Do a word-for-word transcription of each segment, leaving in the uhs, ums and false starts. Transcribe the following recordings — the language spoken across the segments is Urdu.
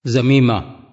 ضمیمہ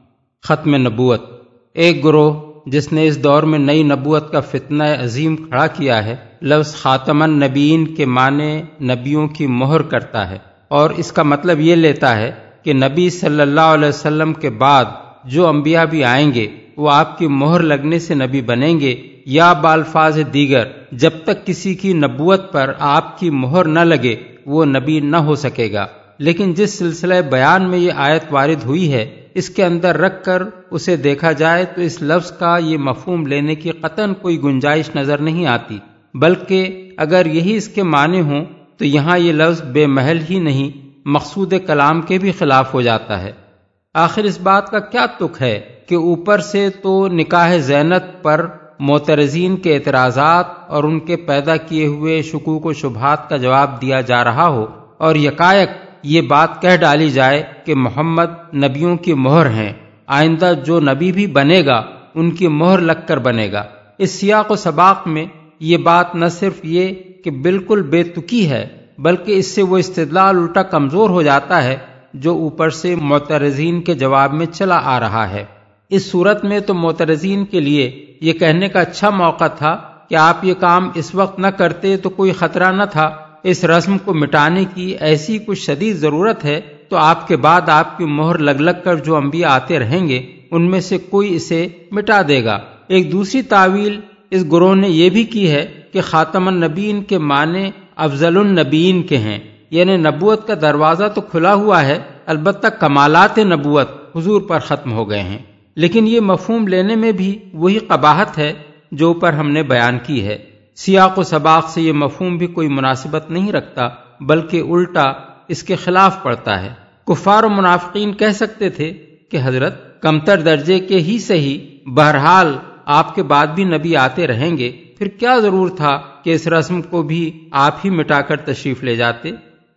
ختم نبوت۔ ایک گروہ جس نے اس دور میں نئی نبوت کا فتنہ عظیم کھڑا کیا ہے، لفظ خاتم النبیین کے معنی نبیوں کی مہر کرتا ہے، اور اس کا مطلب یہ لیتا ہے کہ نبی صلی اللہ علیہ وسلم کے بعد جو انبیاء بھی آئیں گے وہ آپ کی مہر لگنے سے نبی بنیں گے، یا بالفاظ دیگر جب تک کسی کی نبوت پر آپ کی مہر نہ لگے وہ نبی نہ ہو سکے گا۔ لیکن جس سلسلہ بیان میں یہ آیت وارد ہوئی ہے، اس کے اندر رکھ کر اسے دیکھا جائے تو اس لفظ کا یہ مفہوم لینے کی قطعاً کوئی گنجائش نظر نہیں آتی، بلکہ اگر یہی اس کے معنی ہوں تو یہاں یہ لفظ بے محل ہی نہیں، مقصود کلام کے بھی خلاف ہو جاتا ہے۔ آخر اس بات کا کیا تک ہے کہ اوپر سے تو نکاح زینت پر معترضین کے اعتراضات اور ان کے پیدا کیے ہوئے شکوک و شبہات کا جواب دیا جا رہا ہو، اور یکایک یہ بات کہہ ڈالی جائے کہ محمد نبیوں کی مہر ہیں، آئندہ جو نبی بھی بنے گا ان کی مہر لگ کر بنے گا۔ اس سیاق و سباق میں یہ بات نہ صرف یہ کہ بالکل بے تکی ہے، بلکہ اس سے وہ استدلال الٹا کمزور ہو جاتا ہے جو اوپر سے معترضین کے جواب میں چلا آ رہا ہے۔ اس صورت میں تو معترضین کے لیے یہ کہنے کا اچھا موقع تھا کہ آپ یہ کام اس وقت نہ کرتے تو کوئی خطرہ نہ تھا، اس رسم کو مٹانے کی ایسی کچھ شدید ضرورت ہے تو آپ کے بعد آپ کی مہر لگ لگ کر جو انبیاء آتے رہیں گے ان میں سے کوئی اسے مٹا دے گا۔ ایک دوسری تعویل اس گروہ نے یہ بھی کی ہے کہ خاتم النبیین کے معنی افضل النبیین کے ہیں، یعنی نبوت کا دروازہ تو کھلا ہوا ہے، البتہ کمالات نبوت حضور پر ختم ہو گئے ہیں۔ لیکن یہ مفہوم لینے میں بھی وہی قباحت ہے جو اوپر ہم نے بیان کی ہے۔ سیاق و سباق سے یہ مفہوم بھی کوئی مناسبت نہیں رکھتا، بلکہ الٹا اس کے خلاف پڑتا ہے۔ کفار و منافقین کہہ سکتے تھے کہ حضرت کمتر درجے کے ہی صحیح، بہرحال آپ کے بعد بھی نبی آتے رہیں گے، پھر کیا ضرور تھا کہ اس رسم کو بھی آپ ہی مٹا کر تشریف لے جاتے۔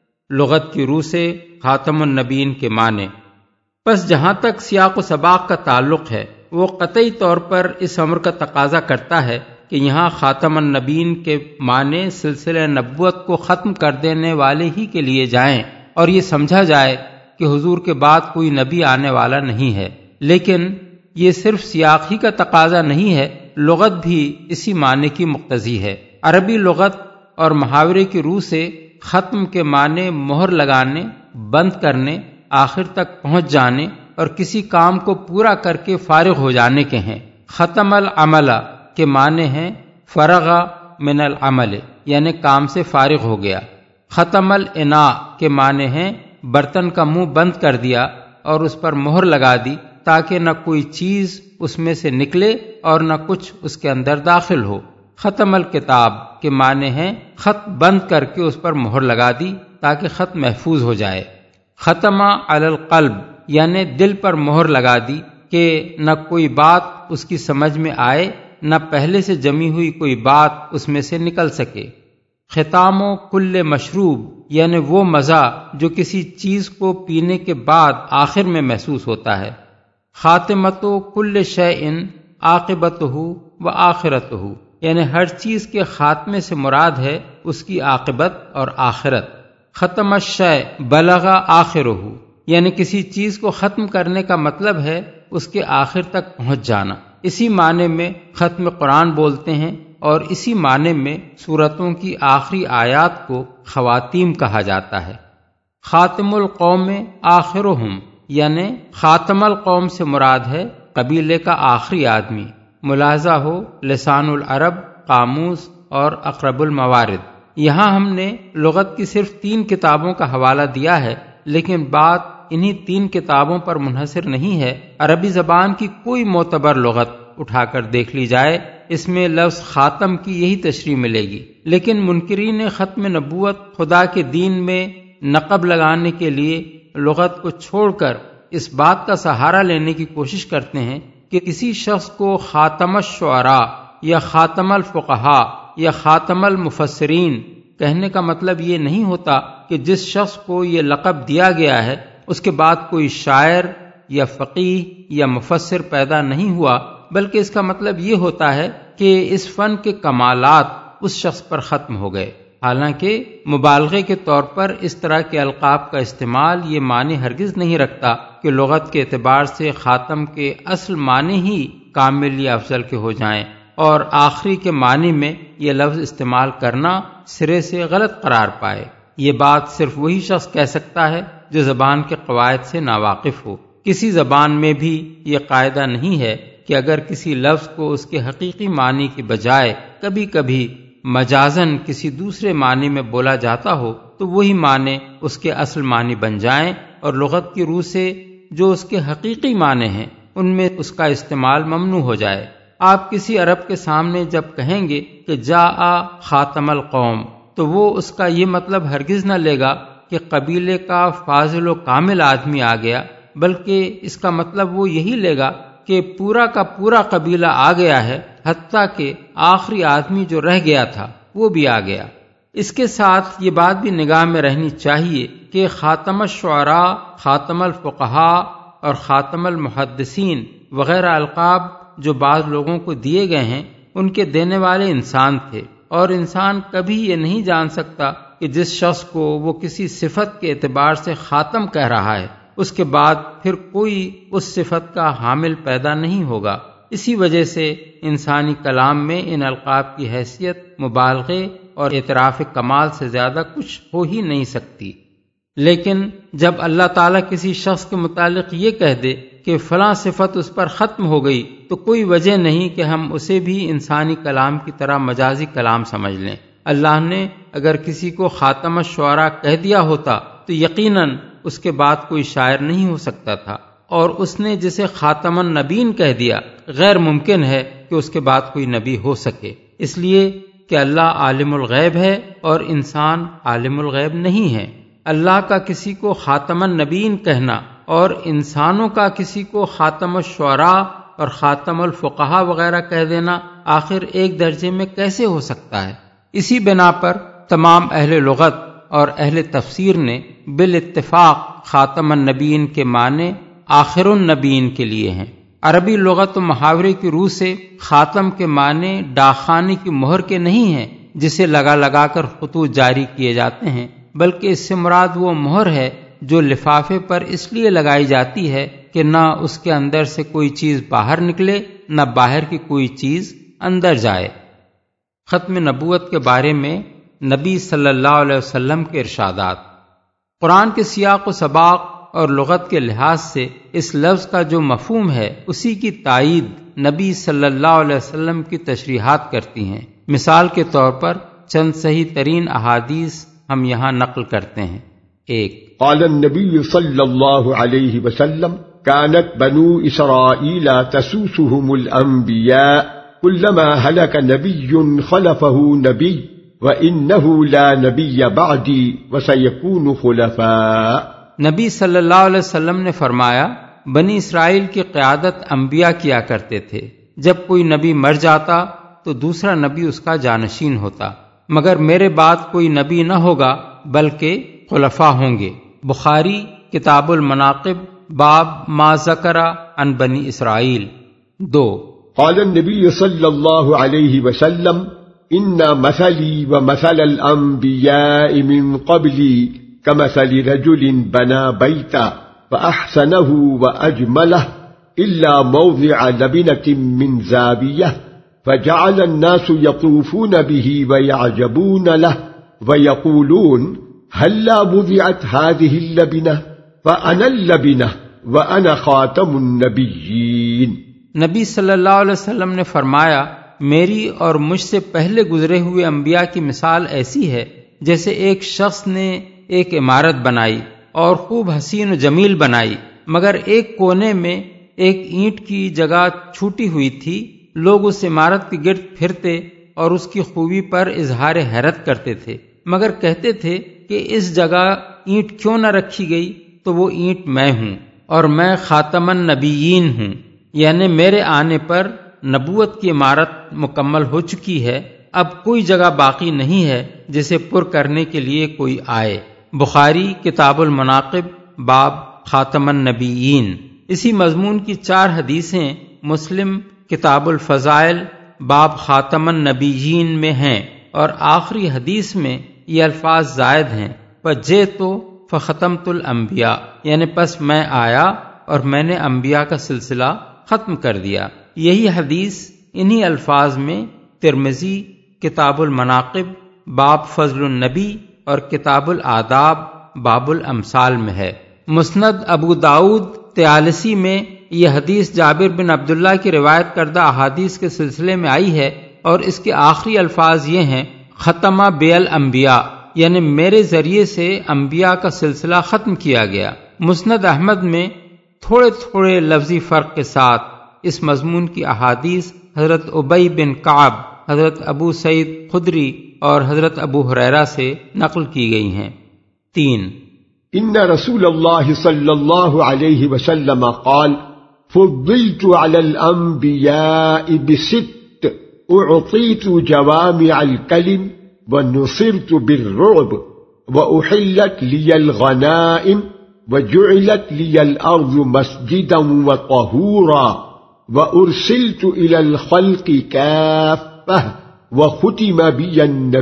لغت کی روح سے خاتم النبیین کے معنی۔ پس جہاں تک سیاق و سباق کا تعلق ہے وہ قطعی طور پر اس امر کا تقاضا کرتا ہے کہ یہاں خاتم النبیین کے معنی سلسلہ نبوت کو ختم کر دینے والے ہی کے لیے جائیں، اور یہ سمجھا جائے کہ حضور کے بعد کوئی نبی آنے والا نہیں ہے۔ لیکن یہ صرف سیاق ہی کا تقاضا نہیں ہے، لغت بھی اسی معنی کی مقتضی ہے۔ عربی لغت اور محاورے کی روح سے ختم کے معنی مہر لگانے، بند کرنے، آخر تک پہنچ جانے اور کسی کام کو پورا کر کے فارغ ہو جانے کے ہیں۔ ختم العمل کے معنی ہیں فرغ من العمل، یعنی کام سے فارغ ہو گیا۔ ختم الاناء کے معنی ہیں برتن کا منہ بند کر دیا اور اس پر مہر لگا دی تاکہ نہ کوئی چیز اس میں سے نکلے اور نہ کچھ اس کے اندر داخل ہو۔ ختم الکتاب کے معنی ہیں خط بند کر کے اس پر مہر لگا دی تاکہ خط محفوظ ہو جائے۔ ختم علی القلب یعنی دل پر مہر لگا دی کہ نہ کوئی بات اس کی سمجھ میں آئے، نہ پہلے سے جمی ہوئی کوئی بات اس میں سے نکل سکے۔ ختام و کل مشروب یعنی وہ مزہ جو کسی چیز کو پینے کے بعد آخر میں محسوس ہوتا ہے۔ خاتمت و کل شیء عاقبتہ و آخرتہ یعنی ہر چیز کے خاتمے سے مراد ہے اس کی عاقبت اور آخرت۔ ختم الشیء بلغ آخرہ یعنی کسی چیز کو ختم کرنے کا مطلب ہے اس کے آخر تک پہنچ جانا۔ اسی معنی میں ختم قرآن بولتے ہیں، اور اسی معنی میں سورتوں کی آخری آیات کو خواتیم کہا جاتا ہے۔ خاتم القوم آخرہم یعنی خاتم القوم سے مراد ہے قبیلے کا آخری آدمی۔ ملاحظہ ہو لسان العرب، قاموس اور اقرب الموارد۔ یہاں ہم نے لغت کی صرف تین کتابوں کا حوالہ دیا ہے، لیکن بات انہی تین کتابوں پر منحصر نہیں ہے۔ عربی زبان کی کوئی معتبر لغت اٹھا کر دیکھ لی جائے، اس میں لفظ خاتم کی یہی تشریح ملے گی۔ لیکن منکرین ختم نبوت خدا کے دین میں نقب لگانے کے لیے لغت کو چھوڑ کر اس بات کا سہارا لینے کی کوشش کرتے ہیں کہ کسی شخص کو خاتم الشعراء یا خاتم الفقہاء یا خاتم المفسرین کہنے کا مطلب یہ نہیں ہوتا کہ جس شخص کو یہ لقب دیا گیا ہے اس کے بعد کوئی شاعر یا فقیہ یا مفسر پیدا نہیں ہوا، بلکہ اس کا مطلب یہ ہوتا ہے کہ اس فن کے کمالات اس شخص پر ختم ہو گئے۔ حالانکہ مبالغے کے طور پر اس طرح کے القاب کا استعمال یہ معنی ہرگز نہیں رکھتا کہ کہ لغت کے اعتبار سے خاتم کے اصل معنی ہی کامل یا افضل کے ہو جائیں، اور آخری کے معنی میں یہ لفظ استعمال کرنا سرے سے غلط قرار پائے۔ یہ بات صرف وہی شخص کہہ سکتا ہے جو زبان کے قواعد سے ناواقف ہو۔ کسی زبان میں بھی یہ قاعدہ نہیں ہے کہ اگر کسی لفظ کو اس کے حقیقی معنی کی بجائے کبھی کبھی مجازن کسی دوسرے معنی میں بولا جاتا ہو تو وہی معنی اس کے اصل معنی بن جائیں، اور لغت کی روح سے جو اس کے حقیقی معنی ہیں ان میں اس کا استعمال ممنوع ہو جائے۔ آپ کسی عرب کے سامنے جب کہیں گے کہ جاء خاتم القوم، تو وہ اس کا یہ مطلب ہرگز نہ لے گا کہ قبیلے کا فاضل و کامل آدمی آ گیا، بلکہ اس کا مطلب وہ یہی لے گا کہ پورا کا پورا قبیلہ آ گیا ہے، حتیٰ کہ آخری آدمی جو رہ گیا تھا وہ بھی آ گیا۔ اس کے ساتھ یہ بات بھی نگاہ میں رہنی چاہیے کہ خاتم الشعراء، خاتم الفقہاء اور خاتم المحدثین وغیرہ القاب جو بعض لوگوں کو دیے گئے ہیں ان کے دینے والے انسان تھے، اور انسان کبھی یہ نہیں جان سکتا کہ جس شخص کو وہ کسی صفت کے اعتبار سے خاتم کہہ رہا ہے اس کے بعد پھر کوئی اس صفت کا حامل پیدا نہیں ہوگا۔ اسی وجہ سے انسانی کلام میں ان القاب کی حیثیت مبالغے اور اعتراف کمال سے زیادہ کچھ ہو ہی نہیں سکتی۔ لیکن جب اللہ تعالیٰ کسی شخص کے متعلق یہ کہہ دے کہ فلاں صفت اس پر ختم ہو گئی تو کوئی وجہ نہیں کہ ہم اسے بھی انسانی کلام کی طرح مجازی کلام سمجھ لیں۔ اللہ نے اگر کسی کو خاتم الشعراء کہہ دیا ہوتا تو یقیناً اس کے بعد کوئی شاعر نہیں ہو سکتا تھا، اور اس نے جسے خاتم النبیین کہہ دیا غیر ممکن ہے کہ اس کے بعد کوئی نبی ہو سکے، اس لیے کہ اللہ عالم الغیب ہے اور انسان عالم الغیب نہیں ہے۔ اللہ کا کسی کو خاتم النبیین کہنا اور انسانوں کا کسی کو خاتم الشعراء اور خاتم الفقہاء وغیرہ کہہ دینا آخر ایک درجے میں کیسے ہو سکتا ہے؟ اسی بنا پر تمام اہل لغت اور اہل تفسیر نے بالاتفاق خاتم النبیین کے معنی آخر النبیین کے لیے ہیں۔ عربی لغت و محاورے کی روح سے خاتم کے معنی ڈاکخانے کی مہر کے نہیں ہیں جسے لگا لگا کر خطوط جاری کیے جاتے ہیں، بلکہ اس سے مراد وہ مہر ہے جو لفافے پر اس لیے لگائی جاتی ہے کہ نہ اس کے اندر سے کوئی چیز باہر نکلے نہ باہر کی کوئی چیز اندر جائے۔ ختم نبوت کے بارے میں نبی صلی اللہ علیہ وسلم کے ارشادات۔ قرآن کے سیاق و سباق اور لغت کے لحاظ سے اس لفظ کا جو مفہوم ہے اسی کی تائید نبی صلی اللہ علیہ وسلم کی تشریحات کرتی ہیں۔ مثال کے طور پر چند صحیح ترین احادیث ہم یہاں نقل کرتے ہیں۔ ایک، قال النبی صلی اللہ علیہ وسلم كانت بنو اسرائیل تسوسهم الانبیاء كلما هلك نبی خلفه نبی وانه لا نبی بعدی وسيكون خلفاء۔ نبی صلی اللہ علیہ وسلم نے فرمایا بنی اسرائیل کی قیادت انبیاء کیا کرتے تھے، جب کوئی نبی مر جاتا تو دوسرا نبی اس کا جانشین ہوتا، مگر میرے بعد کوئی نبی نہ ہوگا بلکہ خلفاء ہوں گے۔ بخاری کتاب المناقب باب ما ذکر عن بنی اسرائیل۔ دو، قال النبی صلی اللہ علیہ وسلم ان مثلی ومثل الانبیاء من قبلی كمثل رجل بنى بيتا فأحسنه وأجمله إلا موضع لبنة من زاوية فجعل الناس يطوفون به ويعجبون له ويقولون هلا وضعت هذه اللبنة فأنا اللبنة وأنا خاتم النبيين۔ نبی صلی اللہ علیہ وسلم نے فرمایا میری اور مجھ سے پہلے گزرے ہوئے انبیاء کی مثال ایسی ہے جیسے ایک شخص نے ایک عمارت بنائی اور خوب حسین و جمیل بنائی، مگر ایک کونے میں ایک اینٹ کی جگہ چھوٹی ہوئی تھی۔ لوگ اس عمارت کے گرد پھرتے اور اس کی خوبی پر اظہار حیرت کرتے تھے، مگر کہتے تھے کہ اس جگہ اینٹ کیوں نہ رکھی گئی؟ تو وہ اینٹ میں ہوں اور میں خاتم النبیین ہوں، یعنی میرے آنے پر نبوت کی عمارت مکمل ہو چکی ہے، اب کوئی جگہ باقی نہیں ہے جسے پر کرنے کے لیے کوئی آئے۔ بخاری کتاب المناقب باب خاتم النبیین۔ اسی مضمون کی چار حدیثیں مسلم کتاب الفضائل باب خاتم النبیین میں ہیں، اور آخری حدیث میں یہ الفاظ زائد ہیں، فجئت فختمت الانبیاء، یعنی پس میں آیا اور میں نے انبیاء کا سلسلہ ختم کر دیا۔ یہی حدیث انہی الفاظ میں ترمذی کتاب المناقب باب فضل النبی اور کتاب الآداب باب الامثال میں ہے۔ مسند ابو داؤد تیالسی میں یہ حدیث جابر بن عبداللہ کی روایت کردہ احادیث کے سلسلے میں آئی ہے، اور اس کے آخری الفاظ یہ ہیں ختمہ بی الانبیاء، یعنی میرے ذریعے سے انبیاء کا سلسلہ ختم کیا گیا۔ مسند احمد میں تھوڑے تھوڑے لفظی فرق کے ساتھ اس مضمون کی احادیث حضرت ابی بن کعب، حضرت ابو سعید خدری اور حضرت ابو ہریرہ سے نقل کی گئی ہیں۔ تین ان رسول اللہ صلی اللہ علیہ وسلم قال فضلت على الانبیاء بست اعطیت جوامع الکلم ونصرت بالرعب واحلت لی الغنائم وجعلت لی الارض مسجدا وطہورا وارسلت الى الخلق کافہ وختم بی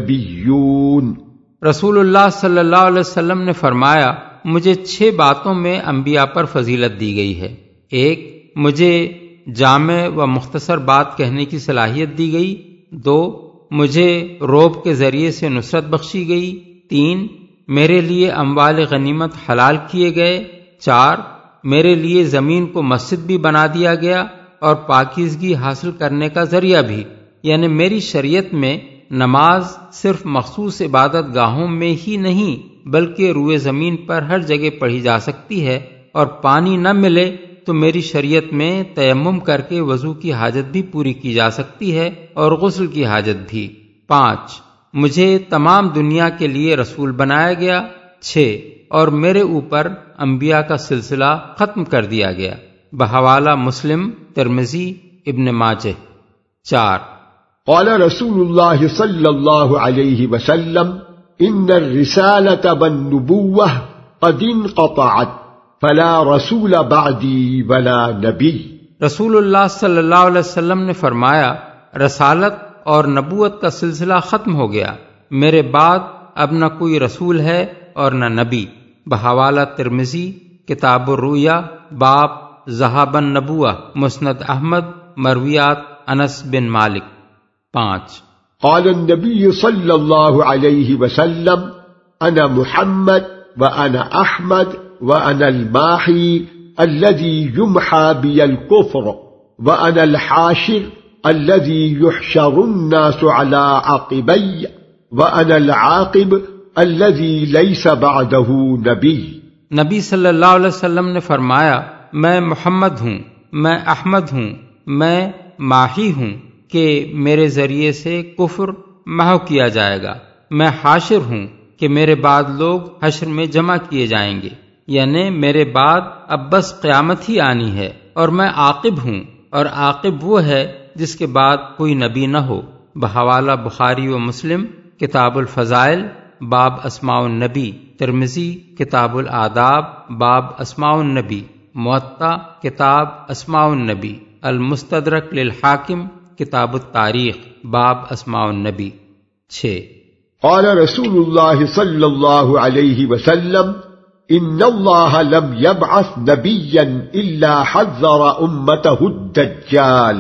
النبیون۔ رسول اللہ صلی اللہ علیہ وسلم نے فرمایا، مجھے چھ باتوں میں انبیاء پر فضیلت دی گئی ہے۔ ایک، مجھے جامع و مختصر بات کہنے کی صلاحیت دی گئی۔ دو، مجھے رعب کے ذریعے سے نصرت بخشی گئی۔ تین، میرے لیے اموال غنیمت حلال کیے گئے۔ چار، میرے لیے زمین کو مسجد بھی بنا دیا گیا اور پاکیزگی حاصل کرنے کا ذریعہ بھی، یعنی میری شریعت میں نماز صرف مخصوص عبادت گاہوں میں ہی نہیں بلکہ روئے زمین پر ہر جگہ پڑھی جا سکتی ہے، اور پانی نہ ملے تو میری شریعت میں تیمم کر کے وضو کی حاجت بھی پوری کی جا سکتی ہے اور غسل کی حاجت بھی۔ پانچ، مجھے تمام دنیا کے لیے رسول بنایا گیا۔ چھ، اور میرے اوپر انبیاء کا سلسلہ ختم کر دیا گیا۔ بحوالہ مسلم، ترمذی، ابن ماجہ۔ چار، قال رسول اللہ صلی اللہ علیہ وسلم ان الرسالة والنبوة قد انقطعت فلا رسول بعدی ولا نبی۔ رسول اللہ صلی اللہ علیہ وسلم نے فرمایا، رسالت اور نبوت کا سلسلہ ختم ہو گیا، میرے بعد اب نہ کوئی رسول ہے اور نہ نبی۔ بحوالہ ترمذی کتاب الرؤیا باب ذہاب النبوہ، مسند احمد، مرویات انس بن مالک۔ پانچ، قال النبی صلی اللہ علیہ وسلم انا محمد وانا احمد وانا الماحی الذي يمحى بي الكفر وانا الحاشر الذي يحشر الناس على عقبي وانا العاقب الذي ليس بعده نبي۔ نبی صلی اللہ علیہ وسلم نے فرمایا، میں محمد ہوں، میں احمد ہوں، میں ماحی ہوں کہ میرے ذریعے سے کفر محو کیا جائے گا، میں حاشر ہوں کہ میرے بعد لوگ حشر میں جمع کیے جائیں گے، یعنی میرے بعد اب بس قیامت ہی آنی ہے، اور میں عاقب ہوں، اور عاقب وہ ہے جس کے بعد کوئی نبی نہ ہو۔ بحوالہ بخاری و مسلم کتاب الفضائل باب اسماء النبی، ترمذی کتاب الآداب باب اسماء النبی، موطا کتاب اسماء النبی، المستدرک للحاکم کتاب التاریخ باب اسماء النبی۔ چھ، قال رسول اللہ صلی اللہ علیہ وسلم ان اللہ لم يبعث نبیا الا حذر امته الدجال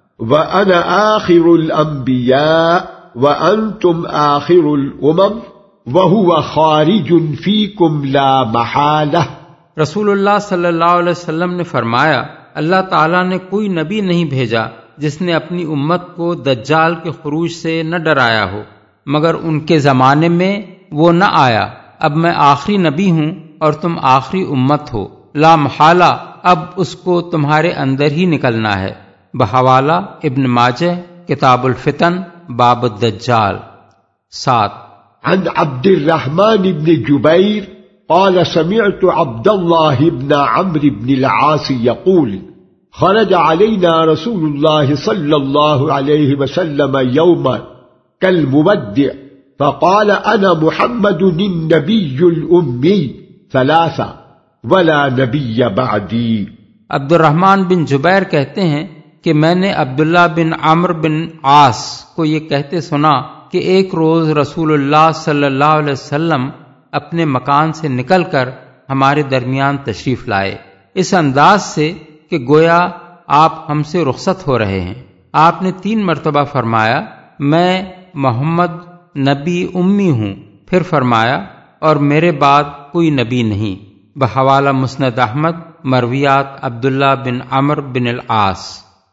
وانا آخر الانبیاء وانتم آخر الامم وهو خارج فیکم لا محالہ۔ رسول اللہ صلی اللہ علیہ وسلم نے فرمایا، اللہ تعالیٰ نے کوئی نبی نہیں بھیجا جس نے اپنی امت کو دجال کے خروج سے نہ ڈرایا ہو، مگر ان کے زمانے میں وہ نہ آیا۔ اب میں آخری نبی ہوں اور تم آخری امت ہو، لا محالہ اب اس کو تمہارے اندر ہی نکلنا ہے۔ بحوالہ ابن ماجہ کتاب الفتن باب الدجال۔ سات، عن عبد الرحمن بن جبیر قال سمعت عبد الله بن عمرو بن العاص يقول خرج علينا رسول الله صلى الله عليه وسلم يوما كالمودع فقال أنا محمد النبي الأمي ثلاثة ولا نبي بعدي۔ عبد الرحمن بن جبیر کہتے ہیں کہ میں نے عبداللہ بن عمرو بن عاص کو یہ کہتے سنا کہ ایک روز رسول اللہ صلی اللہ علیہ وسلم اپنے مکان سے نکل کر ہمارے درمیان تشریف لائے۔ اس انداز سے کہ گویا آپ ہم سے رخصت ہو رہے ہیں۔ آپ نے تین مرتبہ فرمایا میں محمد نبی امی ہوں، پھر فرمایا اور میرے بعد کوئی نبی نہیں۔ بحوالہ مسند احمد، مرویات عبداللہ بن عمرو بن العاص۔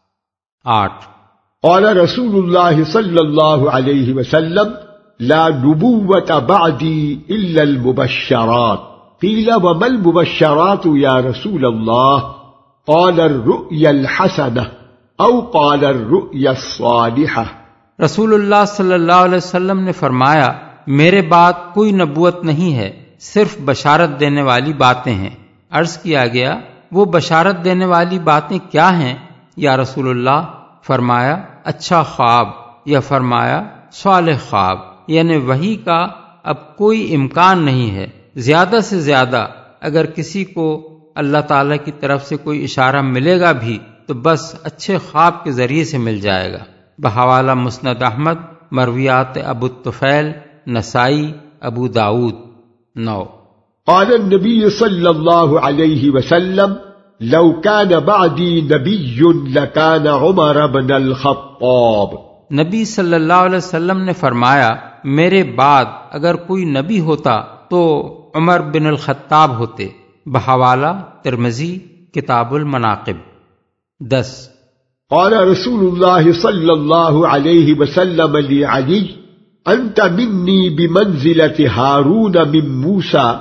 آٹھ، قال رسول اللہ صلی اللہ علیہ وسلم لا نبوة بعدی الا المبشرات قیل وما المبشرات یا رسول اللہ قال الرؤیا الحسنہ او قال الرؤیا الصالحہ۔ رسول اللہ صلی اللہ علیہ وسلم نے فرمایا میرے بعد کوئی نبوت نہیں ہے، صرف بشارت دینے والی باتیں ہیں۔ عرض کیا گیا وہ بشارت دینے والی باتیں کیا ہیں یا رسول اللہ؟ فرمایا اچھا خواب، یا فرمایا صالح خواب، یعنی وحی کا اب کوئی امکان نہیں ہے۔ زیادہ سے زیادہ اگر کسی کو اللہ تعالیٰ کی طرف سے کوئی اشارہ ملے گا بھی تو بس اچھے خواب کے ذریعے سے مل جائے گا۔ بحوالہ مسند احمد، مرویات ابو الطفیل، نسائی، ابو داود۔ نو، قال النبی صلی اللہ علیہ وسلم لو كان بعدی نبی لكان عمر بن الخطاب۔ نبی صلی اللہ علیہ وسلم نے فرمایا میرے بعد اگر کوئی نبی ہوتا تو عمر بن الخطاب ہوتے۔ بحوالہ ترمذی، کتاب المناقب۔ دس، قال رسول اللہ صلی اللہ علیہ وسلم لعلی انت منی بمنزلة ہارون من موسیٰ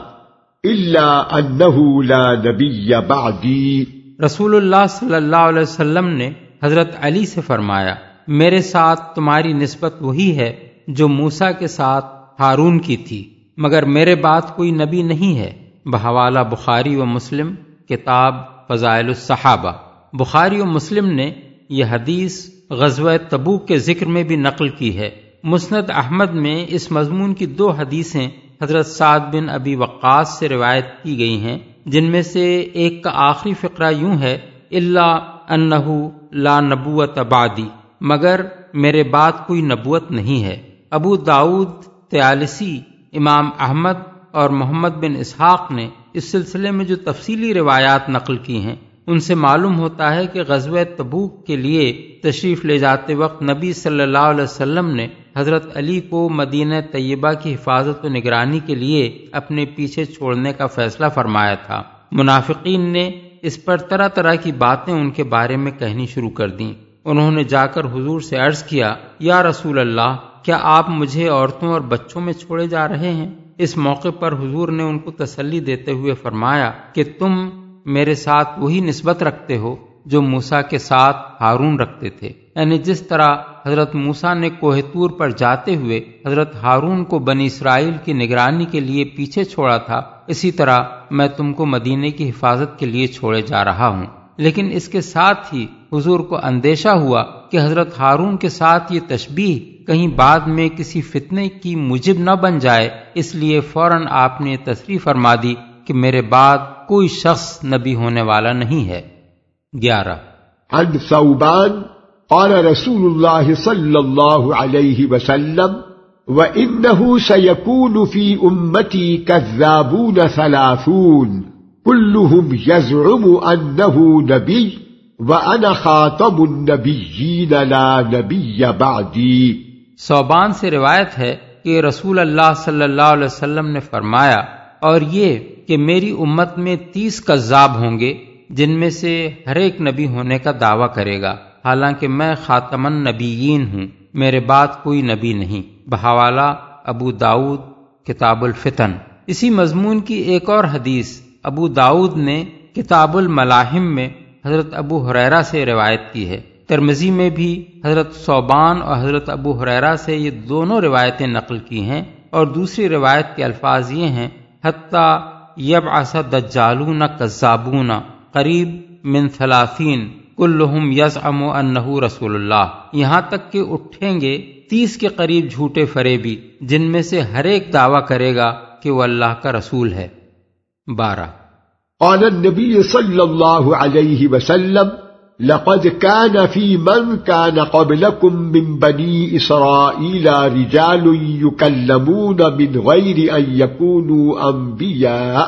الا انہ لا نبی بعدی۔ رسول اللہ صلی اللہ علیہ وسلم نے حضرت علی سے فرمایا میرے ساتھ تمہاری نسبت وہی ہے جو موسیٰ کے ساتھ ہارون کی تھی، مگر میرے بعد کوئی نبی نہیں ہے۔ بحوالہ بخاری و مسلم، کتاب فضائل الصحابہ۔ بخاری و مسلم نے یہ حدیث غزوہ تبوک کے ذکر میں بھی نقل کی ہے۔ مسند احمد میں اس مضمون کی دو حدیثیں حضرت سعد بن ابی وقاص سے روایت کی گئی ہیں، جن میں سے ایک کا آخری فقرہ یوں ہے الا انہ لا نبوت بعدی، مگر میرے بعد کوئی نبوت نہیں ہے۔ ابو داود، طیالسی، امام احمد اور محمد بن اسحاق نے اس سلسلے میں جو تفصیلی روایات نقل کی ہیں ان سے معلوم ہوتا ہے کہ غزوہ تبوک کے لیے تشریف لے جاتے وقت نبی صلی اللہ علیہ وسلم نے حضرت علی کو مدینہ طیبہ کی حفاظت و نگرانی کے لیے اپنے پیچھے چھوڑنے کا فیصلہ فرمایا تھا۔ منافقین نے اس پر طرح طرح کی باتیں ان کے بارے میں کہنی شروع کر دیں۔ انہوں نے جا کر حضور سے عرض کیا یا رسول اللہ، کیا آپ مجھے عورتوں اور بچوں میں چھوڑے جا رہے ہیں؟ اس موقع پر حضور نے ان کو تسلی دیتے ہوئے فرمایا کہ تم میرے ساتھ وہی نسبت رکھتے ہو جو موسیٰ کے ساتھ ہارون رکھتے تھے، یعنی جس طرح حضرت موسیٰ نے کوہ طور پر جاتے ہوئے حضرت ہارون کو بنی اسرائیل کی نگرانی کے لیے پیچھے چھوڑا تھا، اسی طرح میں تم کو مدینے کی حفاظت کے لیے چھوڑے جا رہا ہوں۔ لیکن اس کے ساتھ ہی حضور کو اندیشہ ہوا کہ حضرت ہارون کے ساتھ یہ تشبیہ کہیں بعد میں کسی فتنے کی موجب نہ بن جائے، اس لیے فوراً آپ نے تصریح فرما دی کہ میرے بعد کوئی شخص نبی ہونے والا نہیں ہے۔ گیارہ، عن ثوبان قال رسول اللہ صلی اللہ علیہ وسلم وَإِنَّهُ سَيَكُونُ فِي أُمَّتِي كَذَّابُونَ ثَلَاثُونَ كُلُّهُمْ يَزْعُمُ أَنَّهُ نَبِيٌّ وَأَنَا خَاتَمُ النَّبِيِّينَ لَا نَبِيَّ بَعْدِي۔ ثوبان سے روایت ہے کہ رسول اللہ صلی اللہ علیہ وسلم نے فرمایا اور یہ کہ میری امت میں تیس کذاب ہوں گے جن میں سے ہر ایک نبی ہونے کا دعویٰ کرے گا، حالانکہ میں خاتم النبیین ہوں، میرے بعد کوئی نبی نہیں۔ بحوالہ ابو داود، کتاب الفتن۔ اسی مضمون کی ایک اور حدیث ابو داود نے کتاب الملاحم میں حضرت ابو ہریرہ سے روایت کی ہے۔ ترمذی میں بھی حضرت ثوبان اور حضرت ابو ہریرہ سے یہ دونوں روایتیں نقل کی ہیں، اور دوسری روایت کے الفاظ یہ ہیں حتیٰ یبعث دجالون کذابون قریب من ثلاثین کلہم یزعم انہ رسول اللہ، یہاں تک کہ اٹھیں گے تیس کے قریب جھوٹے فریبی جن میں سے ہر ایک دعویٰ کرے گا کہ وہ اللہ کا رسول ہے۔ بارہ، قال النبی صلی اللہ علیہ وسلم لقد كان في من كان قبلكم من بني إسرائيل رجال يكلمون من غير أن يكونوا أنبياء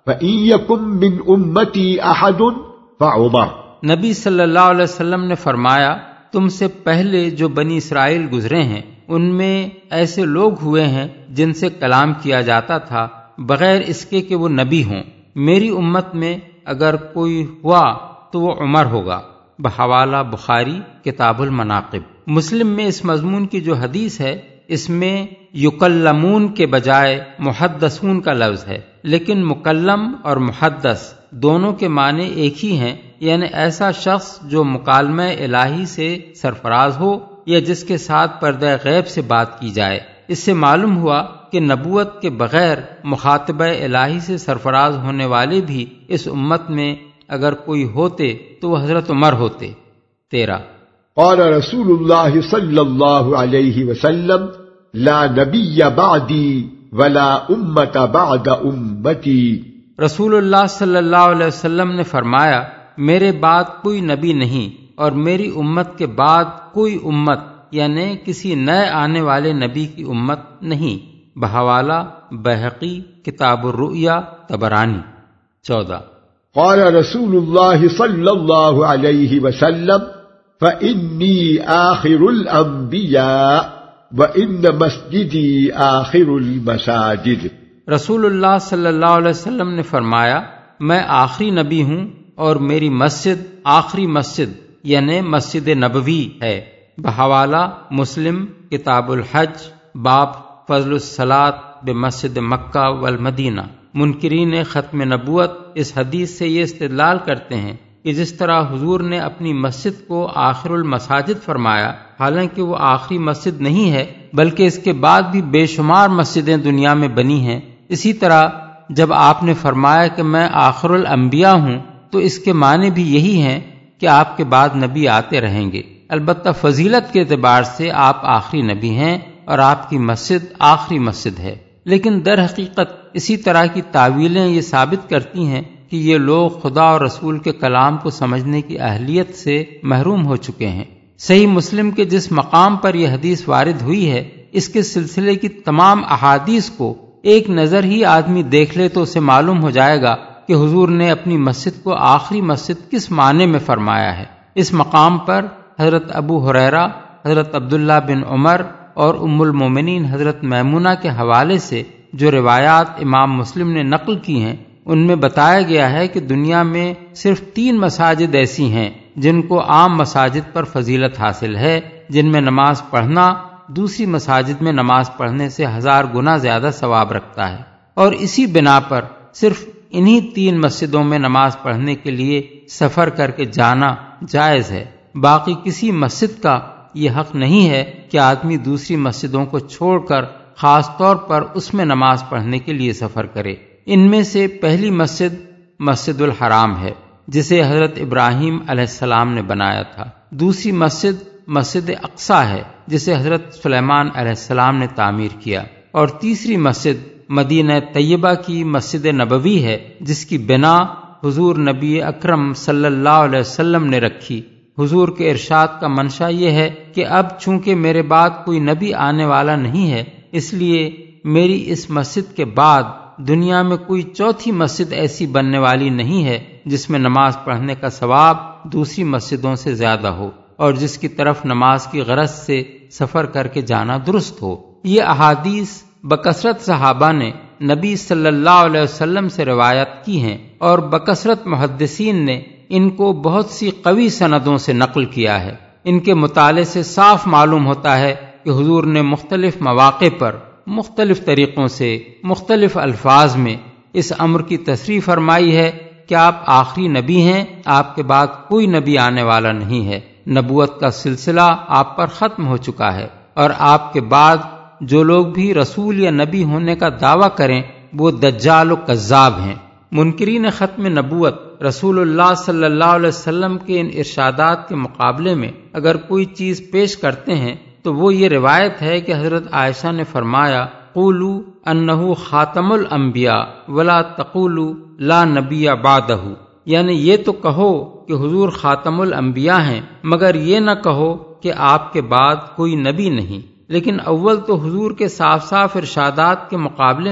فإن يكن من أمتي أحد فعمر۔ نبی صلی اللہ علیہ وسلم نے فرمایا، تم سے پہلے جو بنی اسرائیل گزرے ہیں ان میں ایسے لوگ ہوئے ہیں جن سے کلام کیا جاتا تھا بغیر اس کے کہ وہ نبی ہوں، میری امت میں اگر کوئی ہوا تو وہ عمر ہوگا۔ بحوالہ بخاری کتاب المناقب۔ مسلم میں اس مضمون کی جو حدیث ہے اس میں یکلمون کے بجائے محدثون کا لفظ ہے، لیکن مکلم اور محدث دونوں کے معنی ایک ہی ہیں، یعنی ایسا شخص جو مکالمہ الہی سے سرفراز ہو یا جس کے ساتھ پردہ غیب سے بات کی جائے۔ اس سے معلوم ہوا کہ نبوت کے بغیر مخاطبہ الہی سے سرفراز ہونے والے بھی اس امت میں اگر کوئی ہوتے تو وہ حضرت عمر ہوتے۔ تیرہ قال رسول اللہ صلی اللہ علیہ وسلم لا نبی بعدی ولا امت بعد امتی۔ رسول اللہ صلی اللہ علیہ وسلم نے فرمایا، میرے بعد کوئی نبی نہیں اور میری امت کے بعد کوئی امت یعنی کسی نئے آنے والے نبی کی امت نہیں۔ بحوالہ بہقی کتاب الرؤیا طبرانی۔ چودہ قال رسول اللہ صلی اللہ علیہ وسلم فإنی آخر الانبیاء وإن مسجدی آخر المساجد۔ رسول اللہ صلی اللہ علیہ وسلم نے فرمایا، میں آخری نبی ہوں اور میری مسجد آخری مسجد یعنی مسجد نبوی ہے۔ بحوالہ مسلم کتاب الحج باب فضل الصلاۃ بمسجد مکہ والمدینہ۔ منکرین ختم نبوت اس حدیث سے یہ استدلال کرتے ہیں کہ جس طرح حضور نے اپنی مسجد کو آخر المساجد فرمایا، حالانکہ وہ آخری مسجد نہیں ہے بلکہ اس کے بعد بھی بے شمار مسجدیں دنیا میں بنی ہیں، اسی طرح جب آپ نے فرمایا کہ میں آخر الانبیاء ہوں تو اس کے معنی بھی یہی ہیں کہ آپ کے بعد نبی آتے رہیں گے۔ البتہ فضیلت کے اعتبار سے آپ آخری نبی ہیں اور آپ کی مسجد آخری مسجد ہے، لیکن در حقیقت اسی طرح کی تعویلیں یہ ثابت کرتی ہیں کہ یہ لوگ خدا اور رسول کے کلام کو سمجھنے کی اہلیت سے محروم ہو چکے ہیں۔ صحیح مسلم کے جس مقام پر یہ حدیث وارد ہوئی ہے اس کے سلسلے کی تمام احادیث کو ایک نظر ہی آدمی دیکھ لے تو اسے معلوم ہو جائے گا کہ حضور نے اپنی مسجد کو آخری مسجد کس معنی میں فرمایا ہے۔ اس مقام پر حضرت ابو ہریرہ، حضرت عبداللہ بن عمر اور ام المومنین حضرت میمونہ کے حوالے سے جو روایات امام مسلم نے نقل کی ہیں ان میں بتایا گیا ہے کہ دنیا میں صرف تین مساجد ایسی ہیں جن کو عام مساجد پر فضیلت حاصل ہے، جن میں نماز پڑھنا دوسری مساجد میں نماز پڑھنے سے ہزار گنا زیادہ ثواب رکھتا ہے، اور اسی بنا پر صرف انہی تین مسجدوں میں نماز پڑھنے کے لیے سفر کر کے جانا جائز ہے۔ باقی کسی مسجد کا یہ حق نہیں ہے کہ آدمی دوسری مسجدوں کو چھوڑ کر خاص طور پر اس میں نماز پڑھنے کے لیے سفر کرے۔ ان میں سے پہلی مسجد مسجد الحرام ہے جسے حضرت ابراہیم علیہ السلام نے بنایا تھا، دوسری مسجد مسجد اقصی ہے جسے حضرت سلیمان علیہ السلام نے تعمیر کیا، اور تیسری مسجد مدینہ طیبہ کی مسجد نبوی ہے جس کی بنا حضور نبی اکرم صلی اللہ علیہ وسلم نے رکھی۔ حضور کے ارشاد کا منشا یہ ہے کہ اب چونکہ میرے بعد کوئی نبی آنے والا نہیں ہے، اس لیے میری اس مسجد کے بعد دنیا میں کوئی چوتھی مسجد ایسی بننے والی نہیں ہے جس میں نماز پڑھنے کا ثواب دوسری مسجدوں سے زیادہ ہو اور جس کی طرف نماز کی غرض سے سفر کر کے جانا درست ہو۔ یہ احادیث بکثرت صحابہ نے نبی صلی اللہ علیہ وسلم سے روایت کی ہیں اور بکثرت محدثین نے ان کو بہت سی قوی سندوں سے نقل کیا ہے۔ ان کے مطالعے سے صاف معلوم ہوتا ہے کہ حضور نے مختلف مواقع پر مختلف طریقوں سے مختلف الفاظ میں اس امر کی تصریح فرمائی ہے کہ آپ آخری نبی ہیں، آپ کے بعد کوئی نبی آنے والا نہیں ہے، نبوت کا سلسلہ آپ پر ختم ہو چکا ہے، اور آپ کے بعد جو لوگ بھی رسول یا نبی ہونے کا دعویٰ کریں وہ دجال و کذاب ہیں۔ منکرین ختم نبوت رسول اللہ صلی اللہ علیہ وسلم کے ان ارشادات کے مقابلے میں اگر کوئی چیز پیش کرتے ہیں تو وہ یہ روایت ہے کہ حضرت عائشہ نے فرمایا، قولوا انہ خاتم الانبیاء ولا تقولوا لا نبی بعدہ، یعنی یہ تو کہو کہ حضور خاتم الانبیاء ہیں مگر یہ نہ کہو کہ آپ کے بعد کوئی نبی نہیں۔ لیکن اول تو حضور کے صاف صاف ارشادات کے مقابلے میں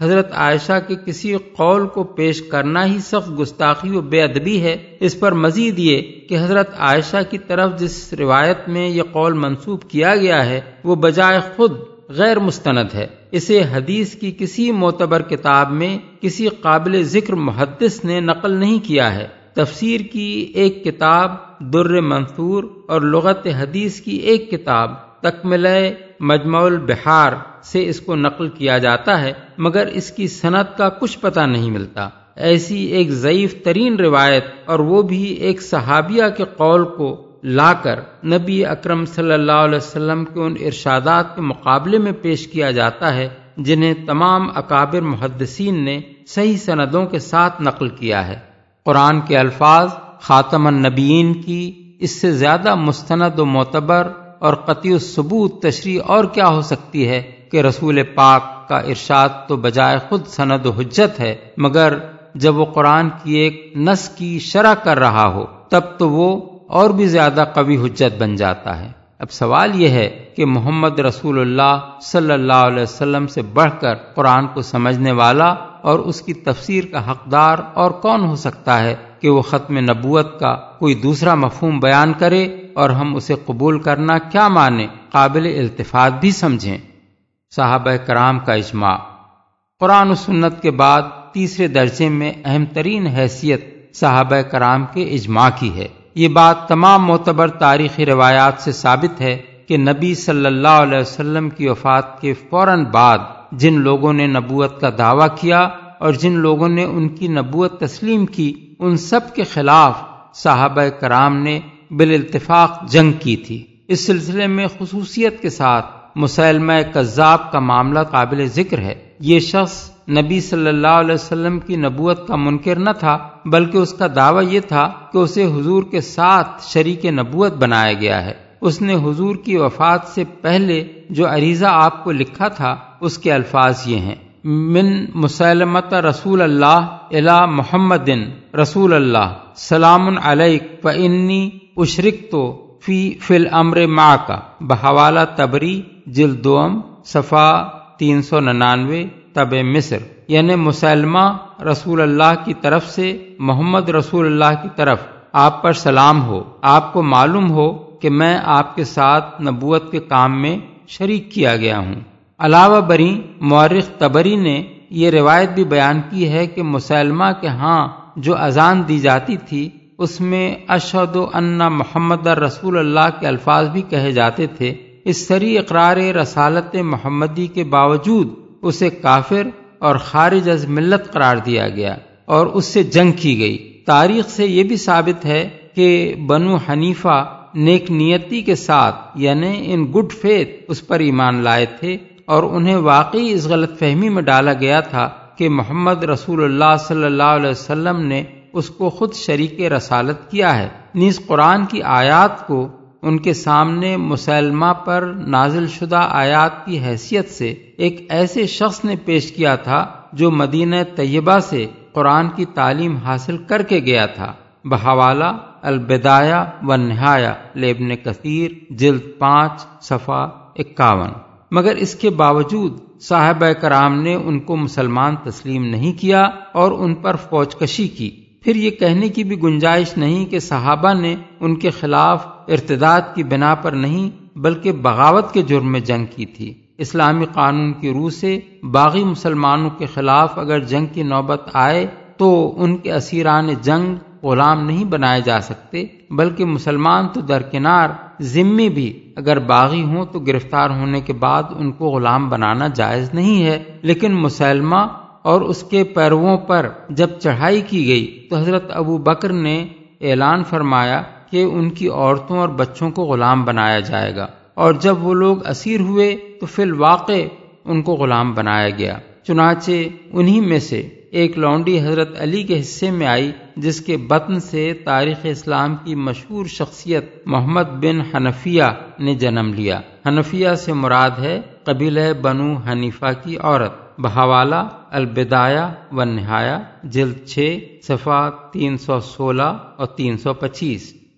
حضرت عائشہ کے کسی قول کو پیش کرنا ہی سخت گستاخی و بے ادبی ہے۔ اس پر مزید یہ کہ حضرت عائشہ کی طرف جس روایت میں یہ قول منسوب کیا گیا ہے وہ بجائے خود غیر مستند ہے۔ اسے حدیث کی کسی معتبر کتاب میں کسی قابل ذکر محدث نے نقل نہیں کیا ہے۔ تفسیر کی ایک کتاب در منثور اور لغت حدیث کی ایک کتاب تکملہ مجمع البحار سے اس کو نقل کیا جاتا ہے، مگر اس کی سند کا کچھ پتہ نہیں ملتا۔ ایسی ایک ضعیف ترین روایت، اور وہ بھی ایک صحابیہ کے قول کو لا کر نبی اکرم صلی اللہ علیہ وسلم کے ان ارشادات کے مقابلے میں پیش کیا جاتا ہے جنہیں تمام اکابر محدثین نے صحیح سندوں کے ساتھ نقل کیا ہے۔ قرآن کے الفاظ خاتم النبیین کی اس سے زیادہ مستند و معتبر اور قطعی الثبوت تشریح اور کیا ہو سکتی ہے کہ رسول پاک کا ارشاد تو بجائے خود سند و حجت ہے، مگر جب وہ قرآن کی ایک نص کی شرح کر رہا ہو تب تو وہ اور بھی زیادہ قوی حجت بن جاتا ہے۔ اب سوال یہ ہے کہ محمد رسول اللہ صلی اللہ علیہ وسلم سے بڑھ کر قرآن کو سمجھنے والا اور اس کی تفسیر کا حقدار اور کون ہو سکتا ہے کہ وہ ختم نبوت کا کوئی دوسرا مفہوم بیان کرے اور ہم اسے قبول کرنا کیا مانیں، قابل التفات بھی سمجھیں۔ صحابہ کرام کا اجماع۔ قرآن و سنت کے بعد تیسرے درجے میں اہم ترین حیثیت صحابہ کرام کے اجماع کی ہے۔ یہ بات تمام معتبر تاریخی روایات سے ثابت ہے کہ نبی صلی اللہ علیہ وسلم کی وفات کے فوراً بعد جن لوگوں نے نبوت کا دعویٰ کیا اور جن لوگوں نے ان کی نبوت تسلیم کی، ان سب کے خلاف صحابہ کرام نے بالاتفاق جنگ کی تھی۔ اس سلسلے میں خصوصیت کے ساتھ مسیلمہ کذاب کا معاملہ قابل ذکر ہے۔ یہ شخص نبی صلی اللہ علیہ وسلم کی نبوت کا منکر نہ تھا، بلکہ اس کا دعویٰ یہ تھا کہ اسے حضور کے ساتھ شریک نبوت بنایا گیا ہے۔ اس نے حضور کی وفات سے پہلے جو عریضہ آپ کو لکھا تھا اس کے الفاظ یہ ہیں: من مسلمۃ رسول اللہ الی محمد رسول اللہ سلام علیک فانی اشرکت فی فی الامر معک، بحوالہ تبری جلد دوم صفحہ تین سو ننانوے طبع مصر۔ یعنی مسلمہ رسول اللہ کی طرف سے محمد رسول اللہ کی طرف آپ پر سلام ہو، آپ کو معلوم ہو کہ میں آپ کے ساتھ نبوت کے کام میں شریک کیا گیا ہوں۔ علاوہ بری مورخ طبری نے یہ روایت بھی بیان کی ہے کہ مسلمہ کے ہاں جو اذان دی جاتی تھی اس میں اشہد ان محمد رسول اللہ کے الفاظ بھی کہے جاتے تھے۔ اس صریح اقرار رسالت محمدی کے باوجود اسے کافر اور خارج از ملت قرار دیا گیا اور اس سے جنگ کی گئی۔ تاریخ سے یہ بھی ثابت ہے کہ بنو حنیفہ نیک نیتی کے ساتھ یعنی ان گڈ فیتھ اس پر ایمان لائے تھے اور انہیں واقعی اس غلط فہمی میں ڈالا گیا تھا کہ محمد رسول اللہ صلی اللہ علیہ وسلم نے اس کو خود شریک رسالت کیا ہے۔ نیز قرآن کی آیات کو ان کے سامنے مسلمہ پر نازل شدہ آیات کی حیثیت سے ایک ایسے شخص نے پیش کیا تھا جو مدینہ طیبہ سے قرآن کی تعلیم حاصل کر کے گیا تھا۔ بحوالہ البدایہ والنہایہ لابن کثیر جلد پانچ صفحہ اکاون۔ مگر اس کے باوجود صحابہ کرام نے ان کو مسلمان تسلیم نہیں کیا اور ان پر فوج کشی کی۔ پھر یہ کہنے کی بھی گنجائش نہیں کہ صحابہ نے ان کے خلاف ارتداد کی بنا پر نہیں بلکہ بغاوت کے جرم میں جنگ کی تھی۔ اسلامی قانون کی روح سے باغی مسلمانوں کے خلاف اگر جنگ کی نوبت آئے تو ان کے اسیران جنگ غلام نہیں بنائے جا سکتے، بلکہ مسلمان تو درکنار ذمی بھی اگر باغی ہوں تو گرفتار ہونے کے بعد ان کو غلام بنانا جائز نہیں ہے۔ لیکن مسلمہ اور اس کے پیرووں پر جب چڑھائی کی گئی تو حضرت ابو بکر نے اعلان فرمایا کہ ان کی عورتوں اور بچوں کو غلام بنایا جائے گا، اور جب وہ لوگ اسیر ہوئے تو فی الواقع ان کو غلام بنایا گیا۔ چنانچہ انہی میں سے ایک لونڈی حضرت علی کے حصے میں آئی جس کے بطن سے تاریخ اسلام کی مشہور شخصیت محمد بن حنفیہ نے جنم لیا۔ حنفیہ سے مراد ہے قبیلہ بنو حنیفہ کی عورت۔ بحوالہ البدایہ والنہایہ جلد چھ صفحہ تین سو سولہ اور تین سو پچیس۔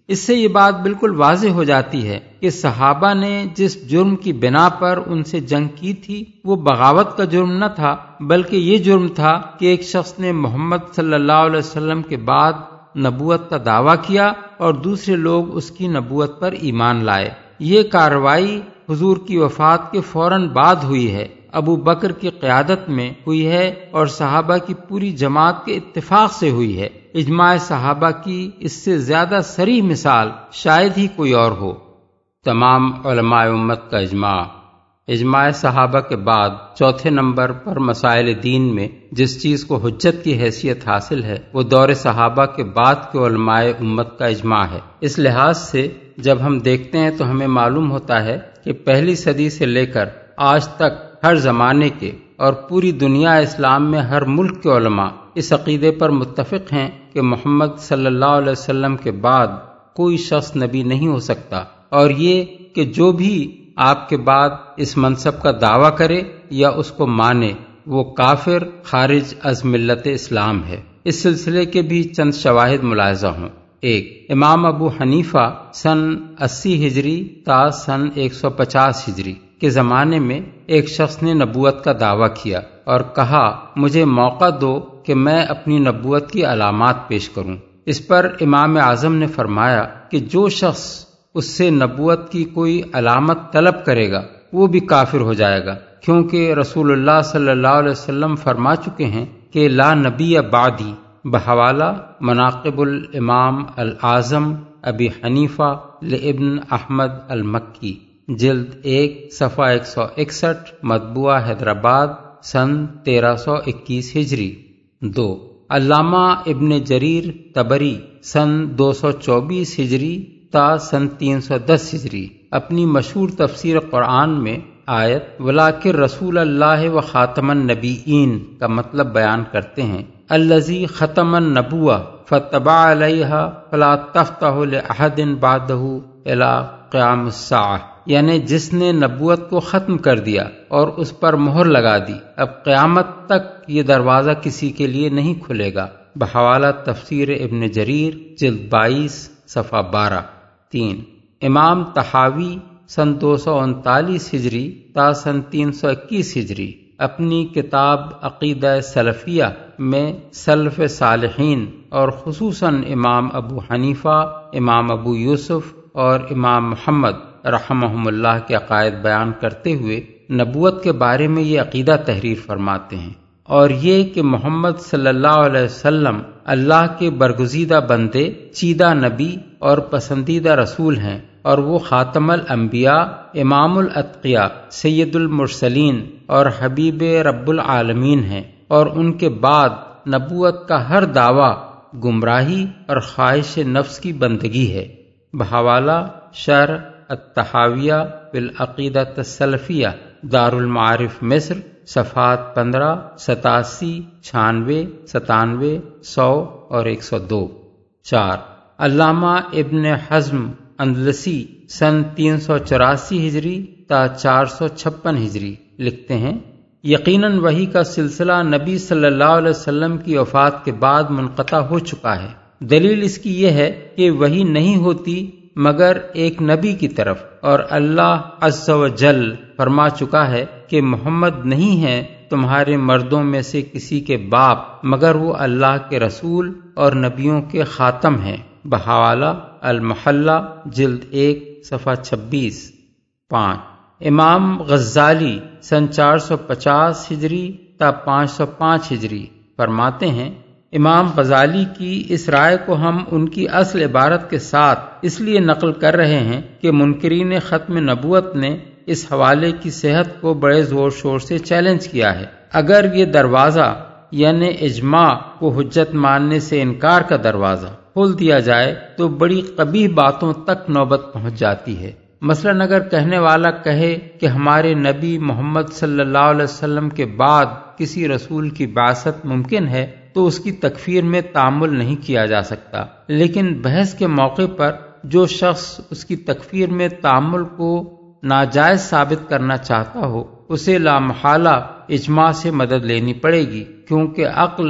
اس سے یہ بات بالکل واضح ہو جاتی ہے کہ صحابہ نے جس جرم کی بنا پر ان سے جنگ کی تھی وہ بغاوت کا جرم نہ تھا، بلکہ یہ جرم تھا کہ ایک شخص نے محمد صلی اللہ علیہ وسلم کے بعد نبوت کا دعویٰ کیا اور دوسرے لوگ اس کی نبوت پر ایمان لائے۔ یہ کارروائی حضور کی وفات کے فوراً بعد ہوئی ہے، ابو بکر کی قیادت میں ہوئی ہے اور صحابہ کی پوری جماعت کے اتفاق سے ہوئی ہے۔ اجماع صحابہ کی اس سے زیادہ صریح مثال شاید ہی کوئی اور ہو۔ تمام علماء امت کا اجماع۔ اجماع صحابہ کے بعد چوتھے نمبر پر مسائل دین میں جس چیز کو حجت کی حیثیت حاصل ہے وہ دور صحابہ کے بعد کے علماء امت کا اجماع ہے۔ اس لحاظ سے جب ہم دیکھتے ہیں تو ہمیں معلوم ہوتا ہے کہ پہلی صدی سے لے کر آج تک ہر زمانے کے اور پوری دنیا اسلام میں ہر ملک کے علماء اس عقیدے پر متفق ہیں کہ محمد صلی اللہ علیہ وسلم کے بعد کوئی شخص نبی نہیں ہو سکتا، اور یہ کہ جو بھی آپ کے بعد اس منصب کا دعویٰ کرے یا اس کو مانے وہ کافر خارج از ملت اسلام ہے۔ اس سلسلے کے بھی چند شواہد ملاحظہ ہوں۔ ایک، امام ابو حنیفہ سن اسی ہجری تا سن ایک سو پچاس ہجری کے زمانے میں ایک شخص نے نبوت کا دعویٰ کیا اور کہا مجھے موقع دو کہ میں اپنی نبوت کی علامات پیش کروں۔ اس پر امام اعظم نے فرمایا کہ جو شخص اس سے نبوت کی کوئی علامت طلب کرے گا وہ بھی کافر ہو جائے گا، کیونکہ رسول اللہ صلی اللہ علیہ وسلم فرما چکے ہیں کہ لا نبی بعدی، بحوالہ مناقب الامام الاعظم ابی حنیفہ لابن احمد المکی، جلد ایک صفحہ ایک سو اکسٹھ، مطبوعہ حیدرآباد سن تیرہ سو اکیس ہجری۔ دو، علامہ ابن جریر طبری سن دو سو چوبیس ہجری تا سن تین سو دس ہجری اپنی مشہور تفسیر قرآن میں آیت وَلَٰكِن رسول اللہ و خاتم النبیین کا مطلب بیان کرتے ہیں، الذی ختم النبوہ فاتبع علیہا فلا تفتح لأحد بعدہ الی قیام الساعہ، یعنی جس نے نبوت کو ختم کر دیا اور اس پر مہر لگا دی، اب قیامت تک یہ دروازہ کسی کے لیے نہیں کھلے گا۔ بحوالہ تفسیر ابن جریر جلد بائیس صفحہ بارہ۔ تین، امام طحاوی سن دو سو انتالیس ہجری تا سن تین سو اکیس ہجری اپنی کتاب عقیدہ سلفیہ میں سلف صالحین اور خصوصاً امام ابو حنیفہ، امام ابو یوسف اور امام محمد رحمہم اللہ کے عقائد بیان کرتے ہوئے نبوت کے بارے میں یہ عقیدہ تحریر فرماتے ہیں، اور یہ کہ محمد صلی اللہ علیہ وسلم اللہ کے برگزیدہ بندے، چیدہ نبی اور پسندیدہ رسول ہیں، اور وہ خاتم الانبیاء، امام الاتقیاء، سید المرسلین اور حبیب رب العالمین ہیں، اور ان کے بعد نبوت کا ہر دعویٰ گمراہی اور خواہش نفس کی بندگی ہے۔ بحوالہ شرح الطحاویہ بالعقیدہ السلفیہ، دار المعارف مصر، صفحات پندرہ، ستاسی، چھیانوے، ستانوے، سو اور ایک سو دو۔ چار، علامہ ابن حزم اندلسی سن تین سو چوراسی ہجری تا چار سو چھپن ہجری لکھتے ہیں، یقیناً وحی کا سلسلہ نبی صلی اللہ علیہ وسلم کی وفات کے بعد منقطع ہو چکا ہے۔ دلیل اس کی یہ ہے کہ وحی نہیں ہوتی مگر ایک نبی کی طرف، اور اللہ عز و جل فرما چکا ہے کہ محمد نہیں ہے تمہارے مردوں میں سے کسی کے باپ مگر وہ اللہ کے رسول اور نبیوں کے خاتم ہیں۔ بحوالہ المحلہ جلد ایک صفحہ چھبیس۔ پانچ، امام غزالی سن چار سو پچاس ہجری تا پانچ سو پانچ ہجری فرماتے ہیں، امام غزالی کی اس رائے کو ہم ان کی اصل عبارت کے ساتھ اس لیے نقل کر رہے ہیں کہ منکرین ختم نبوت نے اس حوالے کی صحت کو بڑے زور شور سے چیلنج کیا ہے۔ اگر یہ دروازہ یعنی اجماع کو حجت ماننے سے انکار کا دروازہ کھول دیا جائے تو بڑی قبیح باتوں تک نوبت پہنچ جاتی ہے۔ مثلاً اگر کہنے والا کہے کہ ہمارے نبی محمد صلی اللہ علیہ وسلم کے بعد کسی رسول کی بعثت ممکن ہے تو اس کی تکفیر میں تعامل نہیں کیا جا سکتا، لیکن بحث کے موقع پر جو شخص اس کی تکفیر میں تعامل کو ناجائز ثابت کرنا چاہتا ہو اسے لا محالہ اجماع سے مدد لینی پڑے گی، کیونکہ عقل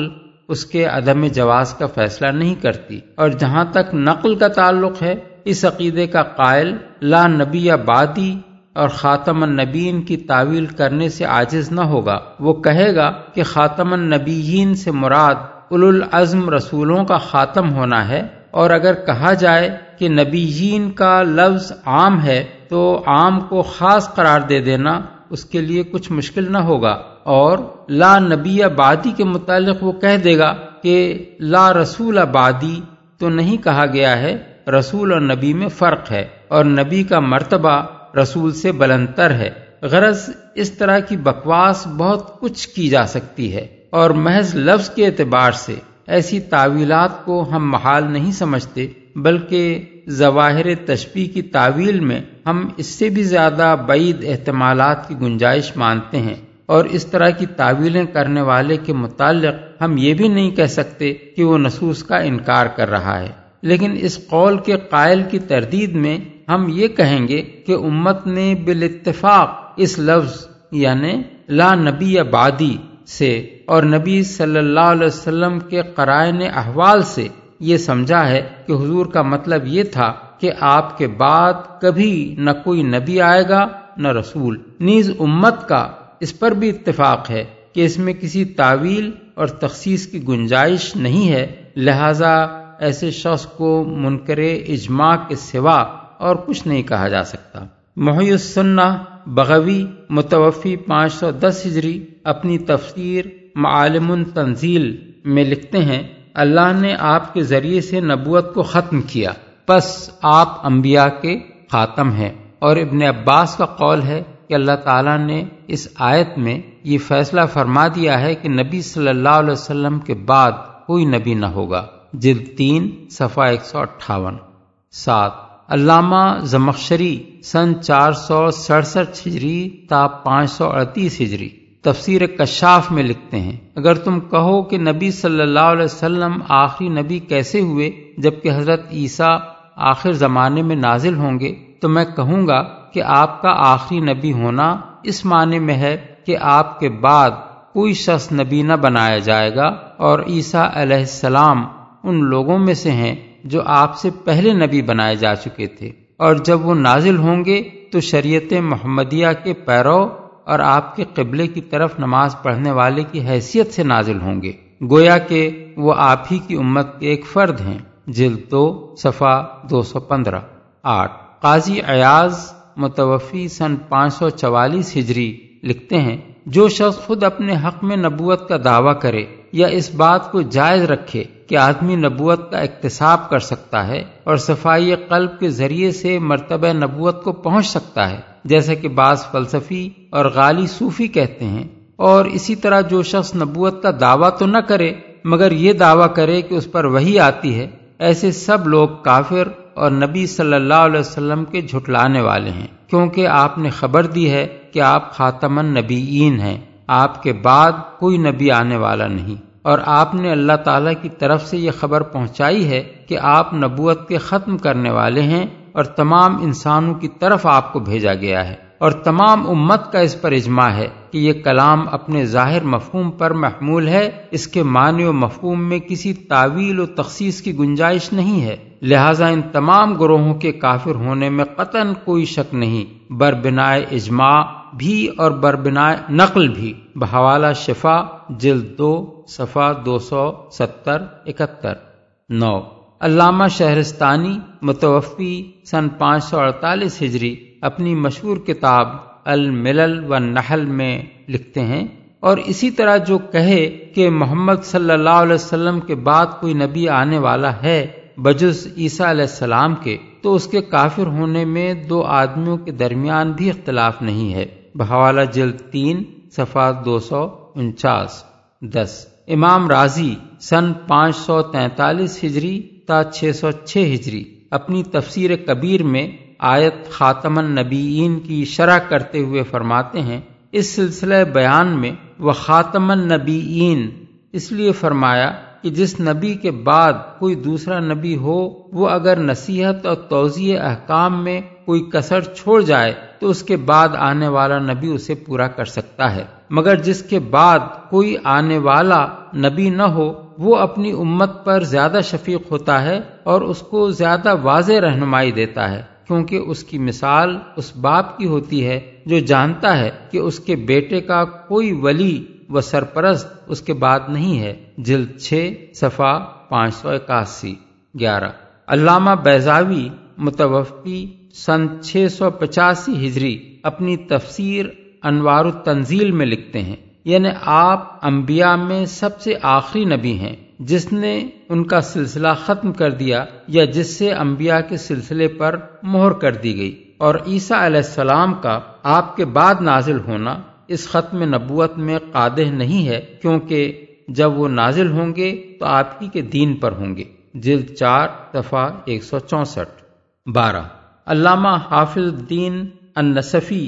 اس کے عدم جواز کا فیصلہ نہیں کرتی، اور جہاں تک نقل کا تعلق ہے، اس عقیدے کا قائل لا نبی بعدی اور خاتم النبیین کی تعویل کرنے سے عاجز نہ ہوگا۔ وہ کہے گا کہ خاتم النبیین سے مراد اولو العزم رسولوں کا خاتم ہونا ہے، اور اگر کہا جائے کہ نبیین کا لفظ عام ہے تو عام کو خاص قرار دے دینا اس کے لیے کچھ مشکل نہ ہوگا، اور لا نبی بعدی کے متعلق وہ کہہ دے گا کہ لا رسول بعدی تو نہیں کہا گیا ہے، رسول اور نبی میں فرق ہے، اور نبی کا مرتبہ رسول سے بلندتر ہے۔ غرض اس طرح کی بکواس بہت کچھ کی جا سکتی ہے، اور محض لفظ کے اعتبار سے ایسی تعویلات کو ہم محال نہیں سمجھتے، بلکہ ظواہر تشبیہ کی تعویل میں ہم اس سے بھی زیادہ بعید احتمالات کی گنجائش مانتے ہیں، اور اس طرح کی تعویلیں کرنے والے کے متعلق ہم یہ بھی نہیں کہہ سکتے کہ وہ نصوص کا انکار کر رہا ہے۔ لیکن اس قول کے قائل کی تردید میں ہم یہ کہیں گے کہ امت نے بالاتفاق اس لفظ یعنی لا نبی بعدی سے اور نبی صلی اللہ علیہ وسلم کے قرائن احوال سے یہ سمجھا ہے کہ حضور کا مطلب یہ تھا کہ آپ کے بعد کبھی نہ کوئی نبی آئے گا نہ رسول۔ نیز امت کا اس پر بھی اتفاق ہے کہ اس میں کسی تعویل اور تخصیص کی گنجائش نہیں ہے، لہذا ایسے شخص کو منکر اجماع کے سوا اور کچھ نہیں کہا جا سکتا۔ محی السنہ بغوی متوفی پانچ سو دس ہجری اپنی تفسیر معالم التنزیل میں لکھتے ہیں، اللہ نے آپ کے ذریعے سے نبوت کو ختم کیا، پس آپ انبیاء کے خاتم ہیں۔ اور ابن عباس کا قول ہے کہ اللہ تعالیٰ نے اس آیت میں یہ فیصلہ فرما دیا ہے کہ نبی صلی اللہ علیہ وسلم کے بعد کوئی نبی نہ ہوگا، جلد تین صفحہ ایک سو اٹھاون۔ سات علامہ زمخشری سن چار سو سڑسٹھ ہجری تا پانچ سو اڑتیس ہجری تفسیر کشاف میں لکھتے ہیں، اگر تم کہو کہ نبی صلی اللہ علیہ وسلم آخری نبی کیسے ہوئے جبکہ حضرت عیسیٰ آخر زمانے میں نازل ہوں گے، تو میں کہوں گا کہ آپ کا آخری نبی ہونا اس معنی میں ہے کہ آپ کے بعد کوئی شخص نبی نہ بنایا جائے گا، اور عیسیٰ علیہ السلام ان لوگوں میں سے ہیں جو آپ سے پہلے نبی بنائے جا چکے تھے، اور جب وہ نازل ہوں گے تو شریعت محمدیہ کے پیرو اور آپ کے قبلے کی طرف نماز پڑھنے والے کی حیثیت سے نازل ہوں گے، گویا کہ وہ آپ ہی کی امت کے ایک فرد ہیں، جلد دو صفحہ دو سو پندرہ۔ آٹھ قاضی عیاض متوفی سن پانچ سو چوالیس ہجری لکھتے ہیں، جو شخص خود اپنے حق میں نبوت کا دعویٰ کرے یا اس بات کو جائز رکھے کہ آدمی نبوت کا اکتساب کر سکتا ہے اور صفائی قلب کے ذریعے سے مرتبہ نبوت کو پہنچ سکتا ہے، جیسا کہ بعض فلسفی اور غالی صوفی کہتے ہیں، اور اسی طرح جو شخص نبوت کا دعویٰ تو نہ کرے مگر یہ دعویٰ کرے کہ اس پر وحی آتی ہے، ایسے سب لوگ کافر اور نبی صلی اللہ علیہ وسلم کے جھٹلانے والے ہیں، کیونکہ آپ نے خبر دی ہے کہ آپ خاتم النبیین ہیں، آپ کے بعد کوئی نبی آنے والا نہیں، اور آپ نے اللہ تعالیٰ کی طرف سے یہ خبر پہنچائی ہے کہ آپ نبوت کے ختم کرنے والے ہیں، اور تمام انسانوں کی طرف آپ کو بھیجا گیا ہے، اور تمام امت کا اس پر اجماع ہے کہ یہ کلام اپنے ظاہر مفہوم پر محمول ہے، اس کے معنی و مفہوم میں کسی تعویل و تخصیص کی گنجائش نہیں ہے، لہذا ان تمام گروہوں کے کافر ہونے میں قطعاً کوئی شک نہیں، بربنائے اجماع بھی اور بربنائے نقل بھی۔ بحوالہ شفا جلد دو صفحہ دو سو ستر اکہتر۔ نو علامہ شہرستانی متوفی سن پانچ سو اڑتالیس ہجری اپنی مشہور کتاب الملل والنحل میں لکھتے ہیں، اور اسی طرح جو کہے کہ محمد صلی اللہ علیہ وسلم کے بعد کوئی نبی آنے والا ہے بجز عیسیٰ علیہ السلام کے، تو اس کے کافر ہونے میں دو آدمیوں کے درمیان بھی اختلاف نہیں ہے۔ بحوالہ جلد تین صفحہ دو سو انچاس۔ دس امام راضی سن پانچ سو تینتالیس ہجری تا چھ سو چھ ہجری اپنی تفسیر کبیر میں آیت خاتم النبیین کی شرح کرتے ہوئے فرماتے ہیں، اس سلسلہ بیان میں وہ خاتم النبیین اس لیے فرمایا کہ جس نبی کے بعد کوئی دوسرا نبی ہو وہ اگر نصیحت اور توضیح احکام میں کوئی کسر چھوڑ جائے تو اس کے بعد آنے والا نبی اسے پورا کر سکتا ہے، مگر جس کے بعد کوئی آنے والا نبی نہ ہو وہ اپنی امت پر زیادہ شفیق ہوتا ہے اور اس کو زیادہ واضح رہنمائی دیتا ہے، کیونکہ اس کی مثال اس باپ کی ہوتی ہے جو جانتا ہے کہ اس کے بیٹے کا کوئی ولی و سرپرست اس کے بعد نہیں ہے۔ جلد چھ صفحہ پانچ سو اکاسی۔ گیارہ، علامہ بیضاوی متوفی سن چھ سو پچاسی ہجری اپنی تفسیر انوار التنزیل میں لکھتے ہیں، یعنی آپ انبیاء میں سب سے آخری نبی ہیں جس نے ان کا سلسلہ ختم کر دیا یا جس سے انبیاء کے سلسلے پر مہر کر دی گئی، اور عیسیٰ علیہ السلام کا آپ کے بعد نازل ہونا اس ختم نبوت میں قادح نہیں ہے، کیونکہ جب وہ نازل ہوں گے تو آپ ہی کے دین پر ہوں گے۔ جلد چار صفحہ ایک سو چونسٹھ۔ بارہ، علامہ حافظ الدین النصفی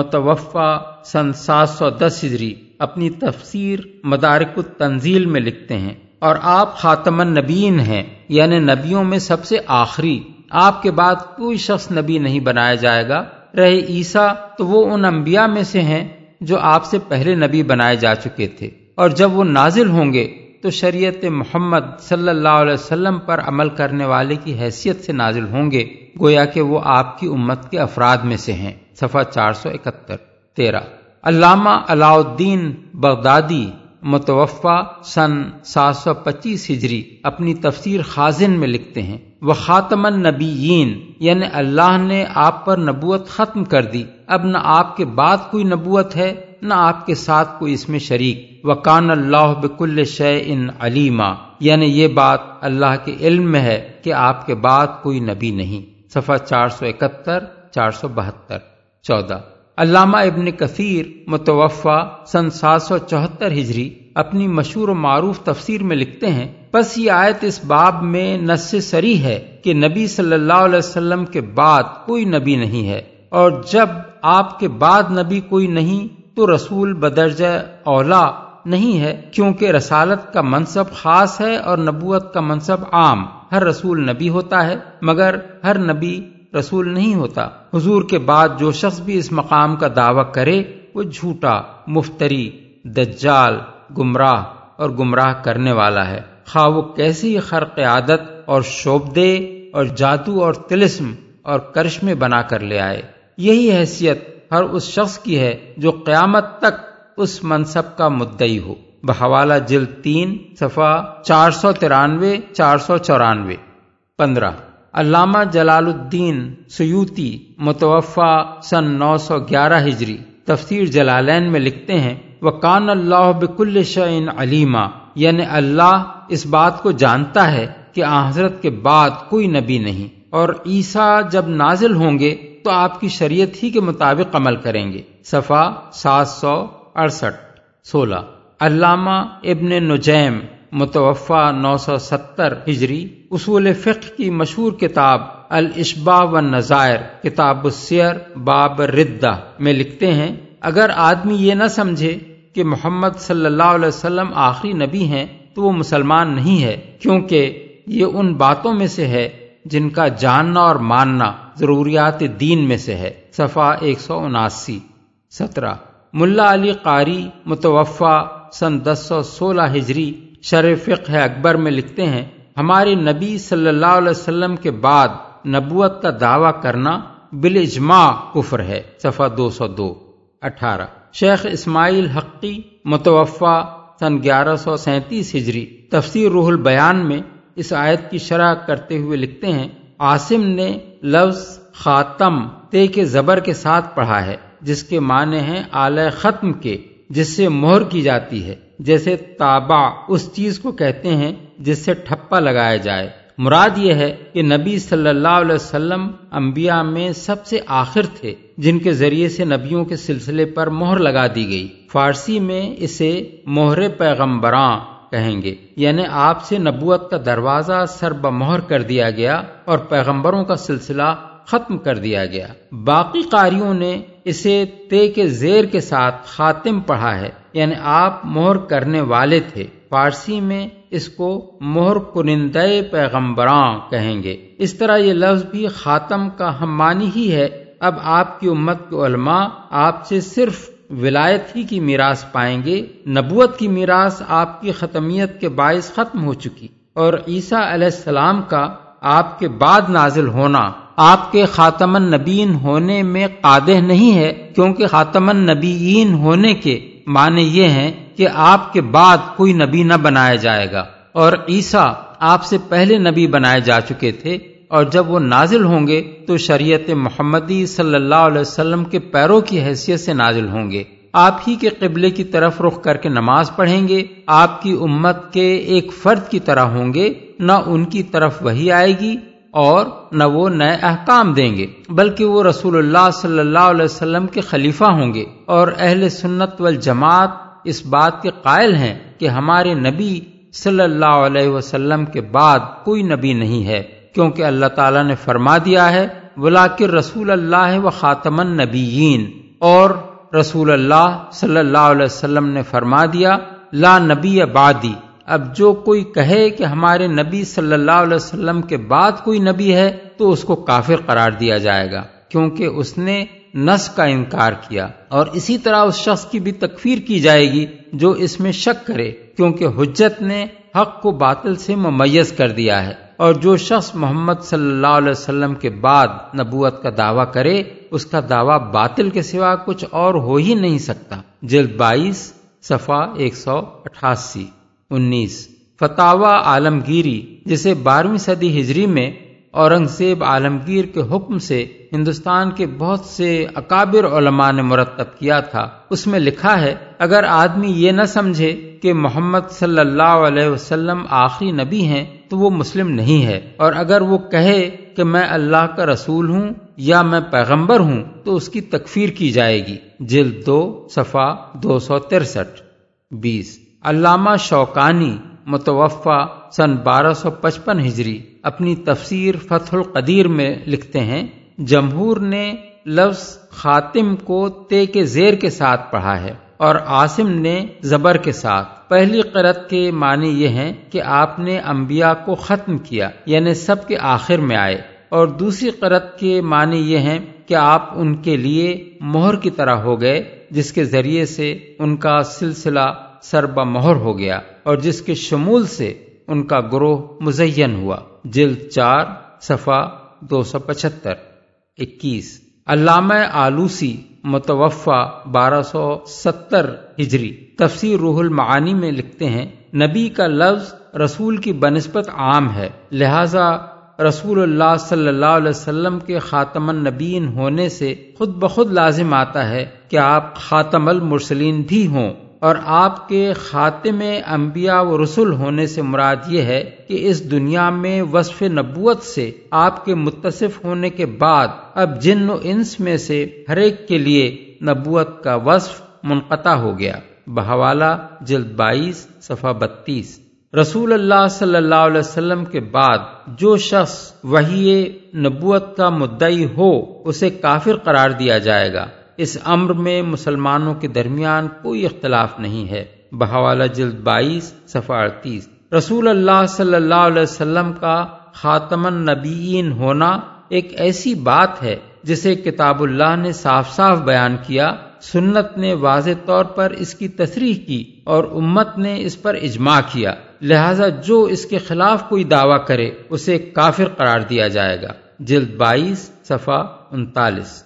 متوفی سن سات سو دس ہجری اپنی تفسیر مدارک التنزیل میں لکھتے ہیں، اور آپ خاتم النبیین ہیں، یعنی نبیوں میں سب سے آخری، آپ کے بعد کوئی شخص نبی نہیں بنایا جائے گا۔ رہے عیسیٰ تو وہ ان انبیاء میں سے ہیں جو آپ سے پہلے نبی بنائے جا چکے تھے، اور جب وہ نازل ہوں گے تو شریعت محمد صلی اللہ علیہ وسلم پر عمل کرنے والے کی حیثیت سے نازل ہوں گے، گویا کہ وہ آپ کی امت کے افراد میں سے ہیں۔ صفحہ چار سو اکہتر۔ تیرہ، علامہ علاء الدین بغدادی متوفی سن سات سو پچیس ہجری اپنی تفسیر خازن میں لکھتے ہیں، وخاتم النبیین، یعنی اللہ نے آپ پر نبوت ختم کر دی، اب نہ آپ کے بعد کوئی نبوت ہے نہ آپ کے ساتھ کوئی اس میں شریک۔ وَكَانَ اللَّهُ بِكُلِّ شَيْءٍ عَلِيمًا، یعنی یہ بات اللہ کے علم میں ہے کہ آپ کے بعد کوئی نبی نہیں۔ صفحہ چار سو اکہتر چار سو بہتر۔ چودہ، علامہ ابن کثیر متوفی سن سات سو چوہتر ہجری اپنی مشہور و معروف تفسیر میں لکھتے ہیں، پس یہ آیت اس باب میں نص صریح ہے کہ نبی صلی اللہ علیہ وسلم کے بعد کوئی نبی نہیں ہے، اور جب آپ کے بعد نبی کوئی نہیں تو رسول بدرجہ اولا نہیں ہے، کیونکہ رسالت کا منصب خاص ہے اور نبوت کا منصب عام۔ ہر رسول نبی ہوتا ہے مگر ہر نبی رسول نہیں ہوتا۔ حضور کے بعد جو شخص بھی اس مقام کا دعویٰ کرے وہ جھوٹا، مفتری، دجال، گمراہ اور گمراہ کرنے والا ہے، خواہ وہ کیسی ہی خرق عادت اور شوبدے اور جادو اور طلسم اور کرشمے بنا کر لے آئے۔ یہی حیثیت ہر اس شخص کی ہے جو قیامت تک اس منصب کا مدعی ہو۔ بحوالہ جلد تین صفحہ چار سو ترانوے چار سو چورانوے۔ پندرہ، علامہ جلال الدین سیوطی متوفی سن نو سو گیارہ ہجری تفسیر جلالین میں لکھتے ہیں، وَكَانَ اللَّهُ بِكُلِّ شَيْءٍ عَلِيمًا، یعنی اللہ اس بات کو جانتا ہے کہ آن حضرت کے بعد کوئی نبی نہیں، اور عیسیٰ جب نازل ہوں گے تو آپ کی شریعت ہی کے مطابق عمل کریں گے۔ صفحہ سات سو اڑسٹھ۔ سولہ، علامہ ابن نجیم متوفی نو سو ستر ہجری اصول فقہ کی مشہور کتاب الاشباح والنظائر کتاب السیر باب الردہ میں لکھتے ہیں، اگر آدمی یہ نہ سمجھے کہ محمد صلی اللہ علیہ وسلم آخری نبی ہیں تو وہ مسلمان نہیں ہے، کیونکہ یہ ان باتوں میں سے ہے جن کا جاننا اور ماننا ضروریات دین میں سے ہے۔ صفحہ ایک سو اناسی۔ سترہ، ملا علی قاری متوفی سن دس سو سولہ ہجری شرح فقہ اکبر میں لکھتے ہیں، ہمارے نبی صلی اللہ علیہ وسلم کے بعد نبوت کا دعویٰ کرنا بالاجماع کفر ہے۔ صفحہ دو سو دو۔ اٹھارہ، شیخ اسماعیل حقی متوفی سن گیارہ سو سینتیس ہجری تفسیر روح البیان میں اس آیت کی شرح کرتے ہوئے لکھتے ہیں، عاصم نے لفظ خاتم تے کے زبر کے ساتھ پڑھا ہے، جس کے معنی ہیں آلہ ختم کے، جس سے مہر کی جاتی ہے، جیسے تابع اس چیز کو کہتے ہیں جس سے ٹھپا لگایا جائے۔ مراد یہ ہے کہ نبی صلی اللہ علیہ وسلم انبیاء میں سب سے آخر تھے جن کے ذریعے سے نبیوں کے سلسلے پر مہر لگا دی گئی۔ فارسی میں اسے مہر پیغمبراں کہیں گے، یعنی آپ سے نبوت کا دروازہ سر بمہر کر دیا گیا اور پیغمبروں کا سلسلہ ختم کر دیا گیا۔ باقی قاریوں نے اسے تے کے زیر کے ساتھ خاتم پڑھا ہے، یعنی آپ مہر کرنے والے تھے۔ فارسی میں اس کو مہر کنندہ پیغمبراں کہیں گے۔ اس طرح یہ لفظ بھی خاتم کا ہم معنی ہی ہے۔ اب آپ کی امت کے علماء آپ سے صرف ولایت ہی کی میراث پائیں گے۔ نبوت کی میراث آپ کی ختمیت کے باعث ختم ہو چکی، اور عیسیٰ علیہ السلام کا آپ کے بعد نازل ہونا آپ کے خاتم النبیین ہونے میں قادح نہیں ہے، کیونکہ خاتم النبیین ہونے کے معنی یہ ہیں کہ آپ کے بعد کوئی نبی نہ بنایا جائے گا، اور عیسیٰ آپ سے پہلے نبی بنائے جا چکے تھے، اور جب وہ نازل ہوں گے تو شریعت محمدی صلی اللہ علیہ وسلم کے پیروں کی حیثیت سے نازل ہوں گے۔ آپ ہی کے قبلے کی طرف رخ کر کے نماز پڑھیں گے، آپ کی امت کے ایک فرد کی طرح ہوں گے، نہ ان کی طرف وحی آئے گی اور نہ وہ نئے احکام دیں گے، بلکہ وہ رسول اللہ صلی اللہ علیہ وسلم کے خلیفہ ہوں گے۔ اور اہل سنت والجماعت اس بات کے قائل ہیں کہ ہمارے نبی صلی اللہ علیہ وسلم کے بعد کوئی نبی نہیں ہے، کیونکہ اللہ تعالیٰ نے فرما دیا ہے وَلَٰكِن رسول اللہ و خاتم النبیین، اور رسول اللہ صلی اللہ علیہ وسلم نے فرما دیا لا نبی بعدی۔ اب جو کوئی کہے کہ ہمارے نبی صلی اللہ علیہ وسلم کے بعد کوئی نبی ہے تو اس کو کافر قرار دیا جائے گا، کیونکہ اس نے نص کا انکار کیا، اور اسی طرح اس شخص کی بھی تکفیر کی جائے گی جو اس میں شک کرے، کیونکہ حجت نے حق کو باطل سے ممیز کر دیا ہے، اور جو شخص محمد صلی اللہ علیہ وسلم کے بعد نبوت کا دعویٰ کرے اس کا دعویٰ باطل کے سوا کچھ اور ہو ہی نہیں سکتا۔ جلد بائیس صفحہ ایک سو اٹھاسی انیس فتاوی عالمگیری، جسے بارہویں صدی ہجری میں اورنگزیب عالمگیر کے حکم سے ہندوستان کے بہت سے اکابر علماء نے مرتب کیا تھا، اس میں لکھا ہے اگر آدمی یہ نہ سمجھے کہ محمد صلی اللہ علیہ وسلم آخری نبی ہیں تو وہ مسلم نہیں ہے، اور اگر وہ کہے کہ میں اللہ کا رسول ہوں یا میں پیغمبر ہوں تو اس کی تکفیر کی جائے گی۔ جلد دو صفحہ دو سو ترسٹھ بیس علامہ شوکانی متوفی سن بارہ سو پچپن ہجری اپنی تفسیر فتح القدیر میں لکھتے ہیں جمہور نے لفظ خاتم کو تے کے زیر کے ساتھ پڑھا ہے، اور عاصم نے زبر کے ساتھ۔ پہلی قرأت کے معنی یہ ہیں کہ آپ نے انبیاء کو ختم کیا، یعنی سب کے آخر میں آئے، اور دوسری قرأت کے معنی یہ ہیں کہ آپ ان کے لیے مہر کی طرح ہو گئے، جس کے ذریعے سے ان کا سلسلہ سربہ مہر ہو گیا، اور جس کے شمول سے ان کا گروہ مزین ہوا۔ جلد چار صفحہ دو سو پچہتر اکیس علامہ آلوسی متوفی بارہ سو ستر ہجری تفسیر روح المعانی میں لکھتے ہیں نبی کا لفظ رسول کی بنسبت عام ہے، لہذا رسول اللہ صلی اللہ علیہ وسلم کے خاتم النبیین ہونے سے خود بخود لازم آتا ہے کہ آپ خاتم المرسلین بھی ہوں، اور آپ کے خاتم انبیاء و رسل ہونے سے مراد یہ ہے کہ اس دنیا میں وصف نبوت سے آپ کے متصف ہونے کے بعد اب جن و انس میں سے ہر ایک کے لیے نبوت کا وصف منقطع ہو گیا۔ بحوالہ جلد بائیس صفحہ بتیس رسول اللہ صلی اللہ علیہ وسلم کے بعد جو شخص وحی نبوت کا مدعی ہو اسے کافر قرار دیا جائے گا۔ اس امر میں مسلمانوں کے درمیان کوئی اختلاف نہیں ہے۔ بحوالہ جلد بائیس صفحہ اڑتیس رسول اللہ صلی اللہ علیہ وسلم کا خاتم النبیین ہونا ایک ایسی بات ہے جسے کتاب اللہ نے صاف صاف بیان کیا، سنت نے واضح طور پر اس کی تصریح کی، اور امت نے اس پر اجماع کیا، لہذا جو اس کے خلاف کوئی دعویٰ کرے اسے کافر قرار دیا جائے گا۔ جلد بائیس صفحہ انتالیس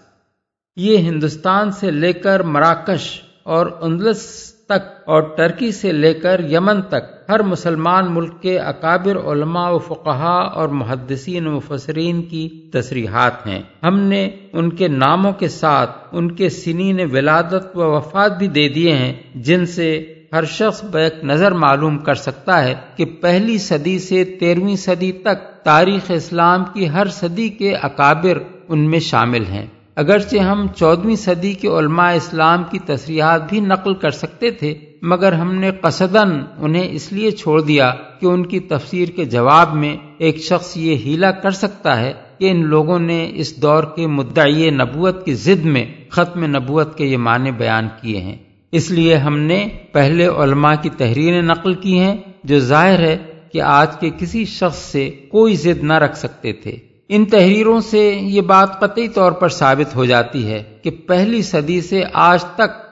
یہ ہندوستان سے لے کر مراکش اور اندلس تک اور ٹرکی سے لے کر یمن تک ہر مسلمان ملک کے اکابر علماء و فقہاء اور محدثین و مفسرین کی تصریحات ہیں۔ ہم نے ان کے ناموں کے ساتھ ان کے سنین ولادت و وفات بھی دے دیے ہیں، جن سے ہر شخص بیک نظر معلوم کر سکتا ہے کہ پہلی صدی سے تیرہویں صدی تک تاریخ اسلام کی ہر صدی کے اکابر ان میں شامل ہیں۔ اگرچہ ہم چودہویں صدی کے علماء اسلام کی تصریحات بھی نقل کر سکتے تھے، مگر ہم نے قصداً انہیں اس لیے چھوڑ دیا کہ ان کی تفسیر کے جواب میں ایک شخص یہ حیلہ کر سکتا ہے کہ ان لوگوں نے اس دور کے مدعی نبوت کی ضد میں ختم نبوت کے یہ معنی بیان کیے ہیں۔ اس لیے ہم نے پہلے علماء کی تحریریں نقل کی ہیں جو ظاہر ہے کہ آج کے کسی شخص سے کوئی ضد نہ رکھ سکتے تھے۔ ان تحریروں سے یہ بات قطعی طور پر ثابت ہو جاتی ہے کہ پہلی صدی سے آج تک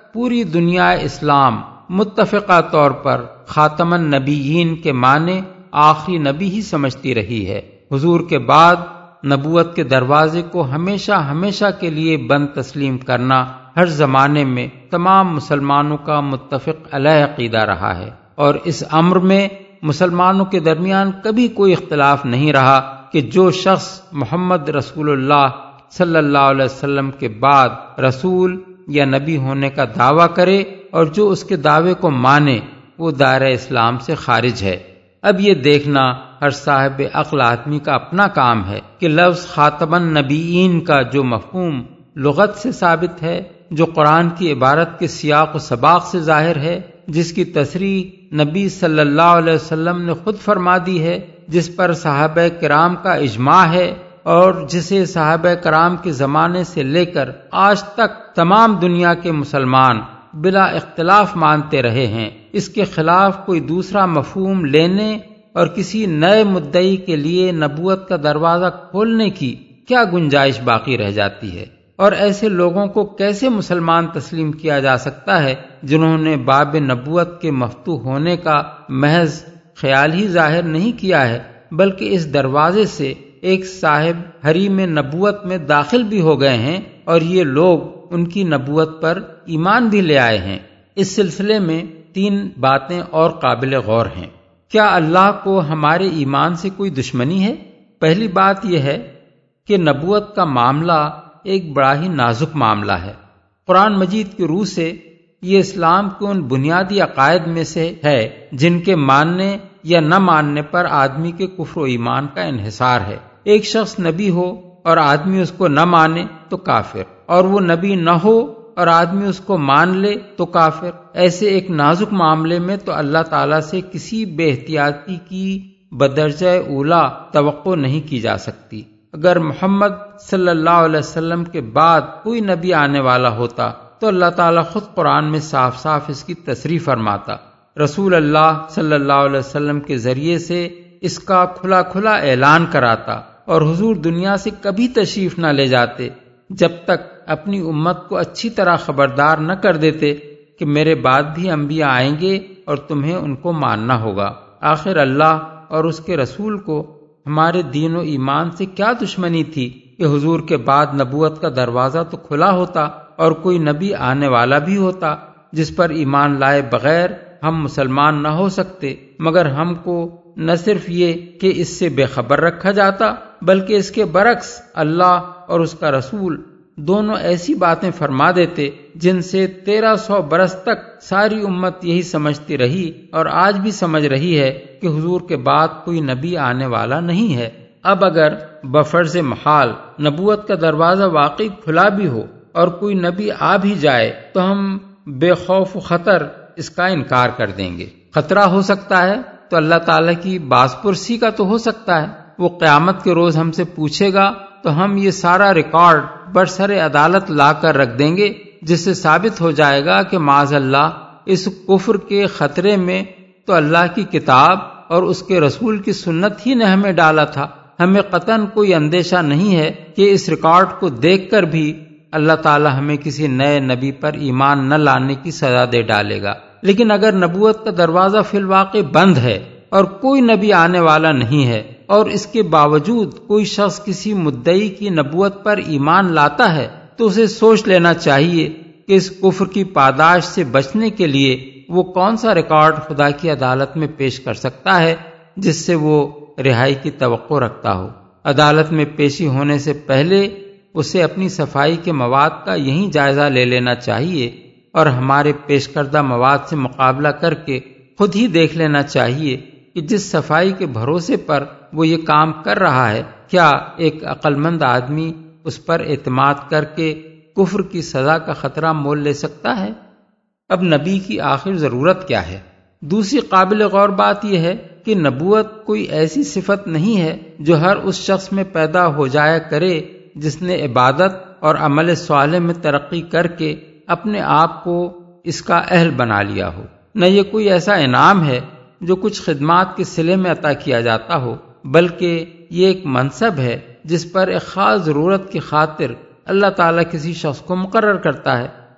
پوری دنیا اسلام متفقہ طور پر خاتم النبیین کے معنی آخری نبی ہی سمجھتی رہی ہے۔ حضور کے بعد نبوت کے دروازے کو ہمیشہ ہمیشہ کے لیے بند تسلیم کرنا ہر زمانے میں تمام مسلمانوں کا متفق علیہ عقیدہ رہا ہے، اور اس امر میں مسلمانوں کے درمیان کبھی کوئی اختلاف نہیں رہا کہ جو شخص محمد رسول اللہ صلی اللہ علیہ وسلم کے بعد رسول یا نبی ہونے کا دعویٰ کرے اور جو اس کے دعوے کو مانے وہ دائرہ اسلام سے خارج ہے۔ اب یہ دیکھنا ہر صاحب عقل آدمی کا اپنا کام ہے کہ لفظ خاتم النبیین کا جو مفہوم لغت سے ثابت ہے، جو قرآن کی عبارت کے سیاق و سباق سے ظاہر ہے، جس کی تصریح نبی صلی اللہ علیہ وسلم نے خود فرما دی ہے، جس پر صحابہ کرام کا اجماع ہے اور جسے صحابہ کرام کے زمانے سے لے کر آج تک تمام دنیا کے مسلمان بلا اختلاف مانتے رہے ہیں، اس کے خلاف کوئی دوسرا مفہوم لینے اور کسی نئے مدعی کے لیے نبوت کا دروازہ کھولنے کی کیا گنجائش باقی رہ جاتی ہے؟ اور ایسے لوگوں کو کیسے مسلمان تسلیم کیا جا سکتا ہے جنہوں نے باب نبوت کے مفتوح ہونے کا محض خیال ہی ظاہر نہیں کیا ہے، بلکہ اس دروازے سے ایک صاحب حریم نبوت میں داخل بھی ہو گئے ہیں، اور یہ لوگ ان کی نبوت پر ایمان بھی لے آئے ہیں۔ اس سلسلے میں تین باتیں اور قابل غور ہیں۔ کیا اللہ کو ہمارے ایمان سے کوئی دشمنی ہے؟ پہلی بات یہ ہے کہ نبوت کا معاملہ ایک بڑا ہی نازک معاملہ ہے۔ قرآن مجید کی روح سے یہ اسلام کے ان بنیادی عقائد میں سے ہے جن کے ماننے یا نہ ماننے پر آدمی کے کفر و ایمان کا انحصار ہے۔ ایک شخص نبی ہو اور آدمی اس کو نہ مانے تو کافر، اور وہ نبی نہ ہو اور آدمی اس کو مان لے تو کافر۔ ایسے ایک نازک معاملے میں تو اللہ تعالیٰ سے کسی بے احتیاطی کی بدرجہ اولا توقع نہیں کی جا سکتی۔ اگر محمد صلی اللہ علیہ وسلم کے بعد کوئی نبی آنے والا ہوتا تو اللہ تعالیٰ خود قرآن میں صاف صاف اس کی تصریح فرماتا، رسول اللہ صلی اللہ علیہ وسلم کے ذریعے سے اس کا کھلا کھلا اعلان کراتا، اور حضور دنیا سے کبھی تشریف نہ لے جاتے جب تک اپنی امت کو اچھی طرح خبردار نہ کر دیتے کہ میرے بعد بھی انبیاء آئیں گے اور تمہیں ان کو ماننا ہوگا۔ آخر اللہ اور اس کے رسول کو ہمارے دین و ایمان سے کیا دشمنی تھی کہ حضور کے بعد نبوت کا دروازہ تو کھلا ہوتا اور کوئی نبی آنے والا بھی ہوتا جس پر ایمان لائے بغیر ہم مسلمان نہ ہو سکتے، مگر ہم کو نہ صرف یہ کہ اس سے بے خبر رکھا جاتا بلکہ اس کے برعکس اللہ اور اس کا رسول دونوں ایسی باتیں فرما دیتے جن سے تیرہ سو برس تک ساری امت یہی سمجھتی رہی اور آج بھی سمجھ رہی ہے کہ حضور کے بعد کوئی نبی آنے والا نہیں ہے۔ اب اگر بفرض محال نبوت کا دروازہ واقعی کھلا بھی ہو اور کوئی نبی آ بھی جائے تو ہم بے خوف و خطر اس کا انکار کر دیں گے۔ خطرہ ہو سکتا ہے تو اللہ تعالیٰ کی باز پرسی کا تو ہو سکتا ہے، وہ قیامت کے روز ہم سے پوچھے گا تو ہم یہ سارا ریکارڈ برسر عدالت لا کر رکھ دیں گے، جس سے ثابت ہو جائے گا کہ معاذ اللہ اس کفر کے خطرے میں تو اللہ کی کتاب اور اس کے رسول کی سنت ہی نے ہمیں ڈالا تھا۔ ہمیں قطعاً کوئی اندیشہ نہیں ہے کہ اس ریکارڈ کو دیکھ کر بھی اللہ تعالی ہمیں کسی نئے نبی پر ایمان نہ لانے کی سزا دے ڈالے گا۔ لیکن اگر نبوت کا دروازہ فی الواقع بند ہے اور کوئی نبی آنے والا نہیں ہے اور اس کے باوجود کوئی شخص کسی مدعی کی نبوت پر ایمان لاتا ہے تو اسے سوچ لینا چاہیے کہ اس کفر کی پاداش سے بچنے کے لیے وہ کون سا ریکارڈ خدا کی عدالت میں پیش کر سکتا ہے جس سے وہ رہائی کی توقع رکھتا ہو۔ عدالت میں پیشی ہونے سے پہلے اسے اپنی صفائی کے مواد کا یہیں جائزہ لے لینا چاہیے اور ہمارے پیش کردہ مواد سے مقابلہ کر کے خود ہی دیکھ لینا چاہیے کہ جس صفائی کے بھروسے پر وہ یہ کام کر رہا ہے کیا ایک عقل مند آدمی اس پر اعتماد کر کے کفر کی سزا کا خطرہ مول لے سکتا ہے؟ اب نبی کی آخر ضرورت کیا ہے؟ دوسری قابل غور بات یہ ہے کہ نبوت کوئی ایسی صفت نہیں ہے جو ہر اس شخص میں پیدا ہو جایا کرے جس نے عبادت اور عمل صالح میں ترقی کر کے اپنے آپ کو اس کا اہل بنا لیا ہو۔ نہ یہ کوئی ایسا انعام ہے جو کچھ خدمات کے صلے میں عطا کیا جاتا ہو، بلکہ یہ ایک منصب ہے جس پر ایک خاص ضرورت کی خاطر اللہ تعالیٰ کسی شخص کو مقرر کرتا ہے۔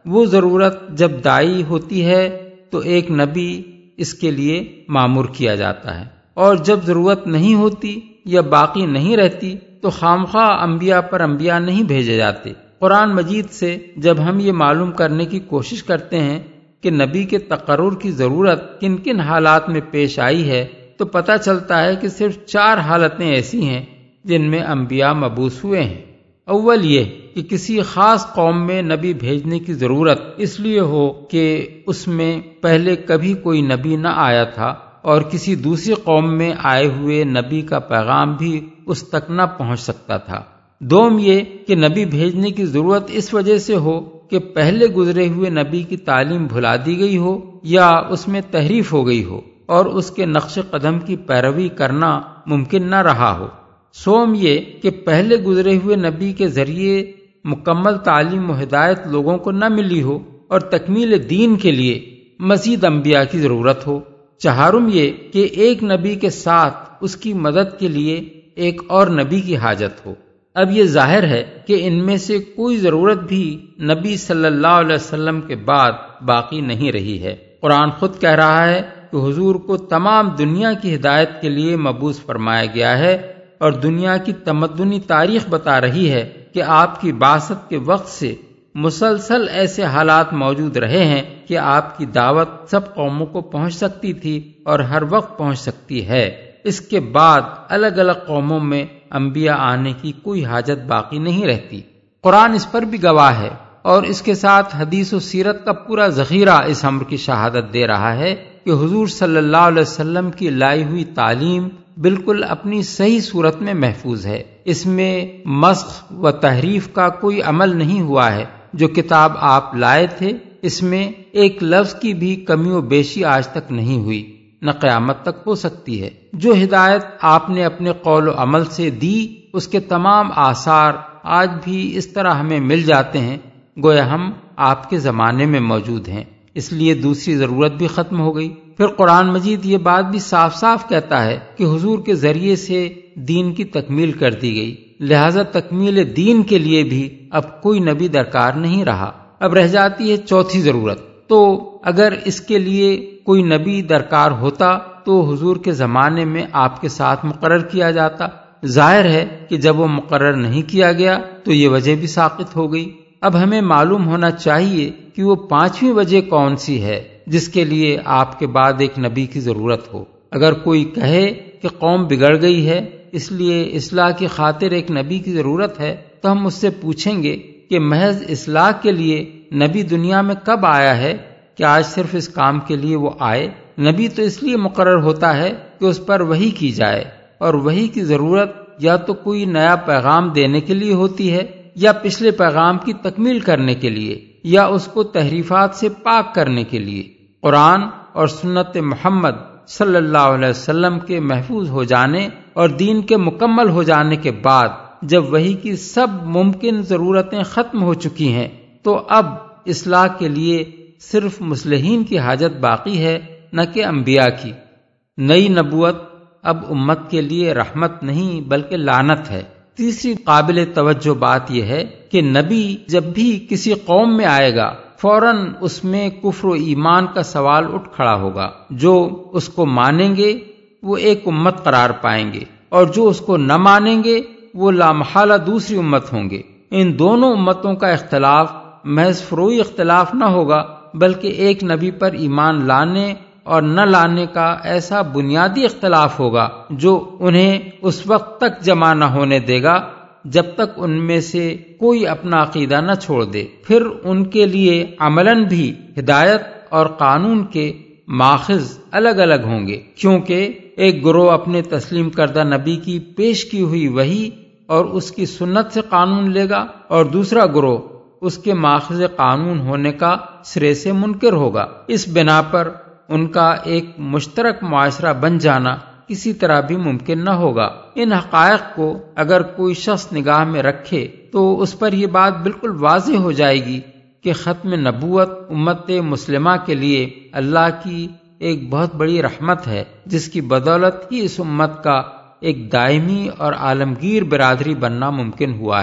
وہ ضرورت جب دائی ہوتی ہے تو ایک نبی اس کے لیے مامور کیا جاتا ہے، اور جب ضرورت نہیں ہوتی یا باقی نہیں رہتی تو خامخواہ انبیاء پر انبیاء نہیں بھیجے جاتے۔ قرآن مجید سے جب ہم یہ معلوم کرنے کی کوشش کرتے ہیں کہ نبی کے تقرر کی ضرورت کن کن حالات میں پیش آئی ہے تو پتہ چلتا ہے کہ صرف چار حالتیں ایسی ہیں جن میں انبیاء مبعوث ہوئے ہیں۔ اول یہ کہ کسی خاص قوم میں نبی بھیجنے کی ضرورت اس لیے ہو کہ اس میں پہلے کبھی کوئی نبی نہ آیا تھا اور کسی دوسری قوم میں آئے ہوئے نبی کا پیغام بھی اس تک نہ پہنچ سکتا تھا۔ دوم یہ کہ نبی بھیجنے کی ضرورت اس وجہ سے ہو کہ پہلے گزرے ہوئے نبی کی تعلیم بھلا دی گئی ہو یا اس میں تحریف ہو گئی ہو اور اس کے نقش قدم کی پیروی کرنا ممکن نہ رہا ہو۔ سوم یہ کہ پہلے گزرے ہوئے نبی کے ذریعے مکمل تعلیم و ہدایت لوگوں کو نہ ملی ہو اور تکمیل دین کے لیے مزید انبیاء کی ضرورت ہو۔ چہارم یہ کہ ایک نبی کے ساتھ اس کی مدد کے لیے ایک اور نبی کی حاجت ہو۔ اب یہ ظاہر ہے کہ ان میں سے کوئی ضرورت بھی نبی صلی اللہ علیہ وسلم کے بعد باقی نہیں رہی ہے۔ قرآن خود کہہ رہا ہے کہ حضور کو تمام دنیا کی ہدایت کے لیے مبعوث فرمایا گیا ہے، اور دنیا کی تمدنی تاریخ بتا رہی ہے کہ آپ کی بعثت کے وقت سے مسلسل ایسے حالات موجود رہے ہیں کہ آپ کی دعوت سب قوموں کو پہنچ سکتی تھی اور ہر وقت پہنچ سکتی ہے۔ اس کے بعد الگ الگ قوموں میں انبیاء آنے کی کوئی حاجت باقی نہیں رہتی۔ قرآن اس پر بھی گواہ ہے، اور اس کے ساتھ حدیث و سیرت کا پورا ذخیرہ اس امر کی شہادت دے رہا ہے کہ حضور صلی اللہ علیہ وسلم کی لائی ہوئی تعلیم بالکل اپنی صحیح صورت میں محفوظ ہے۔ اس میں مسخ و تحریف کا کوئی عمل نہیں ہوا ہے۔ جو کتاب آپ لائے تھے اس میں ایک لفظ کی بھی کمی و بیشی آج تک نہیں ہوئی، نہ قیامت تک ہو سکتی ہے۔ جو ہدایت آپ نے اپنے قول و عمل سے دی اس کے تمام آثار آج بھی اس طرح ہمیں مل جاتے ہیں گویا ہم آپ کے زمانے میں موجود ہیں، اس لیے دوسری ضرورت بھی ختم ہو گئی۔ پھر قرآن مجید یہ بات بھی صاف صاف کہتا ہے کہ حضور کے ذریعے سے دین کی تکمیل کر دی گئی، لہذا تکمیل دین کے لیے بھی اب کوئی نبی درکار نہیں رہا۔ اب رہ جاتی ہے چوتھی ضرورت۔ تو اگر اس کے لیے کوئی نبی درکار ہوتا تو حضور کے زمانے میں آپ کے ساتھ مقرر کیا جاتا۔ ظاہر ہے کہ جب وہ مقرر نہیں کیا گیا تو یہ وجہ بھی ساقط ہو گئی۔ اب ہمیں معلوم ہونا چاہیے کہ وہ پانچویں وجہ کون سی ہے جس کے لیے آپ کے بعد ایک نبی کی ضرورت ہو۔ اگر کوئی کہے کہ قوم بگڑ گئی ہے اس لیے اصلاح کی خاطر ایک نبی کی ضرورت ہے تو ہم اس سے پوچھیں گے کہ محض اصلاح کے لیے نبی دنیا میں کب آیا ہے کہ آج صرف اس کام کے لیے وہ آئے؟ نبی تو اس لیے مقرر ہوتا ہے کہ اس پر وحی کی جائے، اور وحی کی ضرورت یا تو کوئی نیا پیغام دینے کے لیے ہوتی ہے یا پچھلے پیغام کی تکمیل کرنے کے لیے یا اس کو تحریفات سے پاک کرنے کے لیے۔ قرآن اور سنت محمد صلی اللہ علیہ وسلم کے محفوظ ہو جانے اور دین کے مکمل ہو جانے کے بعد جب وحی کی سب ممکن ضرورتیں ختم ہو چکی ہیں تو اب اصلاح کے لیے صرف مصلحین کی حاجت باقی ہے، نہ کہ انبیاء کی۔ نئی نبوت اب امت کے لیے رحمت نہیں بلکہ لعنت ہے۔ تیسری قابل توجہ بات یہ ہے کہ نبی جب بھی کسی قوم میں آئے گا فوراً اس میں کفر و ایمان کا سوال اٹھ کھڑا ہوگا۔ جو اس کو مانیں گے وہ ایک امت قرار پائیں گے، اور جو اس کو نہ مانیں گے وہ لامحالہ دوسری امت ہوں گے۔ ان دونوں امتوں کا اختلاف محض فروعی اختلاف نہ ہوگا بلکہ ایک نبی پر ایمان لانے اور نہ لانے کا ایسا بنیادی اختلاف ہوگا جو انہیں اس وقت تک جمع نہ ہونے دے گا جب تک ان میں سے کوئی اپنا عقیدہ نہ چھوڑ دے۔ پھر ان کے لیے عملاً بھی ہدایت اور قانون کے ماخذ الگ الگ ہوں گے، کیونکہ ایک گروہ اپنے تسلیم کردہ نبی کی پیش کی ہوئی وحی اور اس کی سنت سے قانون لے گا، اور دوسرا گروہ اس کے ماخذ قانون ہونے کا سرے سے منکر ہوگا۔ اس بنا پر ان کا ایک مشترک معاشرہ بن جانا کسی طرح بھی ممکن نہ ہوگا۔ ان حقائق کو اگر کوئی شخص نگاہ میں رکھے تو اس پر یہ بات بالکل واضح ہو جائے گی کہ ختم نبوت امت مسلمہ کے لیے اللہ کی ایک بہت بڑی رحمت ہے، جس کی بدولت ہی اس امت کا ایک دائمی اور عالمگیر برادری بننا ممکن ہوا ہے۔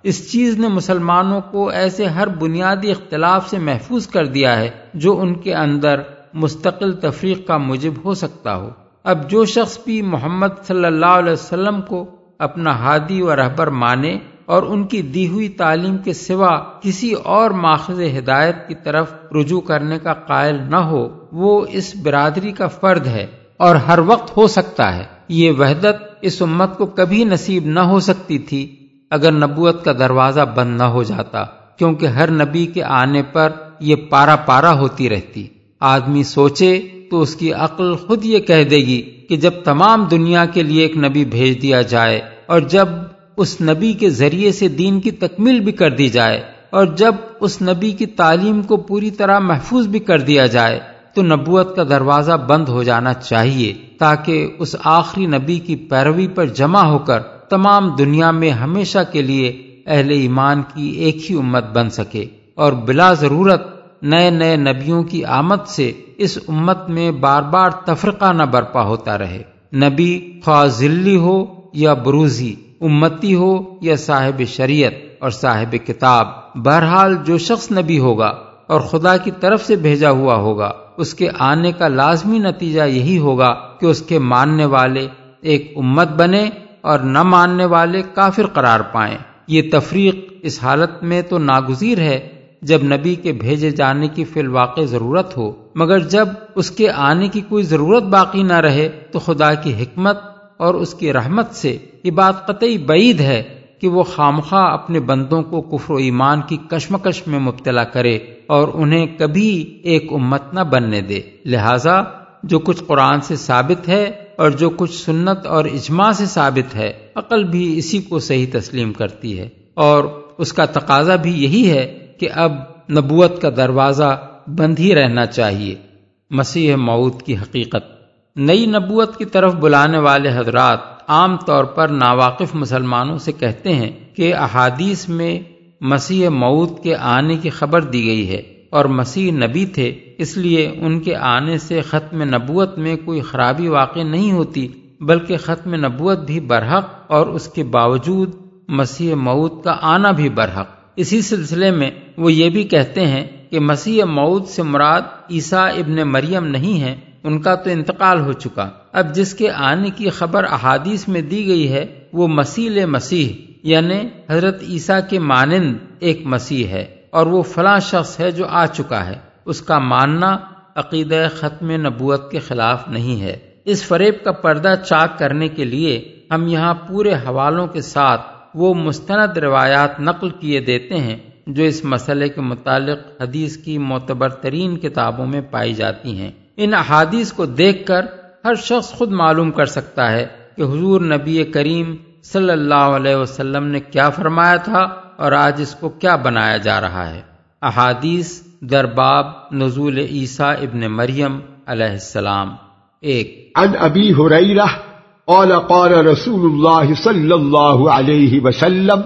اس چیز نے مسلمانوں کو ایسے ہر بنیادی اختلاف سے محفوظ کر دیا ہے جو ان کے اندر مستقل تفریق کا موجب ہو سکتا ہو۔ اب جو شخص بھی محمد صلی اللہ علیہ وسلم کو اپنا ہادی و رہبر مانے اور ان کی دی ہوئی تعلیم کے سوا کسی اور ماخذ ہدایت کی طرف رجوع کرنے کا قائل نہ ہو، وہ اس برادری کا فرد ہے اور ہر وقت ہو سکتا ہے۔ یہ وحدت اس امت کو کبھی نصیب نہ ہو سکتی تھی اگر نبوت کا دروازہ بند نہ ہو جاتا، کیونکہ ہر نبی کے آنے پر یہ پارا پارا ہوتی رہتی۔ آدمی سوچے تو اس کی عقل خود یہ کہہ دے گی کہ جب تمام دنیا کے لیے ایک نبی بھیج دیا جائے اور جب اس نبی کے ذریعے سے دین کی تکمیل بھی کر دی جائے اور جب اس نبی کی تعلیم کو پوری طرح محفوظ بھی کر دیا جائے تو نبوت کا دروازہ بند ہو جانا چاہیے، تاکہ اس آخری نبی کی پیروی پر جمع ہو کر تمام دنیا میں ہمیشہ کے لیے اہل ایمان کی ایک ہی امت بن سکے، اور بلا ضرورت نئے نئے نبیوں کی آمد سے اس امت میں بار بار تفرقہ نہ برپا ہوتا رہے۔ نبی خواہ ذلی ہو یا بروزی، امتی ہو یا صاحب شریعت اور صاحب کتاب، بہرحال جو شخص نبی ہوگا اور خدا کی طرف سے بھیجا ہوا ہوگا، اس کے آنے کا لازمی نتیجہ یہی ہوگا کہ اس کے ماننے والے ایک امت بنے اور نہ ماننے والے کافر قرار پائیں۔ یہ تفریق اس حالت میں تو ناگزیر ہے جب نبی کے بھیجے جانے کی فی الواقع ضرورت ہو، مگر جب اس کے آنے کی کوئی ضرورت باقی نہ رہے تو خدا کی حکمت اور اس کی رحمت سے یہ بات قطعی بعید ہے کہ وہ خامخواہ اپنے بندوں کو کفر و ایمان کی کشمکش میں مبتلا کرے اور انہیں کبھی ایک امت نہ بننے دے۔ لہذا جو کچھ قرآن سے ثابت ہے اور جو کچھ سنت اور اجماع سے ثابت ہے، عقل بھی اسی کو صحیح تسلیم کرتی ہے، اور اس کا تقاضا بھی یہی ہے کہ اب نبوت کا دروازہ بند ہی رہنا چاہیے۔ مسیح موعود کی حقیقت۔ نئی نبوت کی طرف بلانے والے حضرات عام طور پر ناواقف مسلمانوں سے کہتے ہیں کہ احادیث میں مسیح موعود کے آنے کی خبر دی گئی ہے اور مسیح نبی تھے، اس لیے ان کے آنے سے ختم نبوت میں کوئی خرابی واقع نہیں ہوتی، بلکہ ختم نبوت بھی برحق اور اس کے باوجود مسیح موعود کا آنا بھی برحق۔ اسی سلسلے میں وہ یہ بھی کہتے ہیں کہ مسیح موعود سے مراد عیسیٰ ابن مریم نہیں ہے، ان کا تو انتقال ہو چکا۔ اب جس کے آنے کی خبر احادیث میں دی گئی ہے وہ مسیح مسیح یعنی حضرت عیسیٰ کے مانند ایک مسیح ہے، اور وہ فلاں شخص ہے جو آ چکا ہے۔ اس کا ماننا عقیدہ ختم نبوت کے خلاف نہیں ہے۔ اس فریب کا پردہ چاک کرنے کے لیے ہم یہاں پورے حوالوں کے ساتھ وہ مستند روایات نقل کیے دیتے ہیں جو اس مسئلے کے متعلق حدیث کی معتبر ترین کتابوں میں پائی جاتی ہیں۔ ان احادیث کو دیکھ کر ہر شخص خود معلوم کر سکتا ہے کہ حضور نبی کریم صلی اللہ علیہ وسلم نے کیا فرمایا تھا اور آج اس کو کیا بنایا جا رہا ہے۔ احادیث در باب نزول عیسیٰ ابن مریم علیہ السلام۔ ایک عن ابی ہریرہ قال قال رسول اللہ صلی اللہ علیہ وسلم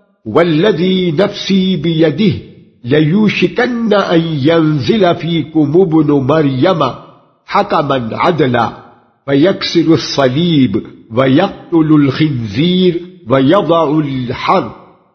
والذی نفسی بیدہ لیوشکن ان ینزل فیکم ابن مریم حکما عدلا فیکسر الصلیب ویقتل الخنزیر ویضع الحر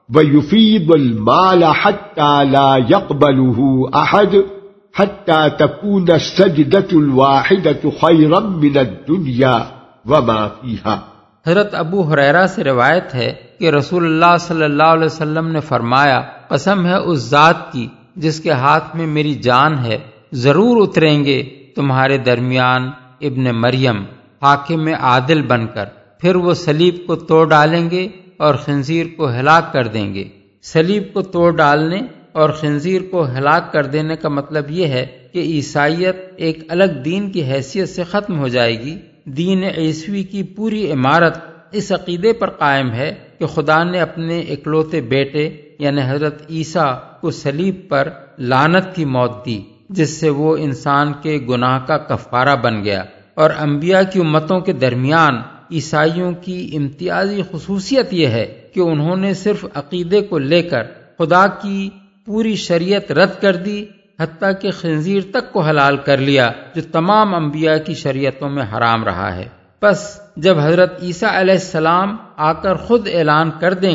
ويفيض المال حتى لا يقبله أحد حتى تكون السجدة الواحدة خيرا من الدنيا وما فيها۔ حضرت ابو ہریرہ سے روایت ہے کہ رسول اللہ صلی اللہ علیہ وسلم نے فرمایا، قسم ہے اس ذات کی جس کے ہاتھ میں میری جان ہے، ضرور اتریں گے تمہارے درمیان ابن مریم حاکم عادل بن کر، پھر وہ صلیب کو توڑ ڈالیں گے اور خنزیر کو ہلاک کر دیں گے۔ صلیب کو توڑ ڈالنے اور خنزیر کو ہلاک کر دینے کا مطلب یہ ہے کہ عیسائیت ایک الگ دین کی حیثیت سے ختم ہو جائے گی۔ دین عیسوی کی پوری عمارت اس عقیدے پر قائم ہے کہ خدا نے اپنے اکلوتے بیٹے یعنی حضرت عیسیٰ کو صلیب پر لعنت کی موت دی، جس سے وہ انسان کے گناہ کا کفارہ بن گیا، اور انبیاء کی امتوں کے درمیان عیسائیوں کی امتیازی خصوصیت یہ ہے کہ انہوں نے صرف عقیدے کو لے کر خدا کی پوری شریعت رد کر دی، حتیٰ کہ خنزیر تک کو حلال کر لیا جو تمام انبیاء کی شریعتوں میں حرام رہا ہے۔ پس جب حضرت عیسیٰ علیہ السلام آ کر خود اعلان کر دیں گے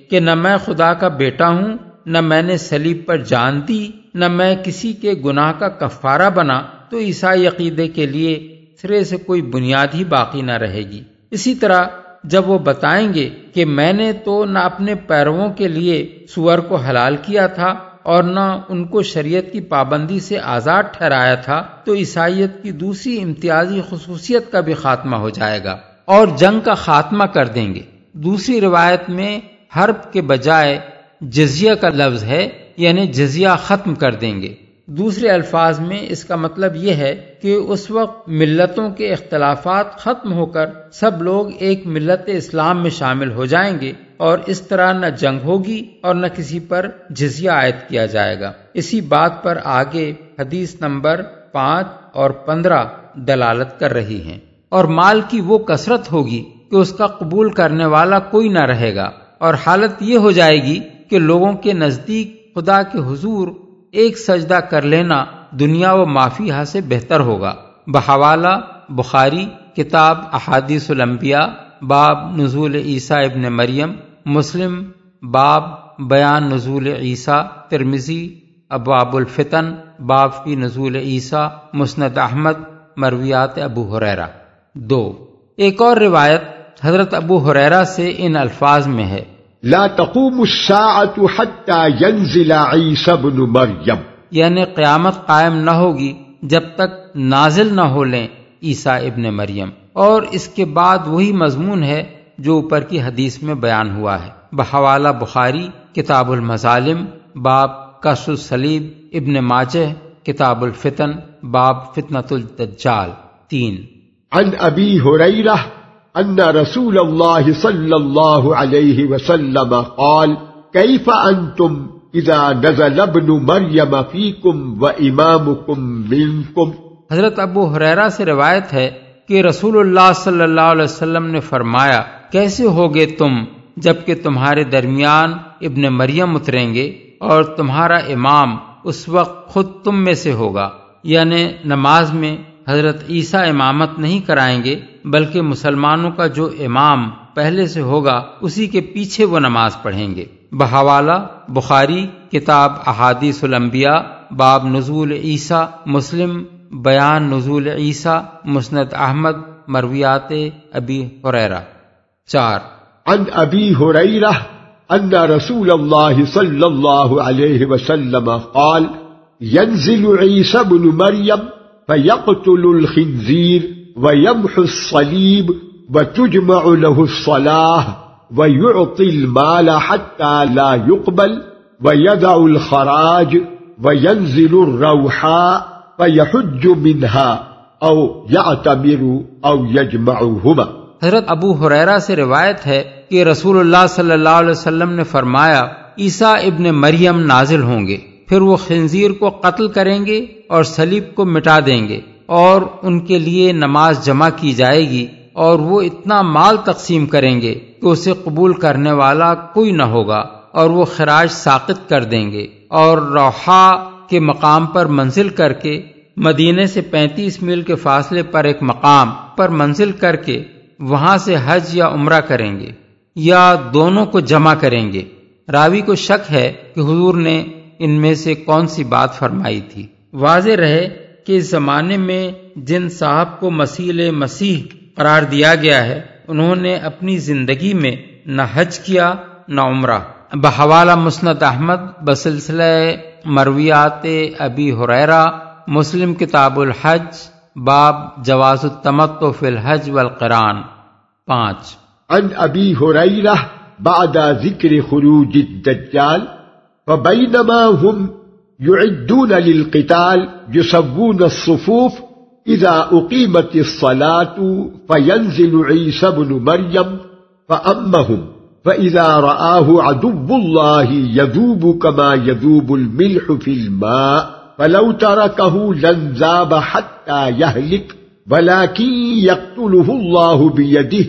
کہ نہ میں خدا کا بیٹا ہوں، نہ میں نے صلیب پر جان دی، نہ میں کسی کے گناہ کا کفارہ بنا، تو عیسائی عقیدے کے لیے سرے سے کوئی بنیاد ہی باقی نہ رہے گی۔ اسی طرح جب وہ بتائیں گے کہ میں نے تو نہ اپنے پیرووں کے لیے سور کو حلال کیا تھا اور نہ ان کو شریعت کی پابندی سے آزاد ٹھہرایا تھا، تو عیسائیت کی دوسری امتیازی خصوصیت کا بھی خاتمہ ہو جائے گا اور جنگ کا خاتمہ کر دیں گے۔ دوسری روایت میں حرب کے بجائے جزیہ کا لفظ ہے، یعنی جزیہ ختم کر دیں گے۔ دوسرے الفاظ میں اس کا مطلب یہ ہے کہ اس وقت ملتوں کے اختلافات ختم ہو کر سب لوگ ایک ملت اسلام میں شامل ہو جائیں گے، اور اس طرح نہ جنگ ہوگی اور نہ کسی پر جزیہ عائد کیا جائے گا۔ اسی بات پر آگے حدیث نمبر پانچ اور پندرہ دلالت کر رہی ہیں۔ اور مال کی وہ کثرت ہوگی کہ اس کا قبول کرنے والا کوئی نہ رہے گا، اور حالت یہ ہو جائے گی کہ لوگوں کے نزدیک خدا کے حضور ایک سجدہ کر لینا دنیا و مافیہا سے بہتر ہوگا۔ بحوالہ بخاری کتاب احادیث الانبیاء باب نزول عیسیٰ ابن مریم، مسلم باب بیان نزول عیسیٰ، ترمذی ابواب الفتن باب فی نزول عیسیٰ، مسند احمد مرویات ابو ہریرہ۔ دو ایک اور روایت حضرت ابو ہریرہ سے ان الفاظ میں ہے، لا تقوم الساعة حتى ينزل عيسى ابن مریم، یعنی قیامت قائم نہ ہوگی جب تک نازل نہ ہو لیں عیسیٰ ابن مریم۔ اور اس کے بعد وہی مضمون ہے جو اوپر کی حدیث میں بیان ہوا ہے۔ بحوالہ بخاری کتاب المظالم باب کشف الصلیب، ابن ماجہ کتاب الفتن باب فتنۃ الدجال۔ تین عن ابی ہریرہ ان رسول اللہ صلی اللہ علیہ وسلم قال کیف انتم اذا نزل ابن مریم فیکم وامامکم منکم۔ حضرت ابو ہریرہ سے روایت ہے کہ رسول اللہ صلی اللہ علیہ وسلم نے فرمایا، کیسے ہوگے تم جبکہ تمہارے درمیان ابن مریم اتریں گے اور تمہارا امام اس وقت خود تم میں سے ہوگا، یعنی نماز میں حضرت عیسیٰ امامت نہیں کرائیں گے بلکہ مسلمانوں کا جو امام پہلے سے ہوگا اسی کے پیچھے وہ نماز پڑھیں گے۔ بحوالہ بخاری کتاب احادیث الانبیاء باب نزول عیسیٰ، مسلم بیان نزول عیسیٰ، مسند احمد مرویات ابی ہریرہ۔ چار عن ابی ہریرہ ان رسول اللہ صلی اللہ علیہ وسلم قال ينزل عیسی ابن مریم فيقتل الخنزير ويمحو الصليب وتجمع له الصلاة ويعطي المال حتى لا يقبل ويدع الخراج وينزل الروحاء فيحج منها أو يعتمر أو يجمعهما۔ حضرت ابو ہریرہ سے روایت ہے کہ رسول اللہ صلی اللہ علیہ وسلم نے فرمایا، عیسیٰ ابن مریم نازل ہوں گے، پھر وہ خنزیر کو قتل کریں گے اور صلیب کو مٹا دیں گے، اور ان کے لیے نماز جمع کی جائے گی، اور وہ اتنا مال تقسیم کریں گے کہ اسے قبول کرنے والا کوئی نہ ہوگا، اور وہ خراج ساقط کر دیں گے، اور روحا کے مقام پر منزل کر کے مدینے سے پینتیس میل کے فاصلے پر ایک مقام پر منزل کر کے وہاں سے حج یا عمرہ کریں گے، یا دونوں کو جمع کریں گے۔ راوی کو شک ہے کہ حضور نے ان میں سے کون سی بات فرمائی تھی۔ واضح رہے کہ اس زمانے میں جن صاحب کو مسیح مسیح قرار دیا گیا ہے انہوں نے اپنی زندگی میں نہ حج کیا نہ عمرہ۔ بحوالہ مسند احمد بسلسلہ مرویات ابی ہریرہ، مسلم کتاب الحج باب جواز التمتع فی الحج والقران۔ پانچ عن ابی ہریرہ بعد ذکر خروج الدجال فبینما هم يعدون للقتال يسوون الصفوف اذا اقیمت الصلاة فينزل عیسی بن مریم فأمهم فإذا رآه عدو الله يذوب كما يذوب الملح في الماء فلو تركه لانذاب حتى يهلك ولكن يقتله الله بيده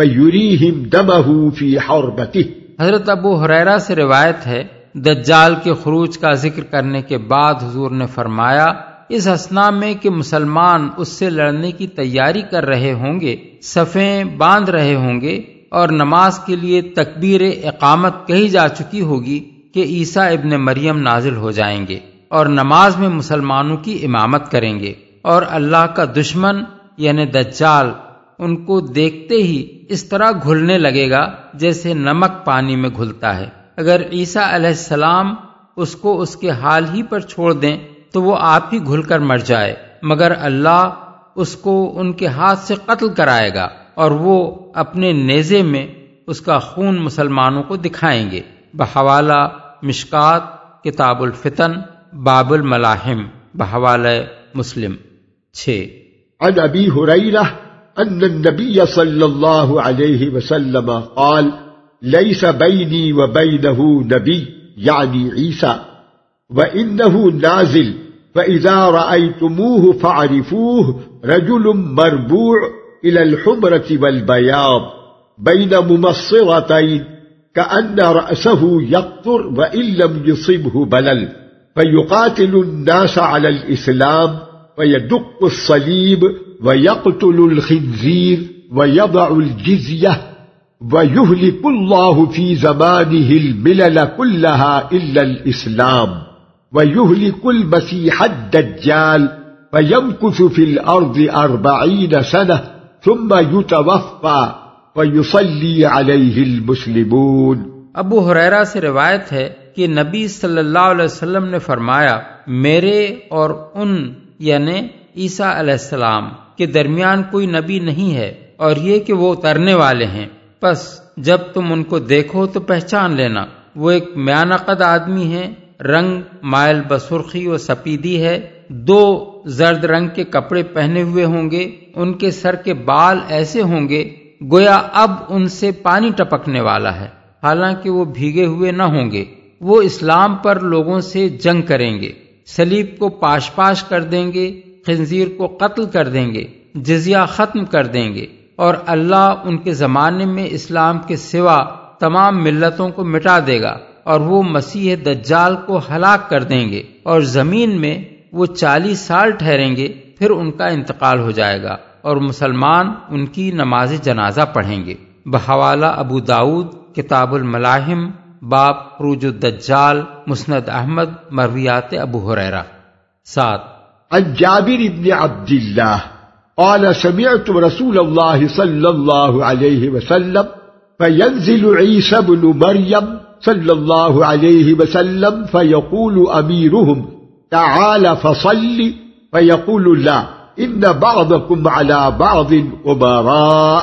فيريهم دمه في حربته۔ حضرت ابو ہریرہ سے روایت ہے، دجال کے خروج کا ذکر کرنے کے بعد حضور نے فرمایا، اس اثنا میں کہ مسلمان اس سے لڑنے کی تیاری کر رہے ہوں گے، صفیں باندھ رہے ہوں گے، اور نماز کے لیے تکبیر اقامت کہی جا چکی ہوگی کہ عیسیٰ ابن مریم نازل ہو جائیں گے اور نماز میں مسلمانوں کی امامت کریں گے، اور اللہ کا دشمن یعنی دجال ان کو دیکھتے ہی اس طرح گھلنے لگے گا جیسے نمک پانی میں گھلتا ہے۔ اگر عیسیٰ علیہ السلام اس کو اس کے حال ہی پر چھوڑ دیں تو وہ آپ ہی گھل کر مر جائے، مگر اللہ اس کو ان کے ہاتھ سے قتل کرائے گا اور وہ اپنے نیزے میں اس کا خون مسلمانوں کو دکھائیں گے۔ بحوالہ مشکات کتاب الفتن باب الملاحم بحوالہ مسلم۔ چھ عن ابی ہریرہ ان النبی صلی اللہ علیہ وسلم قال لیس بینی وبینہ نبی یعنی عیسیٰ وانہ نازل فإذا رأيتموه فاعرفوه رجل مربوع إلى الحمرة والبياض بين ممصرتين كأن رأسه يقطر وإن لم يصبه بلل فيقاتل الناس على الإسلام ويدق الصليب ويقتل الخنزير ويضع الجزية ويهلك الله في زمانه الملل كلها إلا الإسلام ويهلك المسيح الدجال فيمكث في الأرض أربعين سنة ثم يتوفى ويصلي عليه المسلمون۔ ابو ہریرہ سے روایت ہے کہ نبی صلی اللہ علیہ وسلم نے فرمایا، میرے اور ان یعنی عیسیٰ علیہ السلام کے درمیان کوئی نبی نہیں ہے، اور یہ کہ وہ اترنے والے ہیں، پس جب تم ان کو دیکھو تو پہچان لینا، وہ ایک میانہ قد آدمی ہیں، رنگ مائل بسرخی و سپیدی ہے، دو زرد رنگ کے کپڑے پہنے ہوئے ہوں گے، ان کے سر کے بال ایسے ہوں گے گویا اب ان سے پانی ٹپکنے والا ہے، حالانکہ وہ بھیگے ہوئے نہ ہوں گے۔ وہ اسلام پر لوگوں سے جنگ کریں گے، صلیب کو پاش پاش کر دیں گے، خنزیر کو قتل کر دیں گے، جزیہ ختم کر دیں گے، اور اللہ ان کے زمانے میں اسلام کے سوا تمام ملتوں کو مٹا دے گا، اور وہ مسیح دجال کو ہلاک کر دیں گے، اور زمین میں وہ چالیس سال ٹھہریں گے، پھر ان کا انتقال ہو جائے گا، اور مسلمان ان کی نماز جنازہ پڑھیں گے۔ بحوالہ ابو داود کتاب الملاحم باب خروج الدجال مسند احمد مرویات ابو ہریرہ۔ سات عن جابر بن عبد الله قال سمعت رسول الله صلى الله عليه وسلم فينزل عيسى بن مريم صلى الله عليه وسلم فيقول أميرهم تعال فصل فيقول لا إن بعضكم على بعض أمراء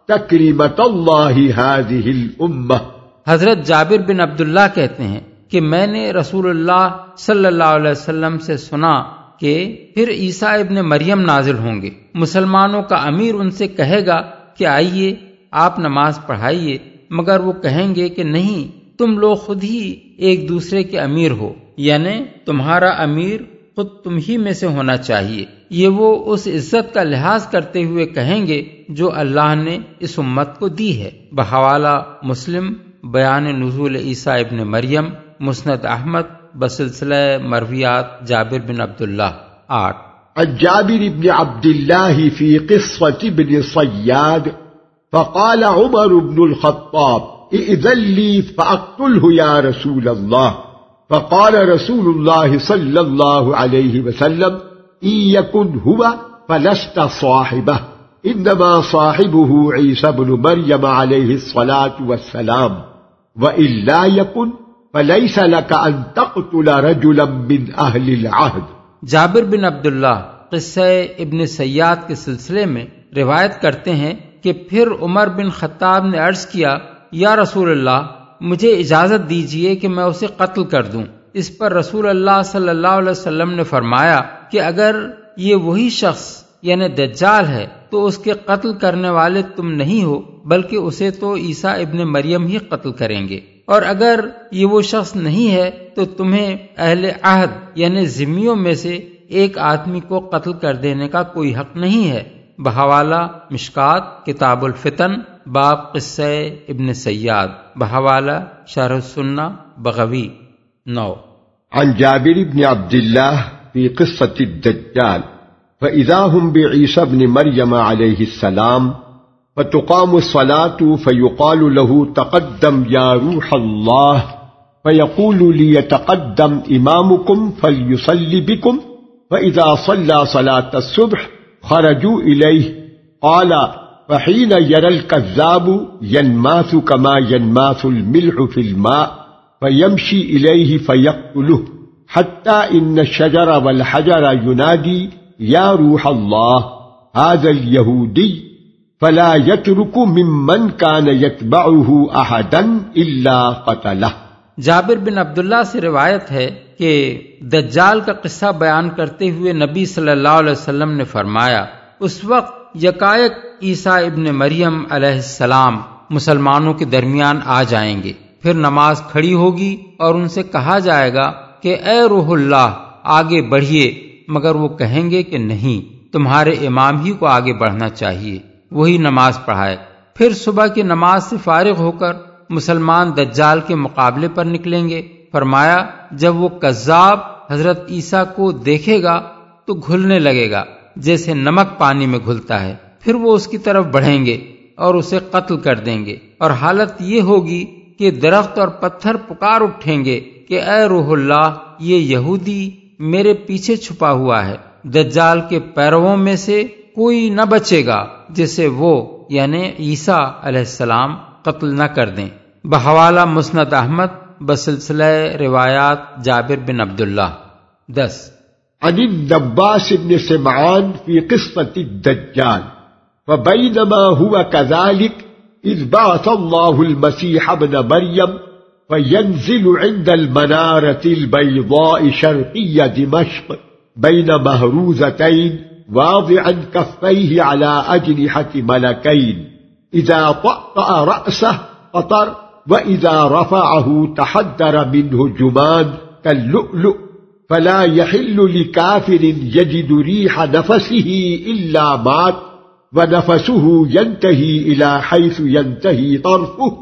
تكريمة الله هذه الأمة۔ حضرت جابر بن عبداللہ کہتے ہیں کہ میں نے رسول اللہ صلی اللہ علیہ وسلم سے سنا کہ پھر عیسیٰ ابن مریم نازل ہوں گے، مسلمانوں کا امیر ان سے کہے گا کہ آئیے آپ نماز پڑھائیے، مگر وہ کہیں گے کہ نہیں، تم لوگ خود ہی ایک دوسرے کے امیر ہو، یعنی تمہارا امیر خود تم ہی میں سے ہونا چاہیے۔ یہ وہ اس عزت کا لحاظ کرتے ہوئے کہیں گے جو اللہ نے اس امت کو دی ہے۔ بحوالہ مسلم بیان نزول عیسیٰ ابن مریم مسند احمد بسلسلہ مرویات جابر بن عبداللہ۔ آٹھ عن جابر بن عبد الله في قصة ابن صياد فقال عمر بن الخطاب ائذن لي فأقتله يا رسول الله، فقال رسول الله صلى الله عليه وسلم إن يكن هو فلست صاحبه، إنما صاحبه عيسى بن مريم عليه الصلاة والسلام، وإن لا يكن فليس لك أن تقتل رجلا من أهل العهد۔ جابر بن عبداللہ قصہ ابن سیاد کے سلسلے میں روایت کرتے ہیں کہ پھر عمر بن خطاب نے عرض کیا، یا رسول اللہ مجھے اجازت دیجئے کہ میں اسے قتل کر دوں۔ اس پر رسول اللہ صلی اللہ علیہ وسلم نے فرمایا کہ اگر یہ وہی شخص یعنی دجال ہے تو اس کے قتل کرنے والے تم نہیں ہو، بلکہ اسے تو عیسیٰ ابن مریم ہی قتل کریں گے، اور اگر یہ وہ شخص نہیں ہے تو تمہیں اہل عہد یعنی ذمیوں میں سے ایک آدمی کو قتل کر دینے کا کوئی حق نہیں ہے۔ بحوالہ مشکات کتاب الفتن باب قصہ ابن سیاد بحوالہ شرح السنہ بغوی۔ نو عن جابر بن عبد الله في قصة الدجال فإذا هم بعيسى بن مريم عليه السلام فتقام الصلاة فيقال له تقدم يا روح الله فيقول ليتقدم إمامكم فليصلي بكم فإذا صلى صلاة الصبح خرجوا إليه قال فحين يرى الكذاب ينماث كما ينماث الملح في الماء فيمشي إليه فيقتله حتى إن الشجر والحجر ينادي يا روح الله هذا اليهودي فلا يترك ممن كان يتبعه أحدا إلا قتله۔ جابر بن عبداللہ سے روایت ہے کہ دجال کا قصہ بیان کرتے ہوئے نبی صلی اللہ علیہ وسلم نے فرمایا، اس وقت یکایک عیسیٰ ابن مریم علیہ السلام مسلمانوں کے درمیان آ جائیں گے، پھر نماز کھڑی ہوگی اور ان سے کہا جائے گا کہ اے روح اللہ آگے بڑھیے، مگر وہ کہیں گے کہ نہیں، تمہارے امام ہی کو آگے بڑھنا چاہیے، وہی نماز پڑھائے۔ پھر صبح کی نماز سے فارغ ہو کر مسلمان دجال کے مقابلے پر نکلیں گے۔ فرمایا جب وہ کذاب حضرت عیسیٰ کو دیکھے گا تو گھلنے لگے گا جیسے نمک پانی میں گھلتا ہے، پھر وہ اس کی طرف بڑھیں گے اور اسے قتل کر دیں گے، اور حالت یہ ہوگی کہ درخت اور پتھر پکار اٹھیں گے کہ اے روح اللہ، یہ یہودی میرے پیچھے چھپا ہوا ہے۔ دجال کے پیرووں میں سے کوئی نہ بچے گا جسے وہ یعنی عیسیٰ علیہ السلام قتل نہ کر دیں۔ بحوالہ مسند احمد بسلسلہ روایات جابر بن عبداللہ۔ دس عن النباس بن سمعان في قصة الدجال فبينما هو كذلك إذ بعث الله المسيح ابن مريم فينزل عند المنارة البيضاء شرقي دمشق بين مهروزتين واضعا كفيه على أجنحة ملكين إذا طأطأ رأسه قطر وإذا رفعه تحدر منه جمان كاللؤلؤ فلا يحل لكافر يجد ريح نفسه إلا مات ونفسه ينتهي إلى حيث ينتهي طرفه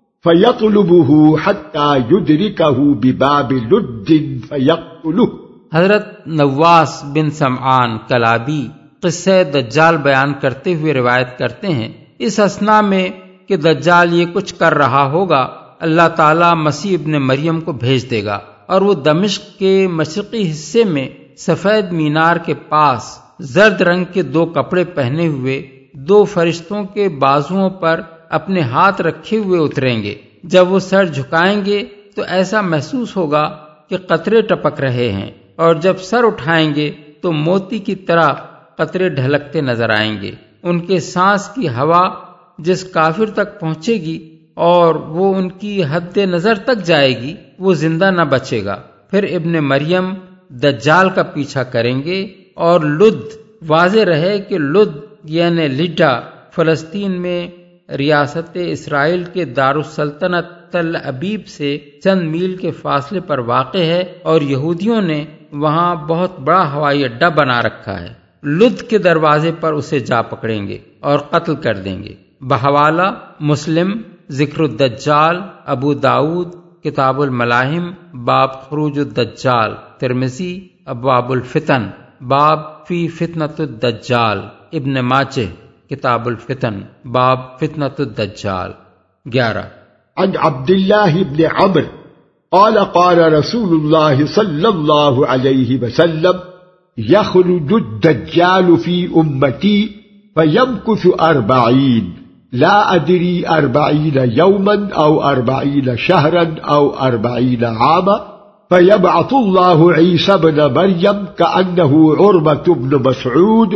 فيطلبه حتى يدركه بباب لد فيقتله۔ حضرت نواس بن سمعان کلابی قصہ دجال بیان کرتے ہوئے روایت کرتے ہیں، اس اثنا میں کہ دجال یہ کچھ کر رہا ہوگا، اللہ تعالیٰ مسیح ابن مریم کو بھیج دے گا اور وہ دمشق کے مشرقی حصے میں سفید مینار کے پاس زرد رنگ کے دو کپڑے پہنے ہوئے دو فرشتوں کے بازوؤں پر اپنے ہاتھ رکھے ہوئے اتریں گے۔ جب وہ سر جھکائیں گے تو ایسا محسوس ہوگا کہ قطرے ٹپک رہے ہیں، اور جب سر اٹھائیں گے تو موتی کی طرح قطرے ڈھلکتے نظر آئیں گے۔ ان کے سانس کی ہوا جس کافر تک پہنچے گی اور وہ ان کی حد نظر تک جائے گی، وہ زندہ نہ بچے گا۔ پھر ابن مریم دجال کا پیچھا کریں گے، اور لد، واضح رہے کہ لد یعنی لڈا فلسطین میں ریاست اسرائیل کے دارالسلطنت تل ابیب سے چند میل کے فاصلے پر واقع ہے، اور یہودیوں نے وہاں بہت بڑا ہوائی اڈہ بنا رکھا ہے۔ لد کے دروازے پر اسے جا پکڑیں گے اور قتل کر دیں گے۔ بحوالہ مسلم، ذکر الدجال، ابو داود کتاب الملاحم باب خروج الدجال، ترمذی ابواب الفتن باب فی فتنۃ الدجال، ابن ماجہ کتاب الفتن باب فتنۃ الدجال۔ گیارہ عن عبد الله بن عمرو قال قال رسول الله صلى الله عليه وسلم يخرج الدجال في أمتي فيمكث أربعين لا أدري أربعين يوما أو أربعين شهرا أو أربعين عاما فيبعث الله عيسى بن مريم كأنه عربة بن مسعود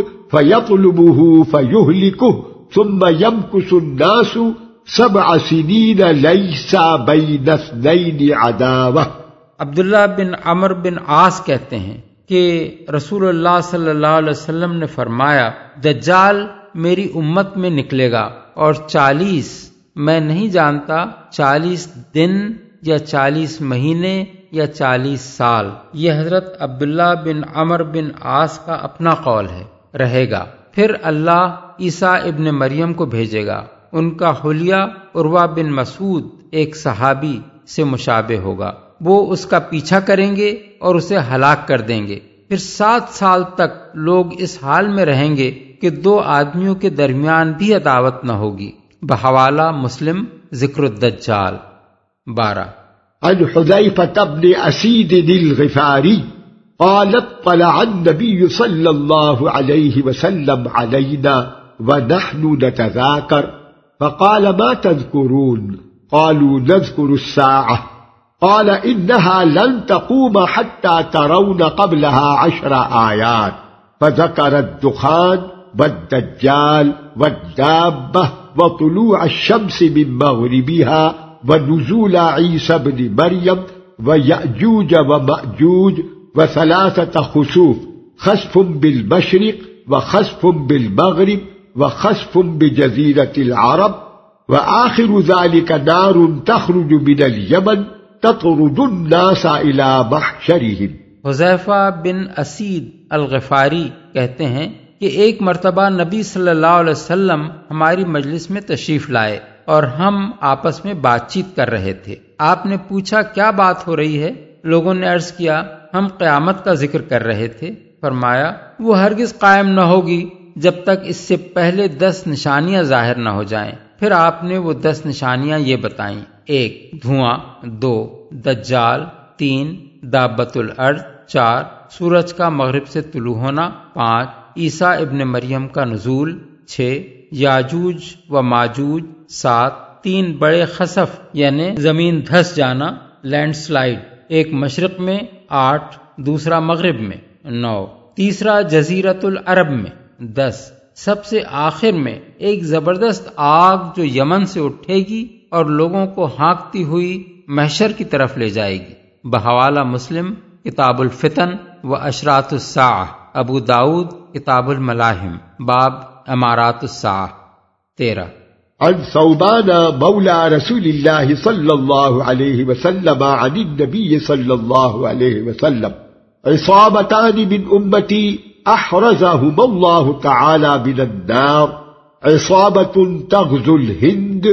فيطلبه فيهلكه ثم يمكث الناس سبع سنين ليس بين اثنين عداوة۔ عبداللہ بن عمر بن عاص کہتے ہیں کہ رسول اللہ صلی اللہ علیہ وسلم نے فرمایا، دجال میری امت میں نکلے گا اور چالیس، میں نہیں جانتا چالیس دن یا چالیس مہینے یا چالیس سال، یہ حضرت عبداللہ بن عمر بن عاص کا اپنا قول ہے، رہے گا۔ پھر اللہ عیسیٰ ابن مریم کو بھیجے گا، ان کا حلیہ عروہ بن مسعود ایک صحابی سے مشابہ ہوگا، وہ اس کا پیچھا کریں گے اور اسے ہلاک کر دیں گے۔ پھر سات سال تک لوگ اس حال میں رہیں گے کہ دو آدمیوں کے درمیان بھی عداوت نہ ہوگی۔ بحوالہ مسلم ذکر الدجال۔ بارہ عن حذيفة بن أسيد الغفاري قال اطلع النبي صلى الله عليه وسلم علينا ونحن نتذاكر فقال ما تذكرون؟ قالوا نذكر الساعة قال إنها لن تقوم حتى ترون قبلها عشر آيات فذكر الدخان والدجال والدابة وطلوع الشمس من مغربها ونزول عيسى بن مريم ويأجوج ومأجوج وثلاثة خسوف، خسف بالمشرق وخسف بالمغرب وخسف بجزيرة العرب، وآخر ذلك نار تخرج من اليمن تطرد الناس إلى محشرهم۔ حذیفہ بن اسید الغفاری کہتے ہیں کہ ایک مرتبہ نبی صلی اللہ علیہ وسلم ہماری مجلس میں تشریف لائے اور ہم آپس میں بات چیت کر رہے تھے۔ آپ نے پوچھا کیا بات ہو رہی ہے؟ لوگوں نے عرض کیا ہم قیامت کا ذکر کر رہے تھے۔ فرمایا وہ ہرگز قائم نہ ہوگی جب تک اس سے پہلے دس نشانیاں ظاہر نہ ہو جائیں۔ پھر آپ نے وہ دس نشانیاں یہ بتائیں: ایک دھواں، دو دجال، تین دابۃ الارض، چار سورج کا مغرب سے طلوع ہونا، پانچ عیسیٰ ابن مریم کا نزول، چھ یاجوج و ماجوج، سات تین بڑے خسف یعنی زمین دھس جانا، لینڈ سلائیڈ، ایک مشرق میں، آٹھ دوسرا مغرب میں، نو تیسرا جزیرت العرب میں، دس سب سے آخر میں ایک زبردست آگ جو یمن سے اٹھے گی اور لوگوں کو ہانکتی ہوئی محشر کی طرف لے جائے گی۔ بحوالہ مسلم کتاب الفتن و اشراط الساعہ، ابو داود کتاب الملاحم، باب امارات الساعہ۔ تیرہ عن ثوبان مولى رسول الله صلى الله عليه وسلم عن النبي صلى الله عليه وسلم عصابتان من أمتي أحرزهما الله تعالى من النار، عصابة تغزو الهند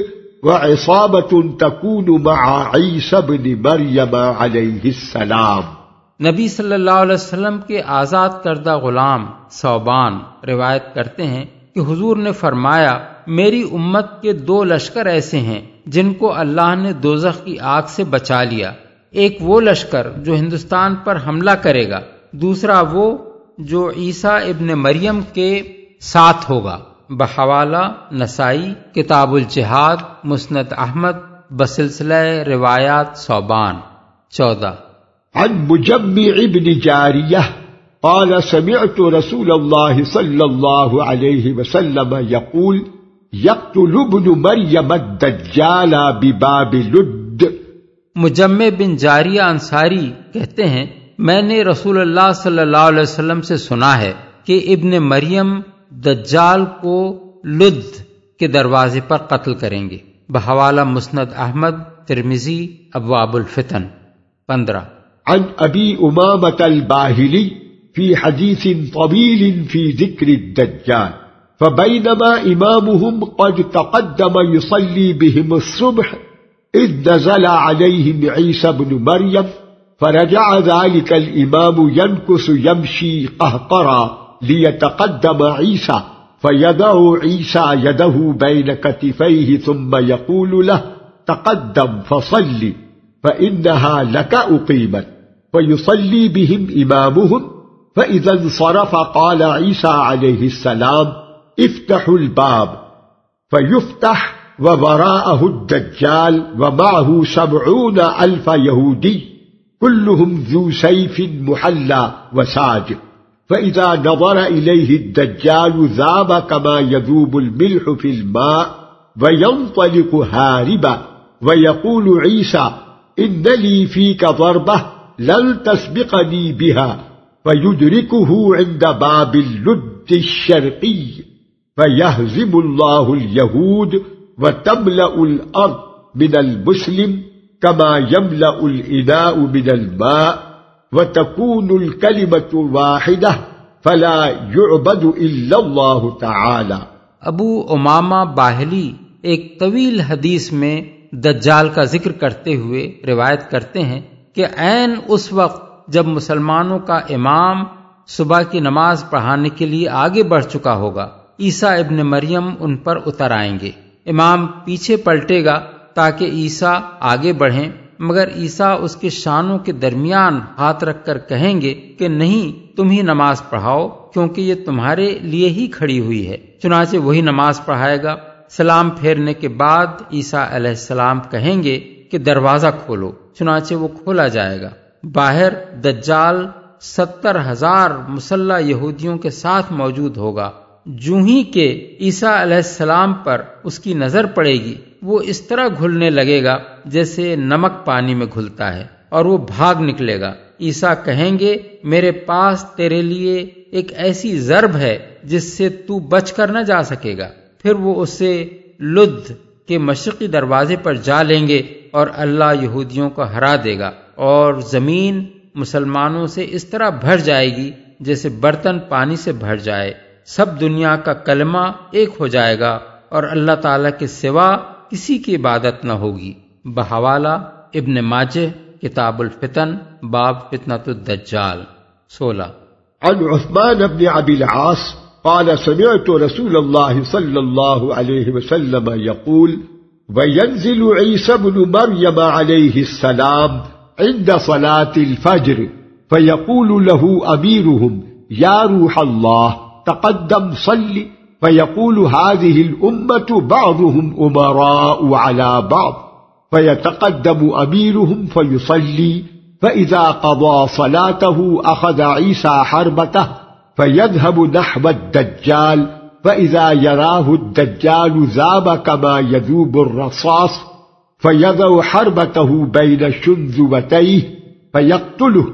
وعصابة تكون مع عيسى بن مريم عليه السلام۔ نبی صلی اللہ علیہ وسلم کے آزاد کردہ غلام ثوبان روایت کرتے ہیں کہ حضور نے فرمایا میری امت کے دو لشکر ایسے ہیں جن کو اللہ نے دوزخ کی آگ سے بچا لیا، ایک وہ لشکر جو ہندوستان پر حملہ کرے گا، دوسرا وہ جو عیسیٰ ابن مریم کے ساتھ ہوگا۔ بحوالہ نسائی کتاب الجہاد، مسند احمد بسلسلہ روایات ثوبان۔ چودہ عن مجمع بن جارية قال سمعت رسول الله صلى الله عليه وسلم يقول يقتل ابن مريم الدجال بباب لد۔ مجمع بن جاریہ انصاری کہتے ہیں میں نے رسول اللہ صلی اللہ علیہ وسلم سے سنا ہے کہ ابن مریم دجال کو لد کے دروازے پر قتل کریں گے۔ بحوالہ مسند احمد، ترمذی، ابواب الفتن۔ پندرہ عن ابی امامة الباہلی في حديث طويل في ذكر الدجال فبينما إمامهم قد تقدم يصلي بهم الصبح إذ نزل عليهم عيسى بن مريم فرجع ذلك الإمام ينكس يمشي قهقرا ليتقدم عيسى فيضع عيسى يده بين كتفيه ثم يقول له تقدم فصلي فإنها لك أقيمت، فيصلي بهم إمامهم فإذا انصرف قال عيسى عليه السلام افتحوا الباب فيفتح ووراءه الدجال ومعه سبعون ألف يهودي كلهم ذو سيف محلى وساج، فإذا نظر إليه الدجال ذاب كما يذوب الملح في الماء وينطلق هاربا ويقول عيسى إن لي فيك ضربة لن تسبقني بها، فيدركه عند باب اللد الشرقي فيهزم الله اليهود وتملأ الأرض من المسلم كما يملأ الإناء من الماء وتكون الكلمة واحدة فلا يعبد إلا الله تعالى۔ ابو امامہ باہلی ایک طویل حدیث میں دجال کا ذکر کرتے ہوئے روایت کرتے ہیں کہ عین اس وقت جب مسلمانوں کا امام صبح کی نماز پڑھانے کے لیے آگے بڑھ چکا ہوگا۔ عیسیٰ ابن مریم ان پر اتر آئیں گے۔ امام پیچھے پلٹے گا تاکہ عیسیٰ آگے بڑھیں، مگر عیسیٰ اس کے شانوں کے درمیان ہاتھ رکھ کر کہیں گے کہ نہیں، تم ہی نماز پڑھاؤ، کیونکہ یہ تمہارے لیے ہی کھڑی ہوئی ہے۔ چنانچہ وہی نماز پڑھائے گا۔ سلام پھیرنے کے بعد عیسیٰ علیہ السلام کہیں گے کہ دروازہ کھولو، چنانچہ وہ کھولا جائے گا۔ باہر دجال ستر ہزار مسلح یہودیوں کے ساتھ موجود ہوگا۔ جو ہی کہ عیسیٰ علیہ السلام پر اس کی نظر پڑے گی، وہ اس طرح گھلنے لگے گا جیسے نمک پانی میں گھلتا ہے، اور وہ بھاگ نکلے گا۔ عیسیٰ کہیں گے، میرے پاس تیرے لیے ایک ایسی ضرب ہے جس سے تو بچ کر نہ جا سکے گا۔ پھر وہ اسے لد کے مشرقی دروازے پر جا لیں گے، اور اللہ یہودیوں کو ہرا دے گا، اور زمین مسلمانوں سے اس طرح بھر جائے گی جیسے برتن پانی سے بھر جائے۔ سب دنیا کا کلمہ ایک ہو جائے گا، اور اللہ تعالیٰ کے سوا کسی کی عبادت نہ ہوگی۔ بحوالہ ابن ماجہ کتاب الفتن، باب فتنة الدجال۔ سولہ عن عثمان بن ابی العاص قال سمعت رسول الله صلى الله عليه وسلم يقول وينزل عيسى بن مريم عليه السلام عند صلاة الفجر فيقول له أميرهم يا روح الله تقدم صل، فيقول هذه الأمة بعضهم أمراء على بعض، فيتقدم أميرهم فيصلي، فإذا قضى صلاته أخذ عيسى حربته فيذهب نحو الدجال، فإذا يراه الدجال ذاب كما يذوب الرصاص، فيضع حربته بين شنذوتيه فيقتله،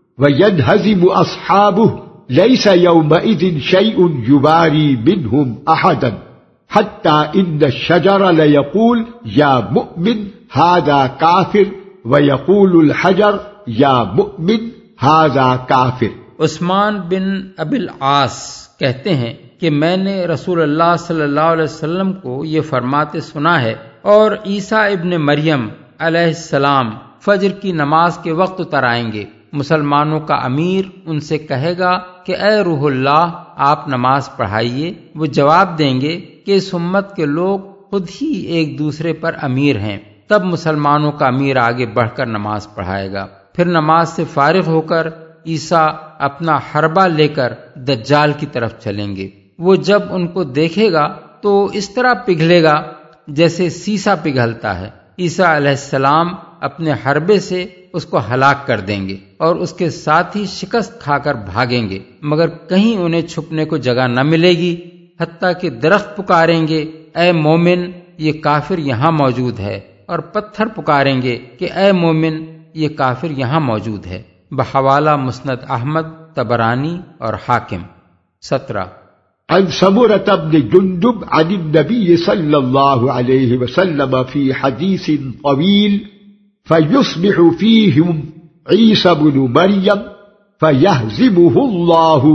وينهزم أصحابه، ليس يومئذ شيء يباري منهم أحدا، حتى إن الشجر ليقول يا مؤمن هذا كافر، ويقول الحجر يا مؤمن هذا كافر۔ عثمان بن ابی العاص کہتے ہیں کہ میں نے رسول اللہ صلی اللہ علیہ وسلم کو یہ فرماتے سنا ہے، اور عیسیٰ ابن مریم علیہ السلام فجر کی نماز کے وقت اتر آئیں گے۔ مسلمانوں کا امیر ان سے کہے گا کہ اے روح اللہ، آپ نماز پڑھائیے۔ وہ جواب دیں گے کہ اس امت کے لوگ خود ہی ایک دوسرے پر امیر ہیں۔ تب مسلمانوں کا امیر آگے بڑھ کر نماز پڑھائے گا۔ پھر نماز سے فارغ ہو کر عیسیٰ اپنا حربہ لے کر دجال کی طرف چلیں گے۔ وہ جب ان کو دیکھے گا تو اس طرح پگھلے گا جیسے سیسا پگھلتا ہے۔ عیسیٰ علیہ السلام اپنے حربے سے اس کو ہلاک کر دیں گے، اور اس کے ساتھی شکست کھا کر بھاگیں گے، مگر کہیں انہیں چھپنے کو جگہ نہ ملے گی، حتیٰ کہ درخت پکاریں گے اے مومن یہ کافر یہاں موجود ہے، اور پتھر پکاریں گے کہ اے مومن یہ کافر یہاں موجود ہے۔ بحوالہ مسند احمد، طبرانی اور حاکم۔ سترہ عن سمرة بن جندب عن النبي صلى الله عليه وسلم في حديث طويل فيصبح فيهم عيسى بن مريم فيهزمه الله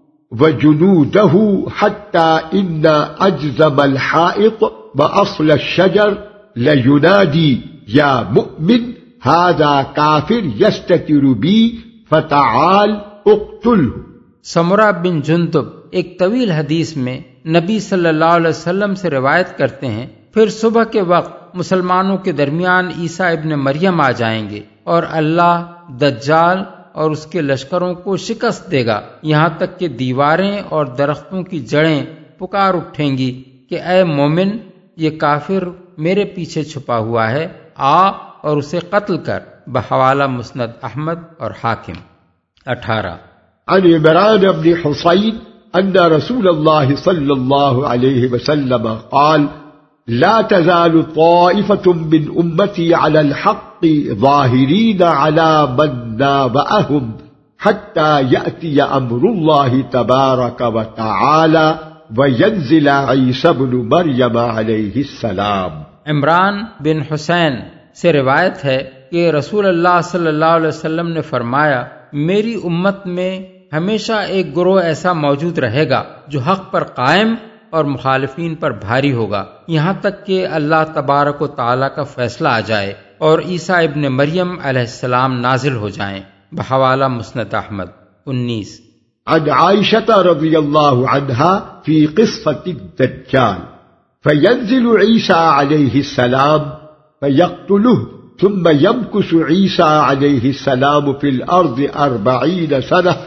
وجنوده حتى إن أجزم الحائط وأصل الشجر لينادي يا مؤمن هذا كافر يستتر بي فتعال اقتله۔ سمرہ بن جندب ایک طویل حدیث میں نبی صلی اللہ علیہ وسلم سے روایت کرتے ہیں، پھر صبح کے وقت مسلمانوں کے درمیان عیسیٰ ابن مریم آ جائیں گے، اور اللہ دجال اور اس کے لشکروں کو شکست دے گا، یہاں تک کہ دیواریں اور درختوں کی جڑیں پکار اٹھیں گی کہ اے مومن یہ کافر میرے پیچھے چھپا ہوا ہے، آ اور اسے قتل کر۔ بحوالہ مسند احمد اور حاکم۔ اٹھارہ عن عمران بن حصين أن رسول الله صلى الله عليه وسلم قال لا تزال طائفة من أمتي على الحق ظاهرين على من نابأهم حتى يأتي أمر الله تبارك وتعالى وينزل عيسى بن مريم عليه السلام۔ عمران بن حسین سے روایت ہے کہ رسول اللہ صلی اللہ علیہ وسلم نے فرمایا، میری امت میں ہمیشہ ایک گروہ ایسا موجود رہے گا جو حق پر قائم اور مخالفین پر بھاری ہوگا، یہاں تک کہ اللہ تبارک و تعالیٰ کا فیصلہ آ جائے اور عیسیٰ ابن مریم علیہ السلام نازل ہو جائیں۔ بحوالہ مسند احمد۔ انیس عن عائشة رضي الله عنها في قصة الدجال فينزل عيسى عليه السلام فيقتله ثم يمكث عيسى عليه السلام في الأرض أربعين سنة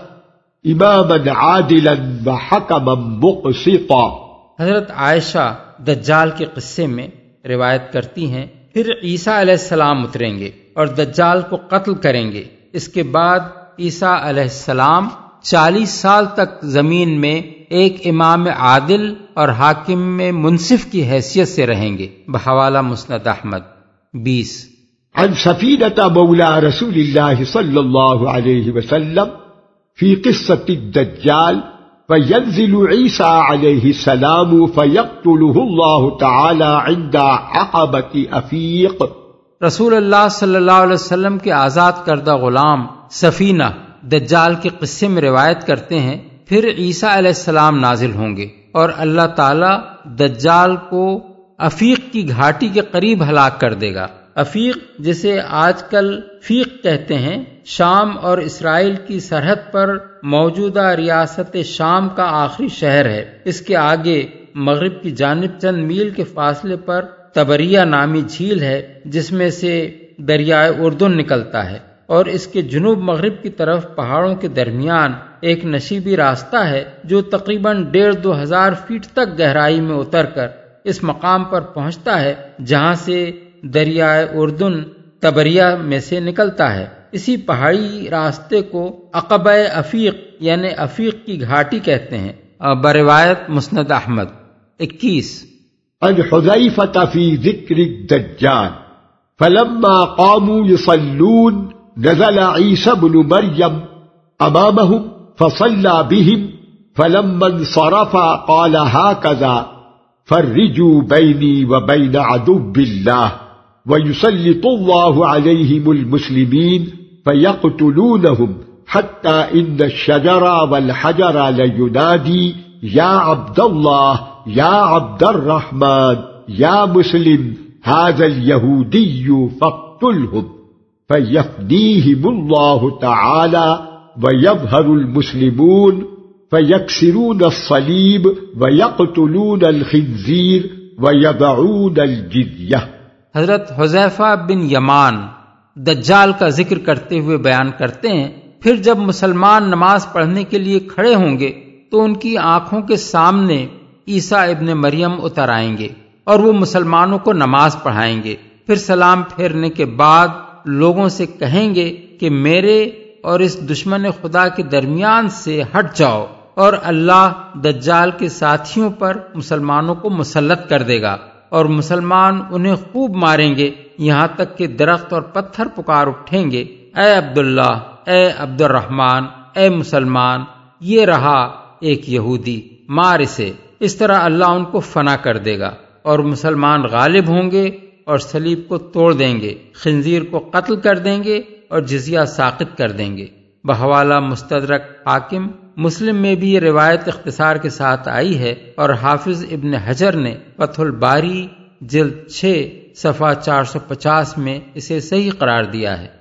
إماما عادلا وحكما مقسطا۔ حضرت عائشہ دجال کے قصے میں روایت کرتی ہیں، پھر عیسیٰ علیہ السلام اتریں گے اور دجال کو قتل کریں گے۔ اس کے بعد عیسیٰ علیہ السلام چالیس سال تک زمین میں ایک امام عادل اور حاکم میں منصف کی حیثیت سے رہیں گے۔ بحوالہ مسند احمد۔ بیس عن سفینة مولى رسول الله صلى الله عليه وسلم في قصة الدجال فينزل عيسى عليه السلام فيقتله الله تعالى عند عقبة أفيق۔ رسول اللہ صلی اللہ علیہ وسلم کے آزاد کردہ غلام سفینہ دجال کے قصے میں روایت کرتے ہیں، پھر عیسیٰ علیہ السلام نازل ہوں گے اور اللہ تعالی دجال کو افیق کی گھاٹی کے قریب ہلاک کر دے گا۔ افیق جسے آج کل فیق کہتے ہیں، شام اور اسرائیل کی سرحد پر موجودہ ریاست شام کا آخری شہر ہے۔ اس کے آگے مغرب کی جانب چند میل کے فاصلے پر تبریہ نامی جھیل ہے جس میں سے دریائے اردن نکلتا ہے، اور اس کے جنوب مغرب کی طرف پہاڑوں کے درمیان ایک نشیبی راستہ ہے جو تقریباً ڈیڑھ دو ہزار فیٹ تک گہرائی میں اتر کر اس مقام پر پہنچتا ہے جہاں سے دریائے اردن تبریہ میں سے نکلتا ہے۔ اسی پہاڑی راستے کو عقبہ افیق یعنی افیق کی گھاٹی کہتے ہیں۔ بروایت مسند احمد۔ اکیس عن حذيفة في ذكر الدجال فلما قاموا يصلون نزل عيسى بن مريم أمامهم فصلى بهم فلما انصرف قال هكذا فرجوا بيني وبين عدو الله ويسلط الله عليهم المسلمين فيقتلونهم حتى إن الشجر والحجر لينادي يا عبد الله يا عبد الرحمن يا مسلم هذا اليهودي فاقتلهم فيفديهم الله تعالى ويظهر المسلمون فيكسرون الصليب ويقتلون الخنزير ويضعون الجزية۔ حضرت حذیفہ بن یمان دجال کا ذکر کرتے ہوئے بیان کرتے ہیں، پھر جب مسلمان نماز پڑھنے کے لیے کھڑے ہوں گے تو ان کی آنکھوں کے سامنے عیسیٰ ابن مریم اتر آئیں گے اور وہ مسلمانوں کو نماز پڑھائیں گے، پھر سلام پھیرنے کے بعد لوگوں سے کہیں گے کہ میرے اور اس دشمن خدا کے درمیان سے ہٹ جاؤ، اور اللہ دجال کے ساتھیوں پر مسلمانوں کو مسلط کر دے گا اور مسلمان انہیں خوب ماریں گے یہاں تک کہ درخت اور پتھر پکار اٹھیں گے، اے عبداللہ، اے عبد الرحمن، اے مسلمان، یہ رہا ایک یہودی، مار اسے۔ اس طرح اللہ ان کو فنا کر دے گا اور مسلمان غالب ہوں گے اور صلیب کو توڑ دیں گے، خنزیر کو قتل کر دیں گے اور جزیہ ساقط کر دیں گے۔ بحوالہ مستدرک حاکم۔ مسلم میں بھی یہ روایت اختصار کے ساتھ آئی ہے اور حافظ ابن حجر نے فتح الباری جلد چھ صفحہ چار سو پچاس میں اسے صحیح قرار دیا ہے۔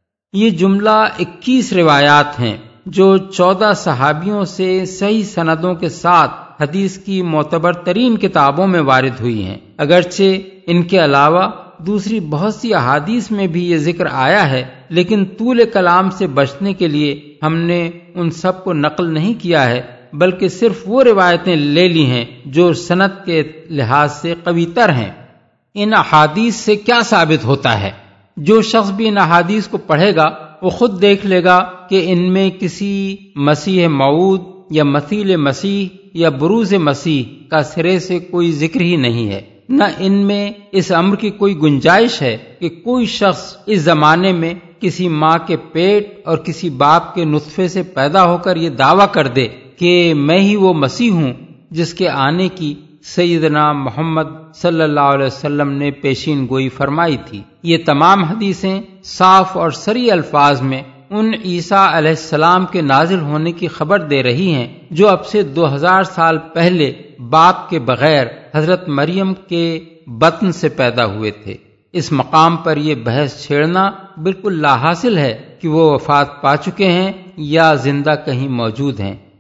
یہ جملہ اکیس روایات ہیں جو چودہ صحابیوں سے صحیح سندوں کے ساتھ حدیث کی معتبر ترین کتابوں میں وارد ہوئی ہیں، اگرچہ ان کے علاوہ دوسری بہت سی احادیث میں بھی یہ ذکر آیا ہے، لیکن طول کلام سے بچنے کے لیے ہم نے ان سب کو نقل نہیں کیا ہے، بلکہ صرف وہ روایتیں لے لی ہیں جو سند کے لحاظ سے قوی تر ہیں۔ ان احادیث سے کیا ثابت ہوتا ہے؟ جو شخص بھی ان احادیث کو پڑھے گا وہ خود دیکھ لے گا کہ ان میں کسی مسیح موعود یا مثیل مسیح یا بروز مسیح کا سرے سے کوئی ذکر ہی نہیں ہے، نہ ان میں اس امر کی کوئی گنجائش ہے کہ کوئی شخص اس زمانے میں کسی ماں کے پیٹ اور کسی باپ کے نطفے سے پیدا ہو کر یہ دعویٰ کر دے کہ میں ہی وہ مسیح ہوں جس کے آنے کی سیدنا محمد صلی اللہ علیہ وسلم نے پیشین گوئی فرمائی تھی۔ یہ تمام حدیثیں صاف اور صریح الفاظ میں ان عیسیٰ علیہ السلام کے نازل ہونے کی خبر دے رہی ہیں جو اب سے دو ہزار سال پہلے باپ کے بغیر حضرت مریم کے بطن سے پیدا ہوئے تھے۔ اس مقام پر یہ بحث چھیڑنا بالکل لا حاصل ہے کہ وہ وفات پا چکے ہیں یا زندہ کہیں موجود ہیں۔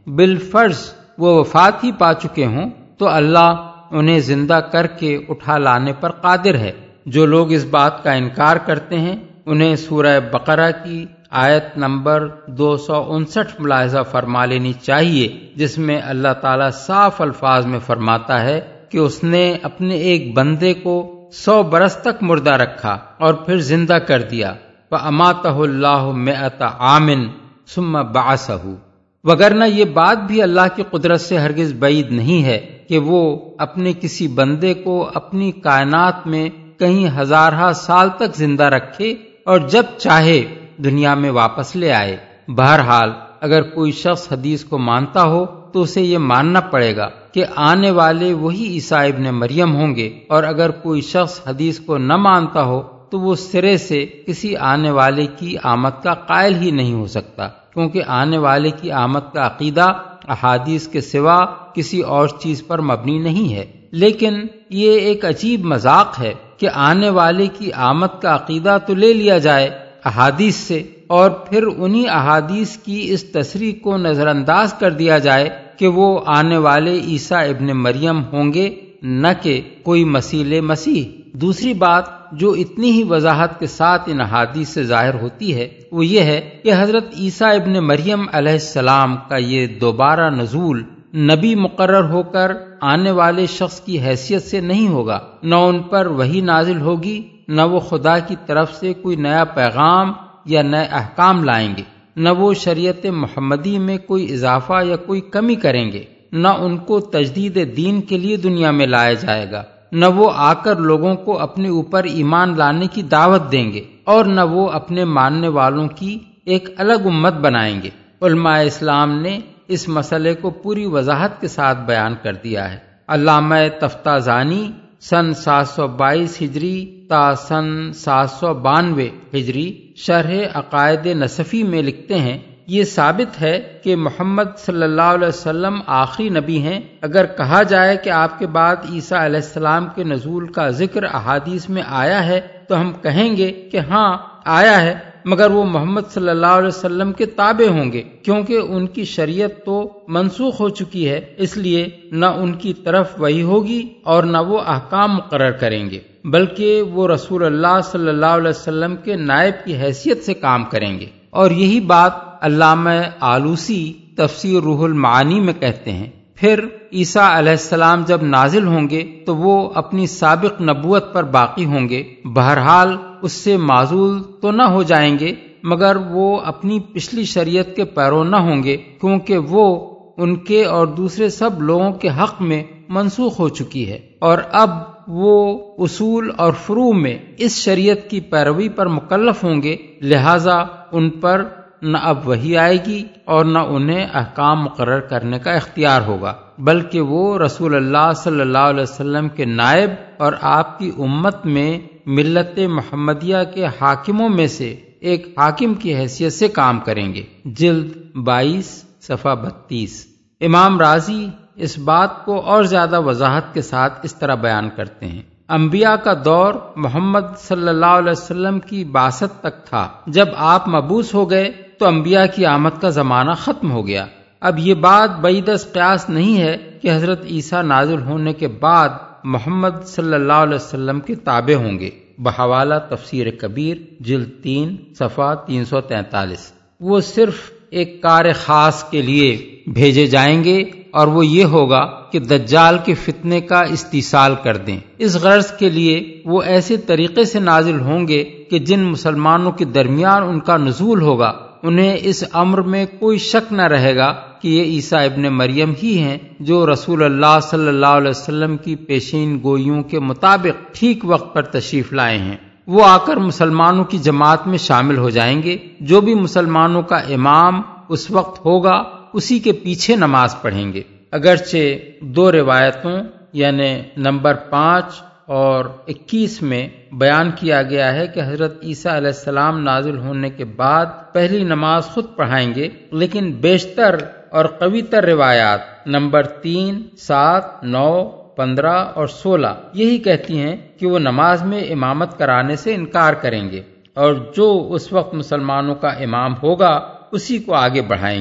بالفرض وہ وفات ہی پا چکے ہوں تو اللہ انہیں زندہ کر کے اٹھا لانے پر قادر ہے۔ جو لوگ اس بات کا انکار کرتے ہیں انہیں سورہ بقرہ کی آیت نمبر دو سو انسٹھ ملاحظہ فرما لینی چاہیے، جس میں اللہ تعالیٰ صاف الفاظ میں فرماتا ہے کہ اس نے اپنے ایک بندے کو سو برس تک مردہ رکھا اور پھر زندہ کر دیا۔ فَأَمَاتَهُ اللَّهُ مِئَةَ عَامٍ ثُمَّ بَعَثَهُ۔ وگرنہ یہ بات بھی اللہ کی قدرت سے ہرگز بعید نہیں ہے کہ وہ اپنے کسی بندے کو اپنی کائنات میں کہیں ہزارہ سال تک زندہ رکھے اور جب چاہے دنیا میں واپس لے آئے۔ بہرحال اگر کوئی شخص حدیث کو مانتا ہو تو اسے یہ ماننا پڑے گا کہ آنے والے وہی عیسیٰ ابن مریم ہوں گے، اور اگر کوئی شخص حدیث کو نہ مانتا ہو تو وہ سرے سے کسی آنے والے کی آمد کا قائل ہی نہیں ہو سکتا، کیونکہ آنے والے کی آمد کا عقیدہ احادیث کے سوا کسی اور چیز پر مبنی نہیں ہے۔ لیکن یہ ایک عجیب مذاق ہے کہ آنے والے کی آمد کا عقیدہ تو لے لیا جائے احادیث سے، اور پھر انہی احادیث کی اس تصریح کو نظر انداز کر دیا جائے کہ وہ آنے والے عیسیٰ ابن مریم ہوں گے، نہ کہ کوئی مسیح مسیح۔ دوسری بات جو اتنی ہی وضاحت کے ساتھ ان احادیث سے ظاہر ہوتی ہے وہ یہ ہے کہ حضرت عیسیٰ ابن مریم علیہ السلام کا یہ دوبارہ نزول نبی مقرر ہو کر آنے والے شخص کی حیثیت سے نہیں ہوگا، نہ ان پر وحی نازل ہوگی، نہ وہ خدا کی طرف سے کوئی نیا پیغام یا نئے احکام لائیں گے، نہ وہ شریعت محمدی میں کوئی اضافہ یا کوئی کمی کریں گے، نہ ان کو تجدید دین کے لیے دنیا میں لایا جائے گا، نہ وہ آ کر لوگوں کو اپنے اوپر ایمان لانے کی دعوت دیں گے، اور نہ وہ اپنے ماننے والوں کی ایک الگ امت بنائیں گے۔ علماء اسلام نے اس مسئلے کو پوری وضاحت کے ساتھ بیان کر دیا ہے۔ علامہ تفتازانی سن سات سو بائیس ہجری تا سن سات سو بانوے ہجری شرح عقائد نصفی میں لکھتے ہیں، یہ ثابت ہے کہ محمد صلی اللہ علیہ وسلم آخری نبی ہیں۔ اگر کہا جائے کہ آپ کے بعد عیسیٰ علیہ السلام کے نزول کا ذکر احادیث میں آیا ہے تو ہم کہیں گے کہ ہاں آیا ہے، مگر وہ محمد صلی اللہ علیہ وسلم کے تابع ہوں گے، کیونکہ ان کی شریعت تو منسوخ ہو چکی ہے، اس لیے نہ ان کی طرف وحی ہوگی اور نہ وہ احکام مقرر کریں گے، بلکہ وہ رسول اللہ صلی اللہ علیہ وسلم کے نائب کی حیثیت سے کام کریں گے۔ اور یہی بات علامہ آلوسی تفسیر روح المعانی میں کہتے ہیں۔ پھر عیسیٰ علیہ السلام جب نازل ہوں گے تو وہ اپنی سابق نبوت پر باقی ہوں گے، بہرحال اس سے معزول تو نہ ہو جائیں گے، مگر وہ اپنی پچھلی شریعت کے پیرو نہ ہوں گے، کیونکہ وہ ان کے اور دوسرے سب لوگوں کے حق میں منسوخ ہو چکی ہے، اور اب وہ اصول اور فروع میں اس شریعت کی پیروی پر مکلف ہوں گے، لہذا ان پر نہ اب وحی آئے گی اور نہ انہیں احکام مقرر کرنے کا اختیار ہوگا، بلکہ وہ رسول اللہ صلی اللہ علیہ وسلم کے نائب اور آپ کی امت میں ملت محمدیہ کے حاکموں میں سے ایک حاکم کی حیثیت سے کام کریں گے۔ جلد بائیس صفحہ بتیس۔ امام رازی اس بات کو اور زیادہ وضاحت کے ساتھ اس طرح بیان کرتے ہیں، انبیاء کا دور محمد صلی اللہ علیہ وسلم کی بعثت تک تھا، جب آپ مبعوث ہو گئے تو انبیاء کی آمد کا زمانہ ختم ہو گیا۔ اب یہ بات بعید از قیاس نہیں ہے کہ حضرت عیسیٰ نازل ہونے کے بعد محمد صلی اللہ علیہ وسلم کے تابع ہوں گے، بحوالہ تفسیر کبیر جلد تین صفحہ تین سو تینتالیس۔ وہ صرف ایک کار خاص کے لیے بھیجے جائیں گے، اور وہ یہ ہوگا کہ دجال کے فتنے کا استیصال کر دیں۔ اس غرض کے لیے وہ ایسے طریقے سے نازل ہوں گے کہ جن مسلمانوں کے درمیان ان کا نزول ہوگا انہیں اس امر میں کوئی شک نہ رہے گا کہ یہ عیسیٰ ابن مریم ہی ہیں جو رسول اللہ صلی اللہ علیہ وسلم کی پیشین گوئیوں کے مطابق ٹھیک وقت پر تشریف لائے ہیں۔ وہ آ کر مسلمانوں کی جماعت میں شامل ہو جائیں گے، جو بھی مسلمانوں کا امام اس وقت ہوگا اسی کے پیچھے نماز پڑھیں گے۔ اگرچہ دو روایتوں یعنی نمبر پانچ اور اکیس میں بیان کیا گیا ہے کہ حضرت عیسیٰ علیہ السلام نازل ہونے کے بعد پہلی نماز خود پڑھائیں گے، لیکن بیشتر اور قوی تر روایات نمبر تین، سات، نو، پندرہ اور سولہ یہی کہتی ہیں کہ وہ نماز میں امامت کرانے سے انکار کریں گے، اور جو اس وقت مسلمانوں کا امام ہوگا اسی کو آگے بڑھائیں گے۔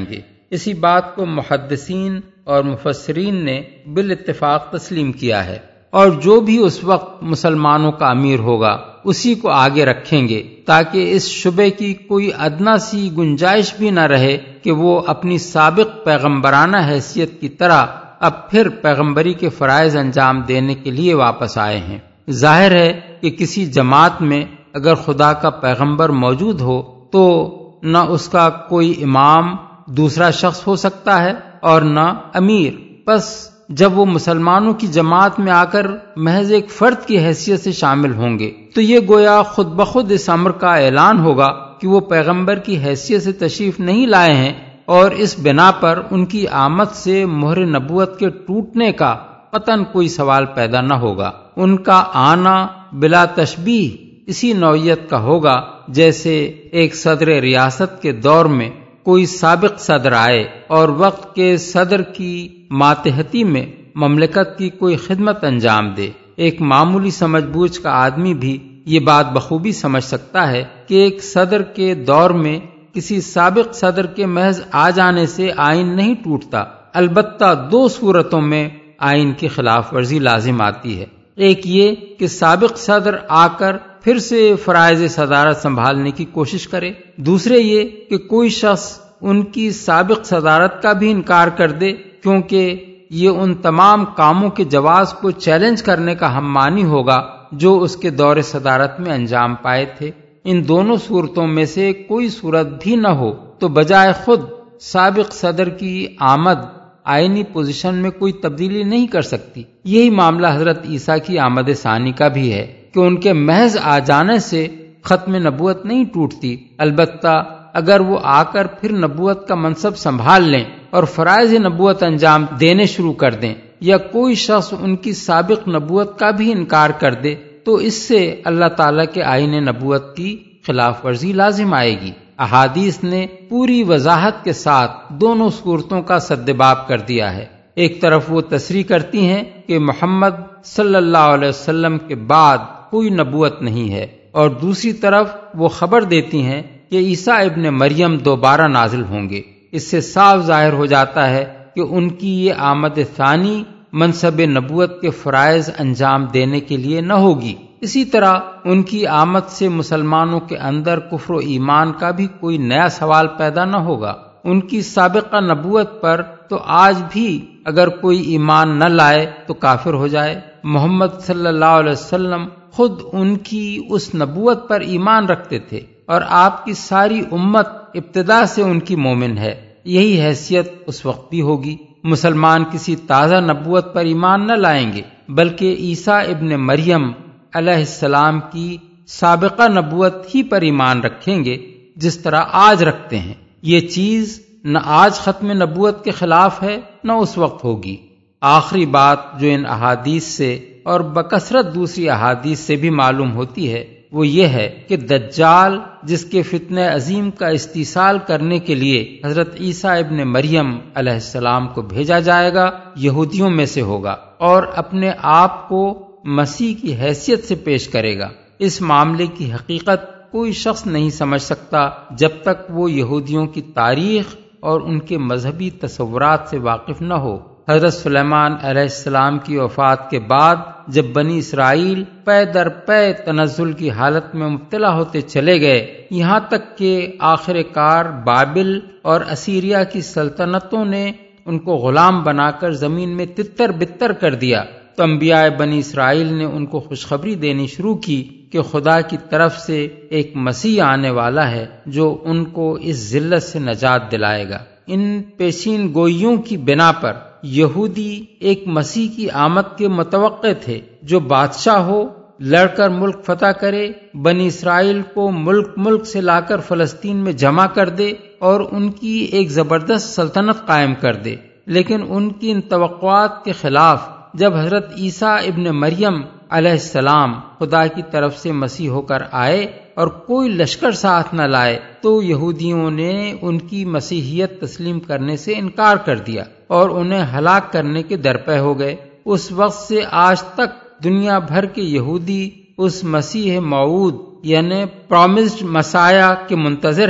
اسی بات کو محدثین اور مفسرین نے بالاتفاق تسلیم کیا ہے، اور جو بھی اس وقت مسلمانوں کا امیر ہوگا اسی کو آگے رکھیں گے، تاکہ اس شبے کی کوئی ادنا سی گنجائش بھی نہ رہے کہ وہ اپنی سابق پیغمبرانہ حیثیت کی طرح اب پھر پیغمبری کے فرائض انجام دینے کے لیے واپس آئے ہیں۔ ظاہر ہے کہ کسی جماعت میں اگر خدا کا پیغمبر موجود ہو تو نہ اس کا کوئی امام دوسرا شخص ہو سکتا ہے اور نہ امیر، بس جب وہ مسلمانوں کی جماعت میں آ کر محض ایک فرد کی حیثیت سے شامل ہوں گے تو یہ گویا خود بخود اس امر کا اعلان ہوگا کہ وہ پیغمبر کی حیثیت سے تشریف نہیں لائے ہیں، اور اس بنا پر ان کی آمد سے مہر نبوت کے ٹوٹنے کا قطعاً کوئی سوال پیدا نہ ہوگا۔ ان کا آنا بلا تشبیہ اسی نوعیت کا ہوگا جیسے ایک صدر ریاست کے دور میں کوئی سابق صدر آئے اور وقت کے صدر کی ماتحتی میں مملکت کی کوئی خدمت انجام دے۔ ایک معمولی سمجھ بوجھ کا آدمی بھی یہ بات بخوبی سمجھ سکتا ہے کہ ایک صدر کے دور میں کسی سابق صدر کے محض آ جانے سے آئین نہیں ٹوٹتا، البتہ دو صورتوں میں آئین کی خلاف ورزی لازم آتی ہے۔ ایک یہ کہ سابق صدر آ کر پھر سے فرائض صدارت سنبھالنے کی کوشش کرے، دوسرے یہ کہ کوئی شخص ان کی سابق صدارت کا بھی انکار کر دے، کیونکہ یہ ان تمام کاموں کے جواز کو چیلنج کرنے کا ہم معنی ہوگا جو اس کے دور صدارت میں انجام پائے تھے۔ ان دونوں صورتوں میں سے کوئی صورت بھی نہ ہو تو بجائے خود سابق صدر کی آمد آئینی پوزیشن میں کوئی تبدیلی نہیں کر سکتی۔ یہی معاملہ حضرت عیسیٰ کی آمد ثانی کا بھی ہے کہ ان کے محض آ جانے سے ختم نبوت نہیں ٹوٹتی، البتہ اگر وہ آ کر پھر نبوت کا منصب سنبھال لیں اور فرائض نبوت انجام دینے شروع کر دیں، یا کوئی شخص ان کی سابق نبوت کا بھی انکار کر دے تو اس سے اللہ تعالیٰ کے آئین نبوت کی خلاف ورزی لازم آئے گی۔ احادیث نے پوری وضاحت کے ساتھ دونوں صورتوں کا سدباب کر دیا ہے۔ ایک طرف وہ تصریح کرتی ہیں کہ محمد صلی اللہ علیہ وسلم کے بعد کوئی نبوت نہیں ہے، اور دوسری طرف وہ خبر دیتی ہیں کہ عیسیٰ ابن مریم دوبارہ نازل ہوں گے۔ اس سے صاف ظاہر ہو جاتا ہے کہ ان کی یہ آمد ثانی منصب نبوت کے فرائض انجام دینے کے لیے نہ ہوگی۔ اسی طرح ان کی آمد سے مسلمانوں کے اندر کفر و ایمان کا بھی کوئی نیا سوال پیدا نہ ہوگا۔ ان کی سابقہ نبوت پر تو آج بھی اگر کوئی ایمان نہ لائے تو کافر ہو جائے۔ محمد صلی اللہ علیہ وسلم خود ان کی اس نبوت پر ایمان رکھتے تھے، اور آپ کی ساری امت ابتدا سے ان کی مومن ہے۔ یہی حیثیت اس وقت بھی ہوگی۔ مسلمان کسی تازہ نبوت پر ایمان نہ لائیں گے، بلکہ عیسیٰ ابن مریم علیہ السلام کی سابقہ نبوت ہی پر ایمان رکھیں گے جس طرح آج رکھتے ہیں۔ یہ چیز نہ آج ختم نبوت کے خلاف ہے نہ اس وقت ہوگی۔ آخری بات جو ان احادیث سے اور بکثرت دوسری احادیث سے بھی معلوم ہوتی ہے وہ یہ ہے کہ دجال جس کے فتنہ عظیم کا استیصال کرنے کے لیے حضرت عیسیٰ ابن مریم علیہ السلام کو بھیجا جائے گا یہودیوں میں سے ہوگا، اور اپنے آپ کو مسیح کی حیثیت سے پیش کرے گا۔ اس معاملے کی حقیقت کوئی شخص نہیں سمجھ سکتا جب تک وہ یہودیوں کی تاریخ اور ان کے مذہبی تصورات سے واقف نہ ہو۔ حضرت سلیمان علیہ السلام کی وفات کے بعد جب بنی اسرائیل پے در پے تنزل کی حالت میں مبتلا ہوتے چلے گئے، یہاں تک کہ آخر کار بابل اور اسیریا کی سلطنتوں نے ان کو غلام بنا کر زمین میں تتر بتر کر دیا، تو انبیاء بنی اسرائیل نے ان کو خوشخبری دینی شروع کی کہ خدا کی طرف سے ایک مسیح آنے والا ہے جو ان کو اس ذلت سے نجات دلائے گا۔ ان پیشین گوئیوں کی بنا پر یہودی ایک مسیح کی آمد کے متوقع تھے جو بادشاہ ہو، لڑ کر ملک فتح کرے، بنی اسرائیل کو ملک ملک سے لا کر فلسطین میں جمع کر دے اور ان کی ایک زبردست سلطنت قائم کر دے۔ لیکن ان کی ان توقعات کے خلاف جب حضرت عیسیٰ ابن مریم علیہ السلام خدا کی طرف سے مسیح ہو کر آئے اور کوئی لشکر ساتھ نہ لائے تو یہودیوں نے ان کی مسیحیت تسلیم کرنے سے انکار کر دیا اور انہیں ہلاک کرنے کے درپے ہو گئے۔ اس وقت سے آج تک دنیا بھر کے یہودی اس مسیح موعود یعنی پرامسڈ مسایہ کے منتظر ہیں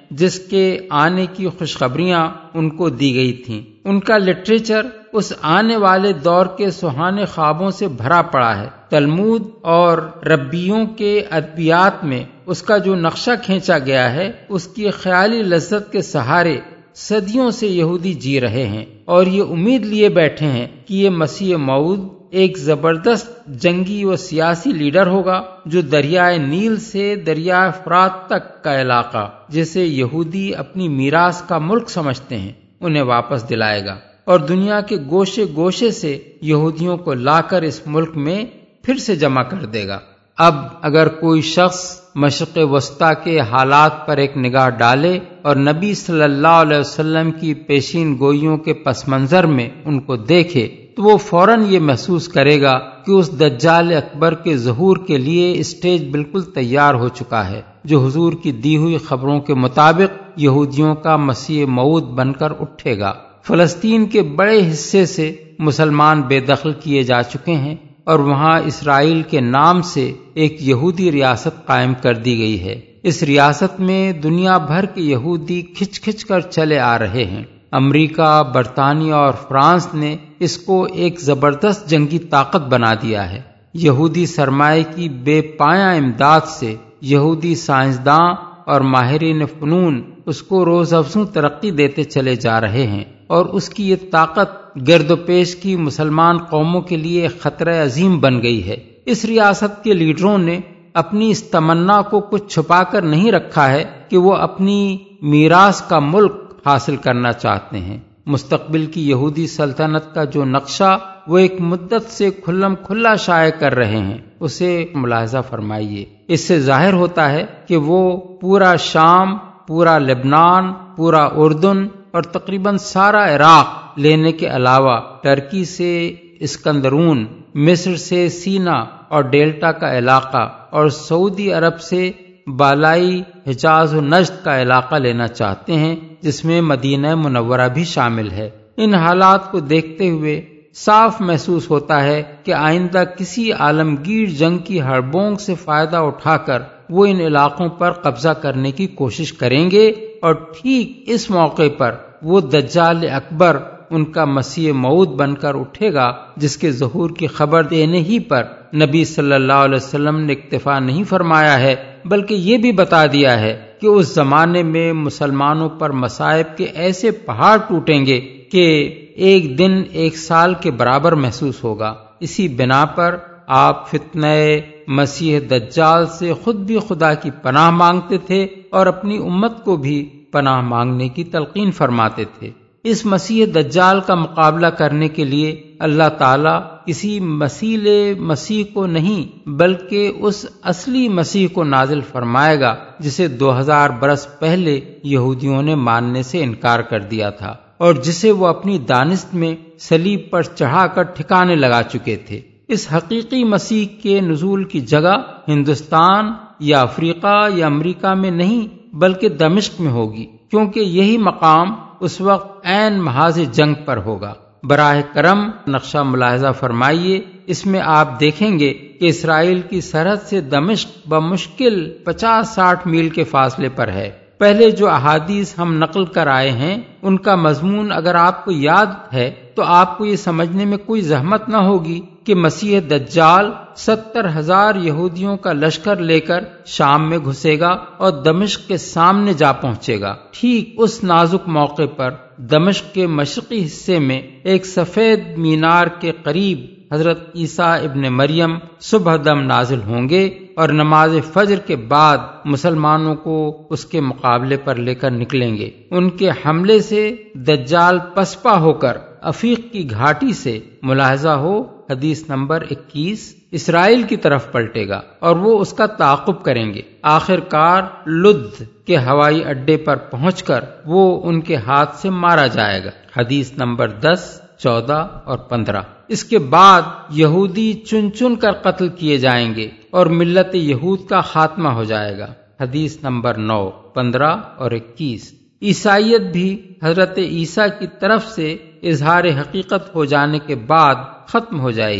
جس کے آنے کی خوشخبریاں ان کو دی گئی تھیں۔ ان کا لٹریچر اس آنے والے دور کے سہانے خوابوں سے بھرا پڑا ہے۔ تلمود اور ربیوں کے ادبیات میں اس کا جو نقشہ کھینچا گیا ہے، اس کی خیالی لذت کے سہارے صدیوں سے یہودی جی رہے ہیں، اور یہ امید لیے بیٹھے ہیں کہ یہ مسیح موعود ایک زبردست جنگی و سیاسی لیڈر ہوگا جو دریائے نیل سے دریائے فرات تک کا علاقہ، جسے یہودی اپنی میراث کا ملک سمجھتے ہیں، انہیں واپس دلائے گا، اور دنیا کے گوشے گوشے سے یہودیوں کو لا کر اس ملک میں پھر سے جمع کر دے گا۔ اب اگر کوئی شخص مشرق وسطیٰ کے حالات پر ایک نگاہ ڈالے اور نبی صلی اللہ علیہ وسلم کی پیشین گوئیوں کے پس منظر میں ان کو دیکھے تو وہ فوراً یہ محسوس کرے گا کہ اس دجال اکبر کے ظہور کے لیے اسٹیج بالکل تیار ہو چکا ہے، جو حضور کی دی ہوئی خبروں کے مطابق یہودیوں کا مسیح موعود بن کر اٹھے گا۔ فلسطین کے بڑے حصے سے مسلمان بے دخل کیے جا چکے ہیں، اور وہاں اسرائیل کے نام سے ایک یہودی ریاست قائم کر دی گئی ہے۔ اس ریاست میں دنیا بھر کے یہودی کھچ کھچ کر چلے آ رہے ہیں۔ امریکہ، برطانیہ اور فرانس نے اس کو ایک زبردست جنگی طاقت بنا دیا ہے۔ یہودی سرمایہ کی بے پایاں امداد سے یہودی سائنسداں اور ماہرین فنون اس کو روز افزوں ترقی دیتے چلے جا رہے ہیں، اور اس کی یہ طاقت گرد و پیش کی مسلمان قوموں کے لیے ایک خطرہ عظیم بن گئی ہے۔ اس ریاست کے لیڈروں نے اپنی اس تمنا کو کچھ چھپا کر نہیں رکھا ہے کہ وہ اپنی میراث کا ملک حاصل کرنا چاہتے ہیں۔ مستقبل کی یہودی سلطنت کا جو نقشہ وہ ایک مدت سے کھلم کھلا شائع کر رہے ہیں، اسے ملاحظہ فرمائیے۔ اس سے ظاہر ہوتا ہے کہ وہ پورا شام، پورا لبنان، پورا اردن اور تقریباً سارا عراق لینے کے علاوہ ترکی سے اسکندرون، مصر سے سینا اور ڈیلٹا کا علاقہ، اور سعودی عرب سے بالائی حجاز و نجد کا علاقہ لینا چاہتے ہیں، جس میں مدینہ منورہ بھی شامل ہے۔ ان حالات کو دیکھتے ہوئے صاف محسوس ہوتا ہے کہ آئندہ کسی عالمگیر جنگ کی ہڑبونگ سے فائدہ اٹھا کر وہ ان علاقوں پر قبضہ کرنے کی کوشش کریں گے، اور ٹھیک اس موقع پر وہ دجال اکبر ان کا مسیح موعود بن کر اٹھے گا، جس کے ظہور کی خبر دینے ہی پر نبی صلی اللہ علیہ وسلم نے اکتفا نہیں فرمایا ہے، بلکہ یہ بھی بتا دیا ہے کہ اس زمانے میں مسلمانوں پر مصائب کے ایسے پہاڑ ٹوٹیں گے کہ ایک دن ایک سال کے برابر محسوس ہوگا۔ اسی بنا پر آپ فتنہ مسیح دجال سے خود بھی خدا کی پناہ مانگتے تھے اور اپنی امت کو بھی پناہ مانگنے کی تلقین فرماتے تھے۔ اس مسیح دجال کا مقابلہ کرنے کے لیے اللہ تعالیٰ کسی مثیل مسیح کو نہیں بلکہ اس اصلی مسیح کو نازل فرمائے گا، جسے دو ہزار برس پہلے یہودیوں نے ماننے سے انکار کر دیا تھا، اور جسے وہ اپنی دانست میں صلیب پر چڑھا کر ٹھکانے لگا چکے تھے۔ اس حقیقی مسیح کے نزول کی جگہ ہندوستان یا افریقہ یا امریکہ میں نہیں بلکہ دمشق میں ہوگی، کیونکہ یہی مقام اس وقت عین محاذ جنگ پر ہوگا۔ براہ کرم نقشہ ملاحظہ فرمائیے، اس میں آپ دیکھیں گے کہ اسرائیل کی سرحد سے دمشق بمشکل پچاس ساٹھ میل کے فاصلے پر ہے۔ پہلے جو احادیث ہم نقل کر آئے ہیں ان کا مضمون اگر آپ کو یاد ہے تو آپ کو یہ سمجھنے میں کوئی زحمت نہ ہوگی کہ مسیح دجال ستر ہزار یہودیوں کا لشکر لے کر شام میں گھسے گا اور دمشق کے سامنے جا پہنچے گا۔ ٹھیک اس نازک موقع پر دمشق کے مشرقی حصے میں ایک سفید مینار کے قریب حضرت عیسیٰ ابن مریم صبح دم نازل ہوں گے اور نماز فجر کے بعد مسلمانوں کو اس کے مقابلے پر لے کر نکلیں گے۔ ان کے حملے سے دجال پسپا ہو کر افیق کی گھاٹی سے، ملاحظہ ہو حدیث نمبر اکیس، اسرائیل کی طرف پلٹے گا اور وہ اس کا تعاقب کریں گے۔ آخر کار لد کے ہوائی اڈے پر پہنچ کر وہ ان کے ہاتھ سے مارا جائے گا۔ حدیث نمبر دس، چودہ اور پندرہ۔ اس کے بعد یہودی چن چن کر قتل کیے جائیں گے اور ملت یہود کا خاتمہ ہو جائے گا۔ حدیث نمبر نو، پندرہ اور اکیس۔ عیسائیت بھی حضرت عیسیٰ کی طرف سے اظہار حقیقت ہو جانے کے بعد ختم ہو جائے گی۔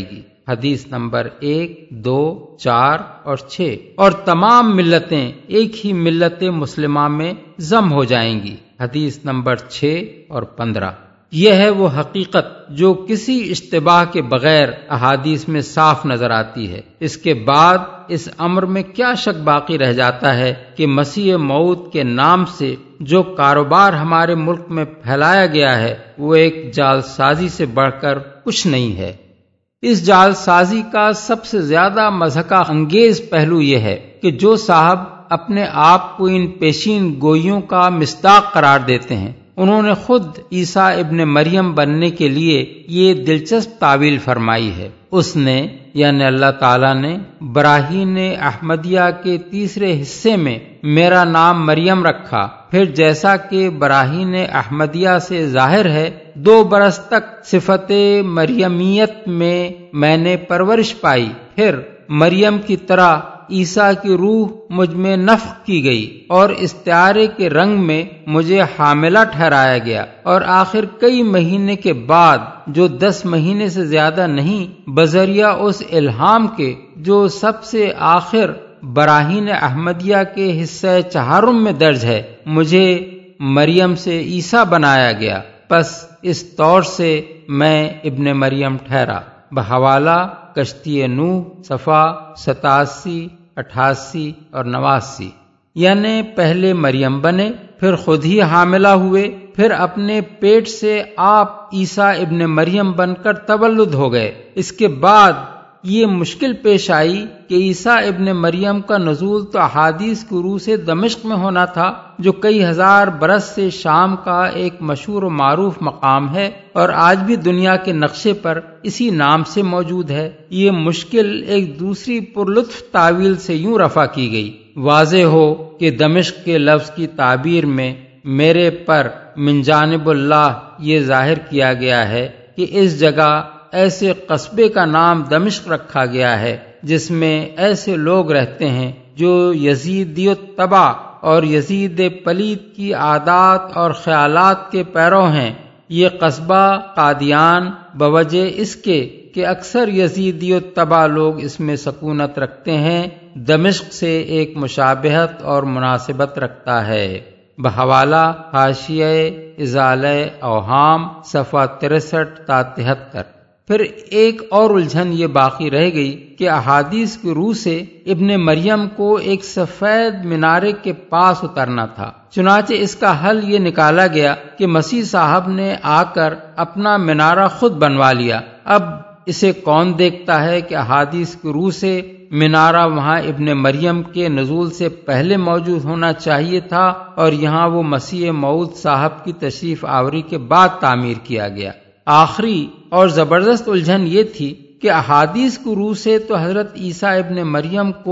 حدیث نمبر ایک، دو، چار اور چھ، اور تمام ملتیں ایک ہی ملت مسلمہ میں ضم ہو جائیں گی، حدیث نمبر چھ اور پندرہ۔ یہ ہے وہ حقیقت جو کسی اشتباہ کے بغیر احادیث میں صاف نظر آتی ہے۔ اس کے بعد اس امر میں کیا شک باقی رہ جاتا ہے کہ مسیح موعود کے نام سے جو کاروبار ہمارے ملک میں پھیلایا گیا ہے وہ ایک جعل سازی سے بڑھ کر کچھ نہیں ہے۔ اس جعل سازی کا سب سے زیادہ مضحکہ انگیز پہلو یہ ہے کہ جو صاحب اپنے آپ کو ان پیشین گوئیوں کا مصداق قرار دیتے ہیں، انہوں نے خود عیسیٰ ابن مریم بننے کے لیے یہ دلچسپ تعویل فرمائی ہے۔ اس نے یعنی اللہ تعالیٰ نے براہین احمدیہ کے تیسرے حصے میں میرا نام مریم رکھا، پھر جیسا کہ براہین احمدیہ سے ظاہر ہے دو برس تک صفت مریمیت میں میں نے پرورش پائی، پھر مریم کی طرح عیسیٰ کی روح مجھ میں نفخ کی گئی اور استعارے کے رنگ میں مجھے حاملہ ٹھہرایا گیا، اور آخر کئی مہینے کے بعد جو دس مہینے سے زیادہ نہیں بذریعہ اس الہام کے جو سب سے آخر براہین احمدیہ کے حصہ چہارم میں درج ہے، مجھے مریم سے عیسیٰ بنایا گیا، پس اس طور سے میں ابن مریم ٹھہرا۔ بحوالہ کشتی نوح صفحہ ستاسی، اٹھاسی اور نواسی۔ یعنی پہلے مریم بنے، پھر خود ہی حاملہ ہوئے، پھر اپنے پیٹ سے آپ عیسیٰ ابن مریم بن کر تولد ہو گئے۔ اس کے بعد یہ مشکل پیش آئی کہ عیسیٰ ابن مریم کا نزول تو احادیث کی روح سے دمشق میں ہونا تھا، جو کئی ہزار برس سے شام کا ایک مشہور و معروف مقام ہے اور آج بھی دنیا کے نقشے پر اسی نام سے موجود ہے۔ یہ مشکل ایک دوسری پرلطف تعویل سے یوں رفع کی گئی۔ واضح ہو کہ دمشق کے لفظ کی تعبیر میں میرے پر من جانب اللہ یہ ظاہر کیا گیا ہے کہ اس جگہ ایسے قصبے کا نام دمشق رکھا گیا ہے جس میں ایسے لوگ رہتے ہیں جو یزیدی الطبع اور یزید پلید کی عادات اور خیالات کے پیرو ہیں۔ یہ قصبہ قادیان بوجہ اس کے کہ اکثر یزیدی الطبع لوگ اس میں سکونت رکھتے ہیں، دمشق سے ایک مشابہت اور مناسبت رکھتا ہے۔ بحوالہ حاشیہ ازالہ اوہام صفحہ تریسٹھ تا تہتر۔ پھر ایک اور الجھن یہ باقی رہ گئی کہ احادیث کی روح سے ابن مریم کو ایک سفید مینارے کے پاس اترنا تھا، چنانچہ اس کا حل یہ نکالا گیا کہ مسیح صاحب نے آ کر اپنا مینارہ خود بنوا لیا۔ اب اسے کون دیکھتا ہے کہ احادیث کی روح سے مینارہ وہاں ابن مریم کے نزول سے پہلے موجود ہونا چاہیے تھا اور یہاں وہ مسیح موعود صاحب کی تشریف آوری کے بعد تعمیر کیا گیا۔ آخری اور زبردست الجھن یہ تھی کہ احادیث کی روح سے تو حضرت عیسیٰ ابن مریم کو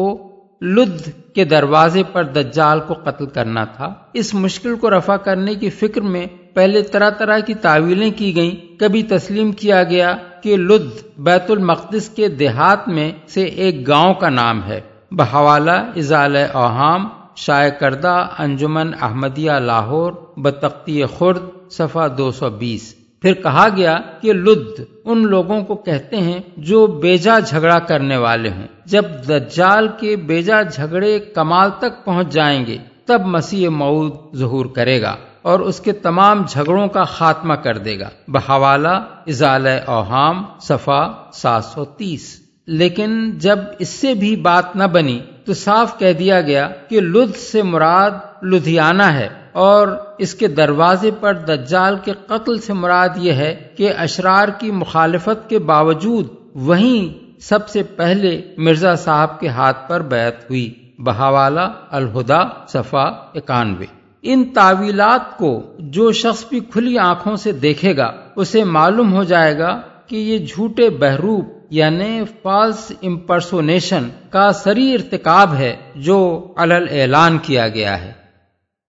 لد کے دروازے پر دجال کو قتل کرنا تھا۔ اس مشکل کو رفع کرنے کی فکر میں پہلے طرح طرح کی تعویلیں کی گئیں۔ کبھی تسلیم کیا گیا کہ لد بیت المقدس کے دیہات میں سے ایک گاؤں کا نام ہے۔ بحوالہ ازالہ اوہام شائع کردہ انجمن احمدیہ لاہور بتختی خرد صفحہ دو سو بیس۔ پھر کہا گیا کہ لد ان لوگوں کو کہتے ہیں جو بیجا جھگڑا کرنے والے ہوں۔ جب دجال کے بیجا جھگڑے کمال تک پہنچ جائیں گے تب مسیح موعود ظہور کرے گا اور اس کے تمام جھگڑوں کا خاتمہ کر دے گا۔ بحوالہ ازالہ اوہام صفحہ سات سو تیس۔ لیکن جب اس سے بھی بات نہ بنی تو صاف کہہ دیا گیا کہ لد سے مراد لدھیانہ ہے، اور اس کے دروازے پر دجال کے قتل سے مراد یہ ہے کہ اشرار کی مخالفت کے باوجود وہیں سب سے پہلے مرزا صاحب کے ہاتھ پر بیعت ہوئی۔ بحوالہ الہدیٰ صفحہ اکانوے۔ ان تعویلات کو جو شخص بھی کھلی آنکھوں سے دیکھے گا اسے معلوم ہو جائے گا کہ یہ جھوٹے بہروپ یعنی فالس امپرسونیشن کا سری ارتکاب ہے جو علل اعلان کیا گیا ہے۔